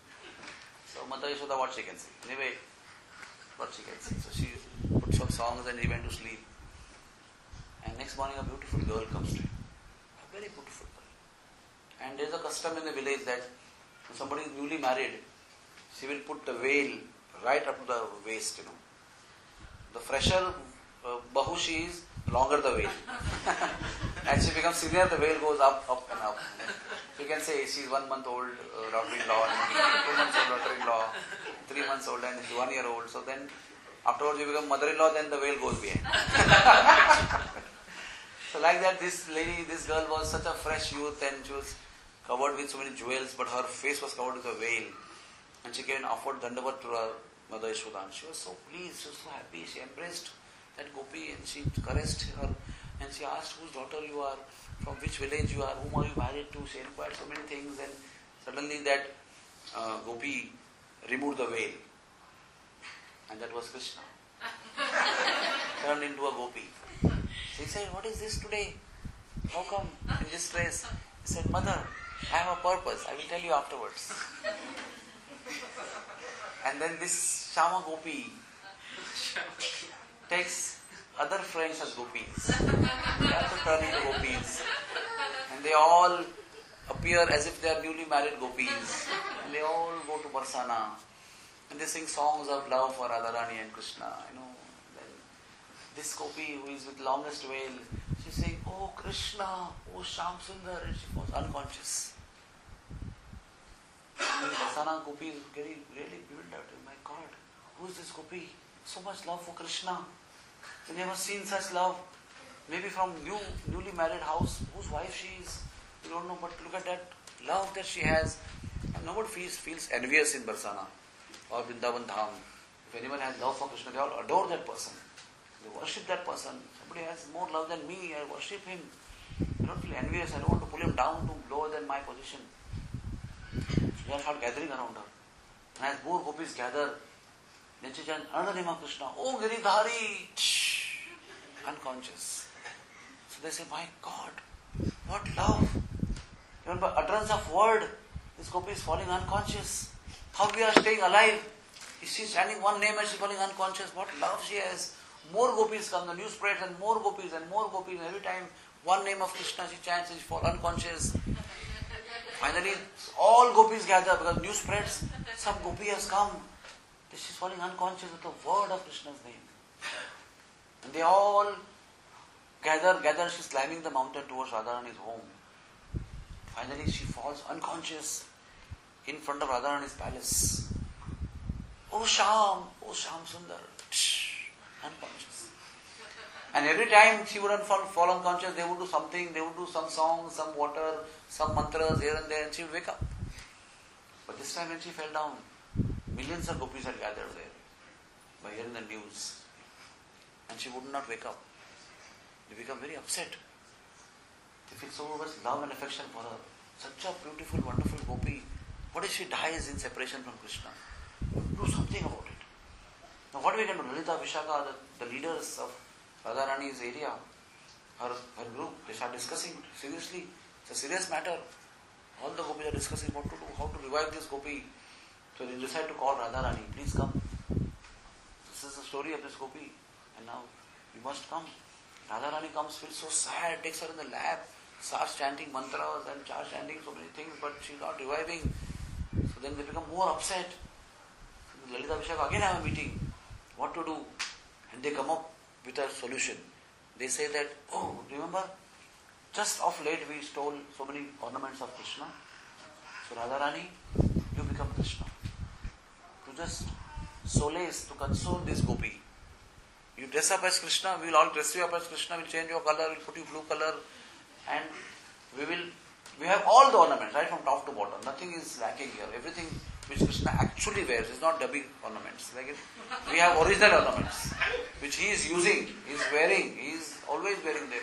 So Mata Yashoda, what she can see? Anyway, what she can see. So she put some songs and he went to sleep. And next morning a beautiful girl comes to him. A very beautiful girl. And there is a custom in the village that when somebody is newly married, she will put the veil right up to the waist, The fresher bahu she is, longer the veil. As she becomes senior, the veil goes up and up. You can say she is 1 month old daughter-in-law, 2 months old daughter-in-law, 3 months old and 1 year old. So then afterwards you become mother-in-law, then the veil goes behind. So like that, this girl was such a fresh youth and she was covered with so many jewels, but her face was covered with a veil. And she came and offered Dandavat to her Mother Yashoda. And she was so pleased, she was so happy. She embraced that gopi and she caressed her and she asked whose daughter you are, from which village you are, whom are you married to. She inquired so many things and suddenly that gopi removed the veil. And that was Krishna. Turned into a gopi. She said, what is this today? How come in this dress? He said, Mother, I have a purpose. I will tell you afterwards. And then this Shama Gopi takes other friends as gopis. They also turn into gopis. And they all appear as if they are newly married gopis. And they all go to Barsana. And they sing songs of love for Radharani and Krishna. Then this gopi who is with longest veil, she saying, oh Krishna, oh Shyam Sundar, and she was unconscious. And Barsana gopi is getting really bewildered. My God, who is this gopi? So much love for Krishna. We never seen such love. Maybe from newly married house, whose wife she is, we don't know, but look at that love that she has. And nobody feels envious in Barsana or Vrindavan Dham. If anyone has love for Krishna, they all adore that person. They worship that person. Somebody has more love than me, I worship him. I don't feel envious, I don't want to pull him down to lower than my position. So they all start gathering around her. And as more gopis gather, then she chants, Ananima Krishna, oh Giridhari, unconscious. So they say, my God, what love. Even by utterance of word, this gopi is falling unconscious. How we are staying alive? She's chanting one name and she's falling unconscious. What love she has. More gopis come, the news spreads and more gopis and more gopis. And every time one name of Krishna she chants and she falls unconscious. Finally, all gopis gather because news spreads. Some gopi has come. She's falling unconscious with the word of Krishna's name. And they all gather. She's climbing the mountain towards Radharani's home. Finally, she falls unconscious in front of Radharani's palace. Oh Shyam Sundar, unconscious. And every time she wouldn't fall unconscious, they would do something, they would do some song, some water, some mantras here and there, and she would wake up. But this time when she fell down, millions of gopis had gathered there by hearing the news. And she would not wake up. They become very upset. They feel so much love and affection for her. Such a beautiful, wonderful gopi. What if she dies in separation from Krishna? Do something about it. Now what we can do? Lalita, Vishaka, the leaders of Radharani's area, her group, they start discussing seriously. It's a serious matter. All the gopis are discussing what to do, how to revive this gopi. So they decide to call Radharani, please come. This is the story of this gopi. And now you must come. Radharani comes, feels so sad, takes her in the lap, starts chanting mantras and starts chanting so many things, but she's not reviving. So then they become more upset. Lalita Vishaka again have a meeting. What to do? And they come up with a solution. They say that, oh, remember, just of late we stole so many ornaments of Krishna. So Radharani, you become Krishna. To just solace, to console this gopi. You dress up as Krishna, we will all dress you up as Krishna, we will change your color, we will put you blue color, and we have all the ornaments, right from top to bottom. Nothing is lacking here. Everything which Krishna actually wears is not dubbing ornaments. We have original ornaments, which he is using, he is wearing, he is always wearing them.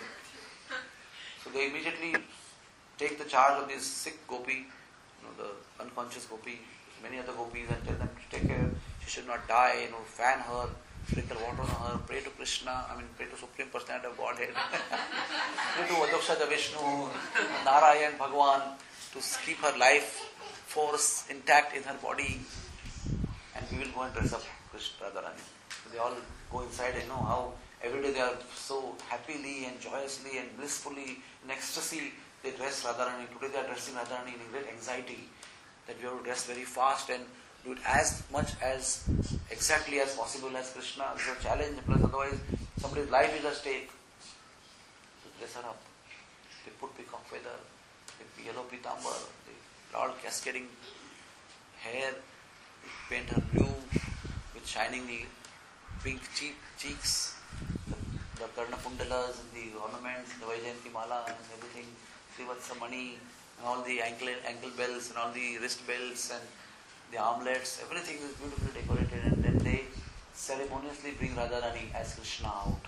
So they immediately take the charge of this sick gopi, the unconscious gopi, many other gopis, and tell them to take care, she should not die, fan her, sprinkle water on her, pray to Krishna, pray to Supreme Personality of Godhead, pray to Adokshada Vishnu, Narayan, Bhagwan, to keep her life force intact in her body, and we will go and dress up Krishna Radharani. So they all go inside and know how every day they are so happily and joyously and blissfully in ecstasy they dress Radharani. Today they are dressing Radharani in great anxiety that we have to dress very fast and do it as much as exactly as possible as Krishna. This is a challenge, because otherwise somebody's life is at stake. So dress her up. They put peacock feather, they yellow pitambar, they all cascading hair, they paint her blue with shining pink cheeks, the karna pundalas and the ornaments, the Vaijayanti mala and everything, Srivatsa money, and all the ankle bells and all the wrist bells and the armlets, everything is beautifully decorated, and then they ceremoniously bring Radharani as Krishna out.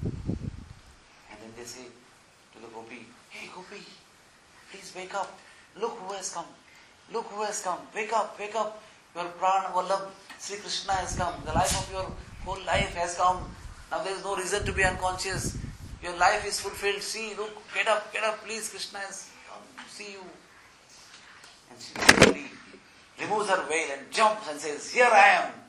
And then they say to the gopi, hey gopi, please wake up. Look who has come. Look who has come. Wake up, wake up. Your Pran Vallabh, Sri Krishna has come. The life of your whole life has come. Now there is no reason to be unconscious. Your life is fulfilled. See, look, get up, please. Krishna has come to see you. And she immediately removes her veil and jumps and says, here I am.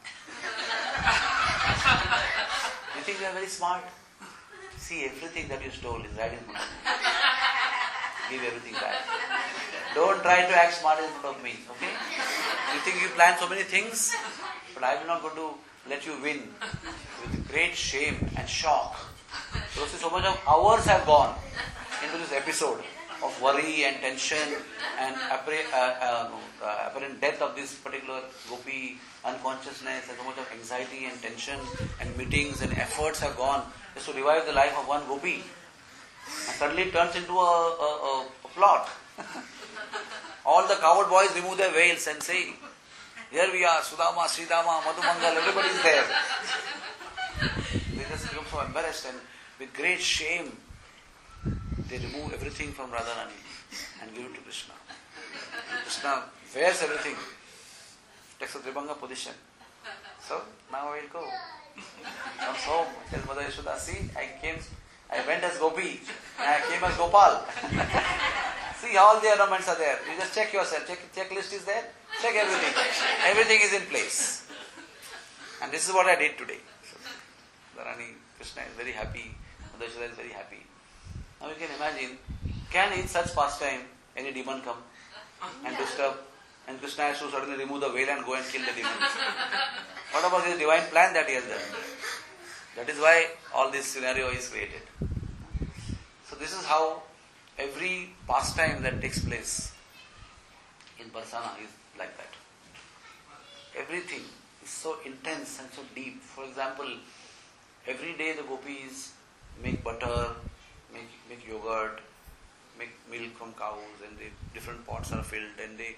You think you are very smart? See, everything that you stole is right in front of me. Give everything back. Don't try to act smart in front of me, okay? You think you plan so many things, but I am not going to let you win with great shame and shock. So see, so much of hours have gone into this episode of worry and tension and apparent death of this particular gopi, unconsciousness, and so much of anxiety and tension and meetings and efforts have gone just to revive the life of one gopi. And suddenly it turns into a plot. All the coward boys remove their veils and say, here we are, Sudama, Sridama, Madhumangal, everybody is there. They just become so embarrassed, and with great shame they remove everything from Radharani and give it to Krishna. And Krishna wears everything, takes a Tribhanga position. So now I will go. Comes home, tells Mother Yashoda, see, I went as Gopi and I came as Gopal. See, all the ornaments are there. You just check yourself. Checklist is there. Check everything. Everything is in place. And this is what I did today. So, Rani Krishna is very happy. Mother Yashoda is very happy. Now you can imagine, can in such pastime any demon come and disturb, and Krishna has to suddenly remove the veil and go and kill the demon? What about his divine plan that he has done? That is why all this scenario is created. So this is how every pastime that takes place in Barsana is like that. Everything is so intense and so deep. For example, every day the gopis make butter, make yogurt, make milk from cows, and different pots are filled, and they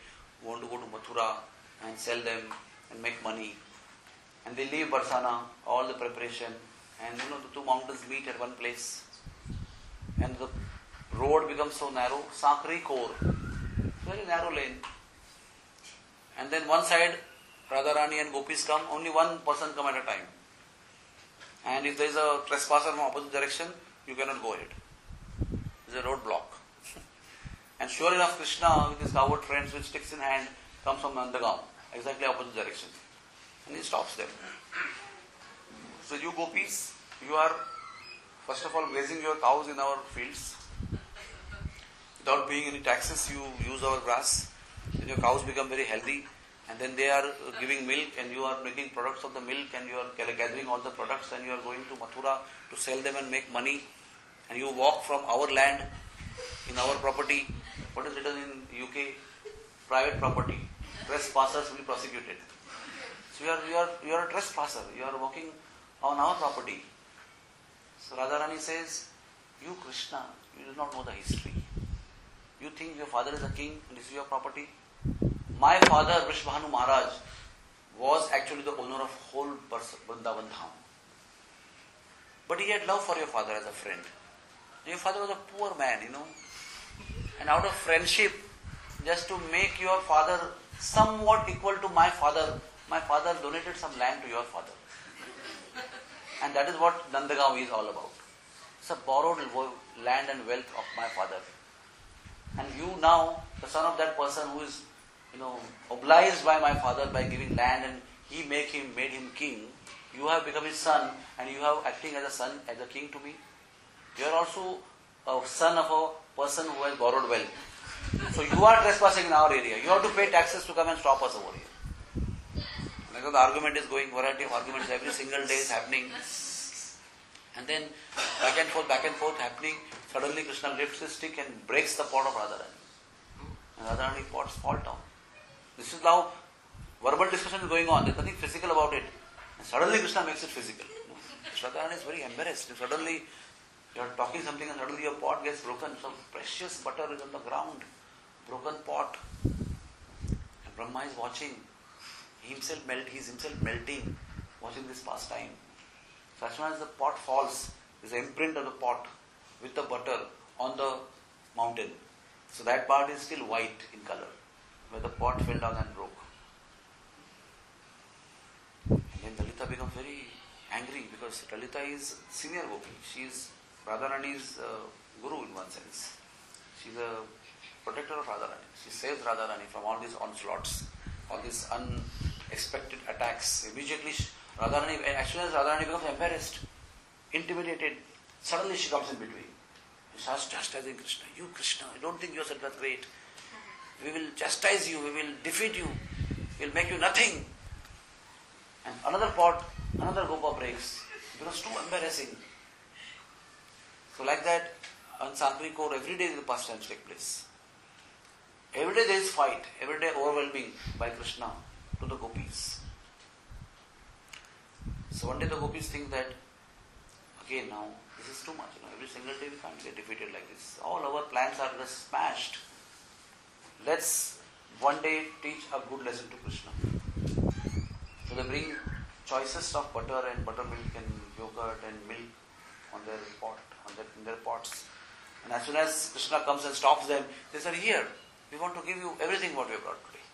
who want to go to Mathura and sell them and make money. And they leave Barsana, all the preparation, and the two mountains meet at one place. And the road becomes so narrow, Sakri Kor, very narrow lane. And then one side, Radharani and Gopis come, only one person come at a time. And if there is a trespasser from opposite direction, you cannot go ahead. There is a roadblock. And sure enough, Krishna with his coward friends with sticks in hand comes from Nandagaon, exactly opposite direction. And he stops them. So you Gopis, you are first of all grazing your cows in our fields. Without paying any taxes, you use our grass. Then your cows become very healthy. And then they are giving milk and you are making products of the milk and you are gathering all the products and you are going to Mathura to sell them and make money. And you walk from our land in our property. What is written in UK? Private property. Trespassers will be prosecuted. So you are a trespasser. You are walking on our property. So Radharani says, you Krishna, you do not know the history. You think your father is a king and this is your property? My father, Vrishabhanu Maharaj, was actually the owner of whole Vrindavan Dham. But he had love for your father as a friend. Your father was a poor man, And out of friendship, just to make your father somewhat equal to my father donated some land to your father. And that is what Nandagaon is all about. It's a borrowed land and wealth of my father. And you now, the son of that person who is, obliged by my father by giving land and he made him king, you have become his son and you have acting as a son, as a king to me. You are also a son of a person who has borrowed wealth. So you are trespassing in our area. You have to pay taxes to come and stop us over here. Because the argument is going, variety of arguments every single day is happening. And then back and forth happening. Suddenly Krishna lifts his stick and breaks the pot of Radharani. And Radharani pots fall down. This is now verbal discussion is going on. There is nothing physical about it. And suddenly Krishna makes it physical. Radharani is very embarrassed. If suddenly you are talking something and suddenly your pot gets broken. Some precious butter is on the ground. Broken pot. And Brahma is watching. He is himself melting, watching this pastime. So as soon as the pot falls, there is an imprint of the pot with the butter on the mountain. So that part is still white in color, where the pot fell down and broke. And then Lalita becomes very angry because Lalita is senior Gopi. She is Radharani's guru in one sense. She is a protector of Radharani. She saves Radharani from all these onslaughts, all these unexpected attacks. Immediately Radharani, as soon as Radharani becomes embarrassed, intimidated, suddenly she comes in between. She starts chastising Krishna. You Krishna, I don't think yourself as great. We will chastise you, we will defeat you, we will make you nothing. And another Gopa breaks. It was too embarrassing. So like that, on Sakri Kor, every day the pastimes take place. Every day there is fight, every day overwhelming by Krishna to the Gopis. So one day the Gopis think that, again now, this is too much. Every single day we can't get defeated like this. All our plans are just smashed. Let's one day teach a good lesson to Krishna. So they bring choicest of butter and buttermilk and yogurt and milk on their pot, in their pots. And as soon as Krishna comes and stops them, they say, here, we want to give you everything what we have brought today.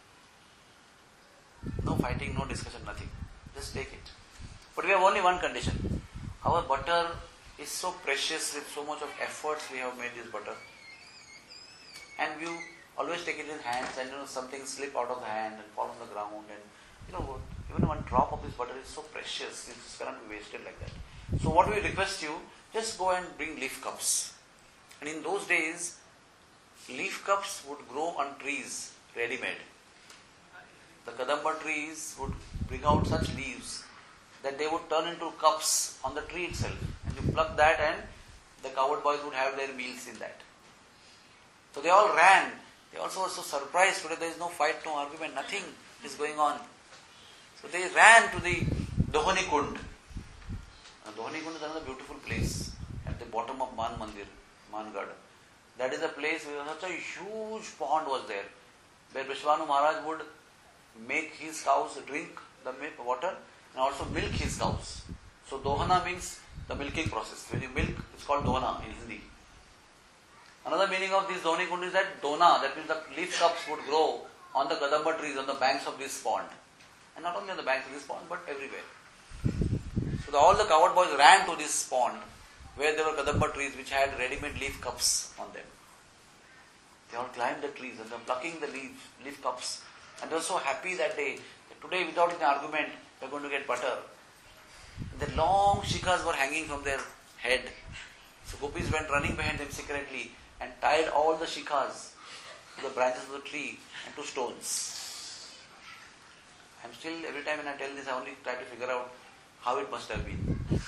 No fighting, no discussion, nothing. Just take it. But we have only one condition. Our butter is so precious, with so much of efforts we have made this butter. And you always take it in hands and something slip out of the hand and fall on the ground and even one drop of this butter is so precious, it cannot be wasted like that. So what we request you, just go and bring leaf cups. And in those days, leaf cups would grow on trees, ready-made. The Kadamba trees would bring out such leaves that they would turn into cups on the tree itself. And you pluck that and the cowherd boys would have their meals in that. So they all ran. They also were so surprised. Today there is no fight, no argument, nothing is going on. So they ran to the Dohani Kund. Dohani Kund is another beautiful place at the bottom of Man Mandir, Mangad. That is a place where such a huge pond was there. where Vishwanu Maharaj would make his cows drink the water and also milk his cows. So Dohana means the milking process. When you milk, it's called Dohana in Hindi. Another meaning of this Doni Kund is that Dona, that means the leaf cups would grow on the Kadamba trees on the banks of this pond. And not only on the banks of this pond, but everywhere. So all the cowherd boys ran to this pond where there were Kadamba trees which had ready-made leaf cups on them. They all climbed the trees and they were plucking the leaf cups. And they were so happy that day. Today, without any argument, they are going to get butter. The long shikhas were hanging from their head. So gopis went running behind them secretly and tied all the shikhas to the branches of the tree and to stones. I'm still, every time when I tell this, I only try to figure out how it must have been. You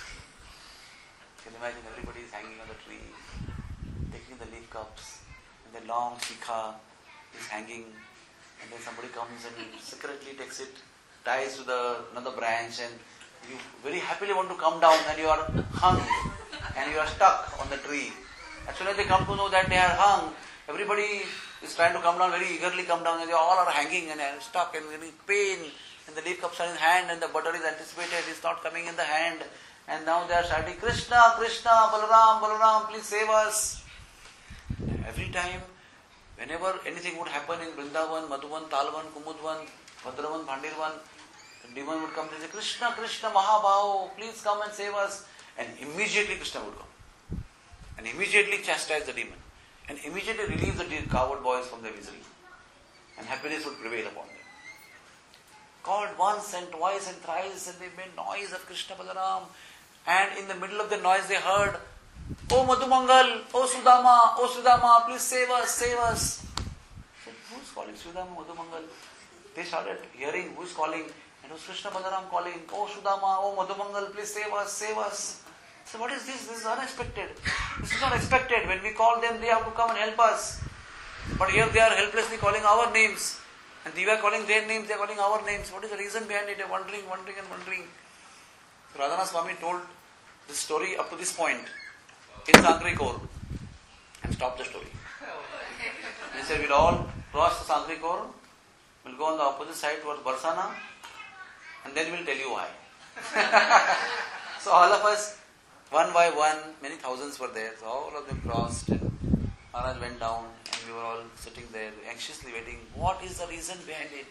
can imagine everybody is hanging on the tree, taking the leaf cups, and the long shikha is hanging, and then somebody comes and secretly takes it, ties to another branch, and you very happily want to come down, and you are hung, and you are stuck on the tree. As soon as they come to know that they are hung, everybody is trying to come down, very eagerly come down, and they all are hanging and are stuck and getting pain, and the leaf cups are in hand, and the butter is anticipated, it's not coming in the hand, and now they are shouting, Krishna, Krishna, Balaram, Balaram, please save us. Every time, whenever anything would happen in Vrindavan, Madhuvan, Talvan, Kumudvan, Bhadravan, Bhandirvan, the demon would come and say, Krishna, Krishna, Mahabhaho, please come and save us. And immediately Krishna would come. And immediately chastise the demon. And immediately release the coward boys from their misery. And happiness would prevail upon them. Called once and twice and thrice, and they made noise of Krishna Balaram. And in the middle of the noise they heard, Oh Madhumangal, Oh Sudama, please save us, save us. Said, who is calling Sudama, Madhumangal? They started hearing who is calling, and it was Krishna Balaram calling, Oh Sudama, Oh Madhumangal, please save us, save us. So what is this? This is unexpected. This is not expected. When we call them, they have to come and help us. But here they are helplessly calling our names. And we are calling their names, they are calling our names. What is the reason behind it? They are wondering. So Radhana Swami told this story up to this point in Sankrikor and stopped the story. He said, we'll all cross the Sankrikor, we'll go on the opposite side towards Barsana, and then we'll tell you why. So all of us, one by one, many thousands were there, so all of them crossed, and Maharaj went down, and we were all sitting there anxiously waiting. What is the reason behind it?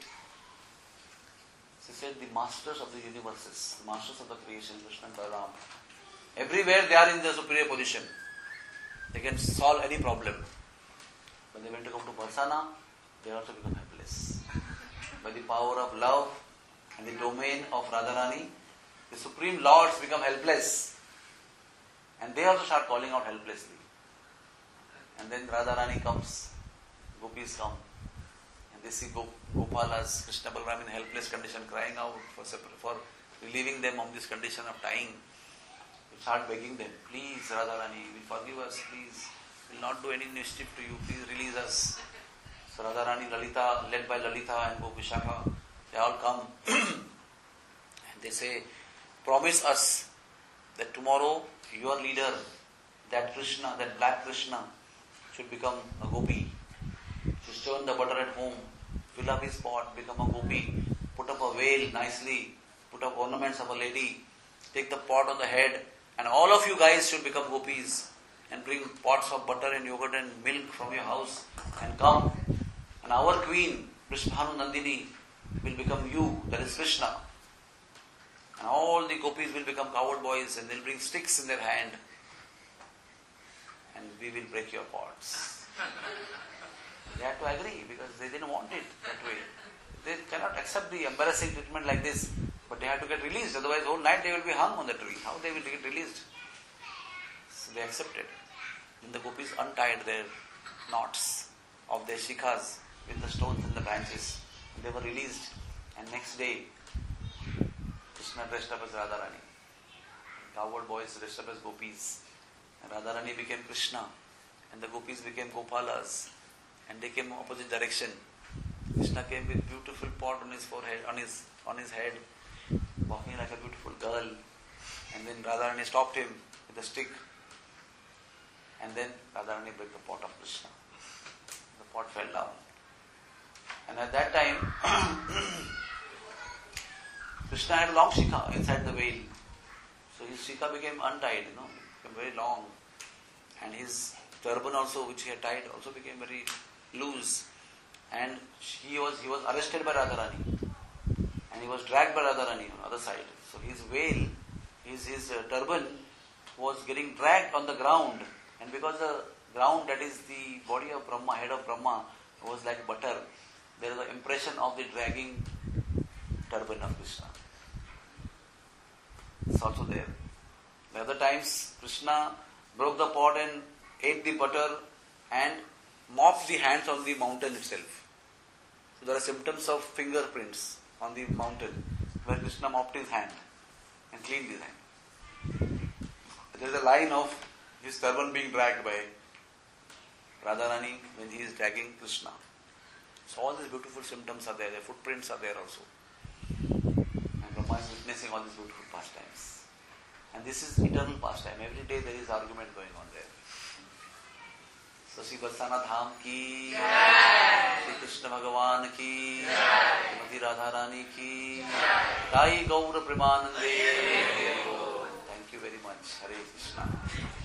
He said, the masters of the universes, the masters of the creation, Krishna and Balaram, everywhere they are in the superior position. They can solve any problem. When they went to come to Barsana, they also become helpless. By the power of love and the domain of Radharani, the supreme lords become helpless. And they also start calling out helplessly. And then Radharani comes, gopis come, and they see Gopalas, Krishna Balaram in helpless condition, crying out for relieving them of this condition of tying. We start begging them, please Radharani, forgive us, please. We will not do any mischief to you, please release us. So Radharani, Lalita, led by Lalita and Gopishaka, they all come and they say, promise us that tomorrow your leader, that Krishna, that black Krishna, should become a gopi. Should churn the butter at home, fill up his pot, become a gopi, put up a veil nicely, put up ornaments of a lady, take the pot on the head, and all of you guys should become gopis and bring pots of butter and yogurt and milk from your house and come. And our queen, Vishbhanu Nandini, will become you, that is Krishna. And all the gopis will become coward boys and they'll bring sticks in their hand. And we will break your pots. They had to agree because they didn't want it that way. They cannot accept the embarrassing treatment like this. But they have to get released, otherwise whole night they will be hung on the tree. How they will get released? So they accepted. Then the gopis untied their knots of their shikhas with the stones and the branches. They were released, and next day Krishna dressed up as Radharani. Coward boys dressed up as gopis. And Radharani became Krishna, and the gopis became Gopalas, and they came opposite direction. Krishna came with beautiful pot on his forehead, on his head, walking like a beautiful girl. And then Radharani stopped him with a stick. And then Radharani broke the pot of Krishna. The pot fell down. at that time, Krishna had a long shikha inside the veil. So his shikha became untied, became very long. And his turban also, which he had tied, also became very loose. And he was arrested by Radharani. And he was dragged by Radharani on the other side. So his veil, his turban was getting dragged on the ground. And because the ground, that is the body of Brahma, head of Brahma, was like butter, there is an impression of the dragging turban of Krishna. It's also there. The other times, Krishna broke the pot and ate the butter and mopped the hands on the mountain itself. So there are symptoms of fingerprints on the mountain where Krishna mopped his hand and cleaned his hand. There is a line of his turban being dragged by Radharani when he is dragging Krishna. So all these beautiful symptoms are there, the footprints are there also. And Brahma is witnessing all these beautiful pastimes. And this is eternal pastime. Every day there is argument going on there. So Sri Vatsana Dham ki, Sri Krishna Bhagavan ki, Srimati Radharani ki, Rai Gaura Premanande. Thank you very much. Hare Krishna.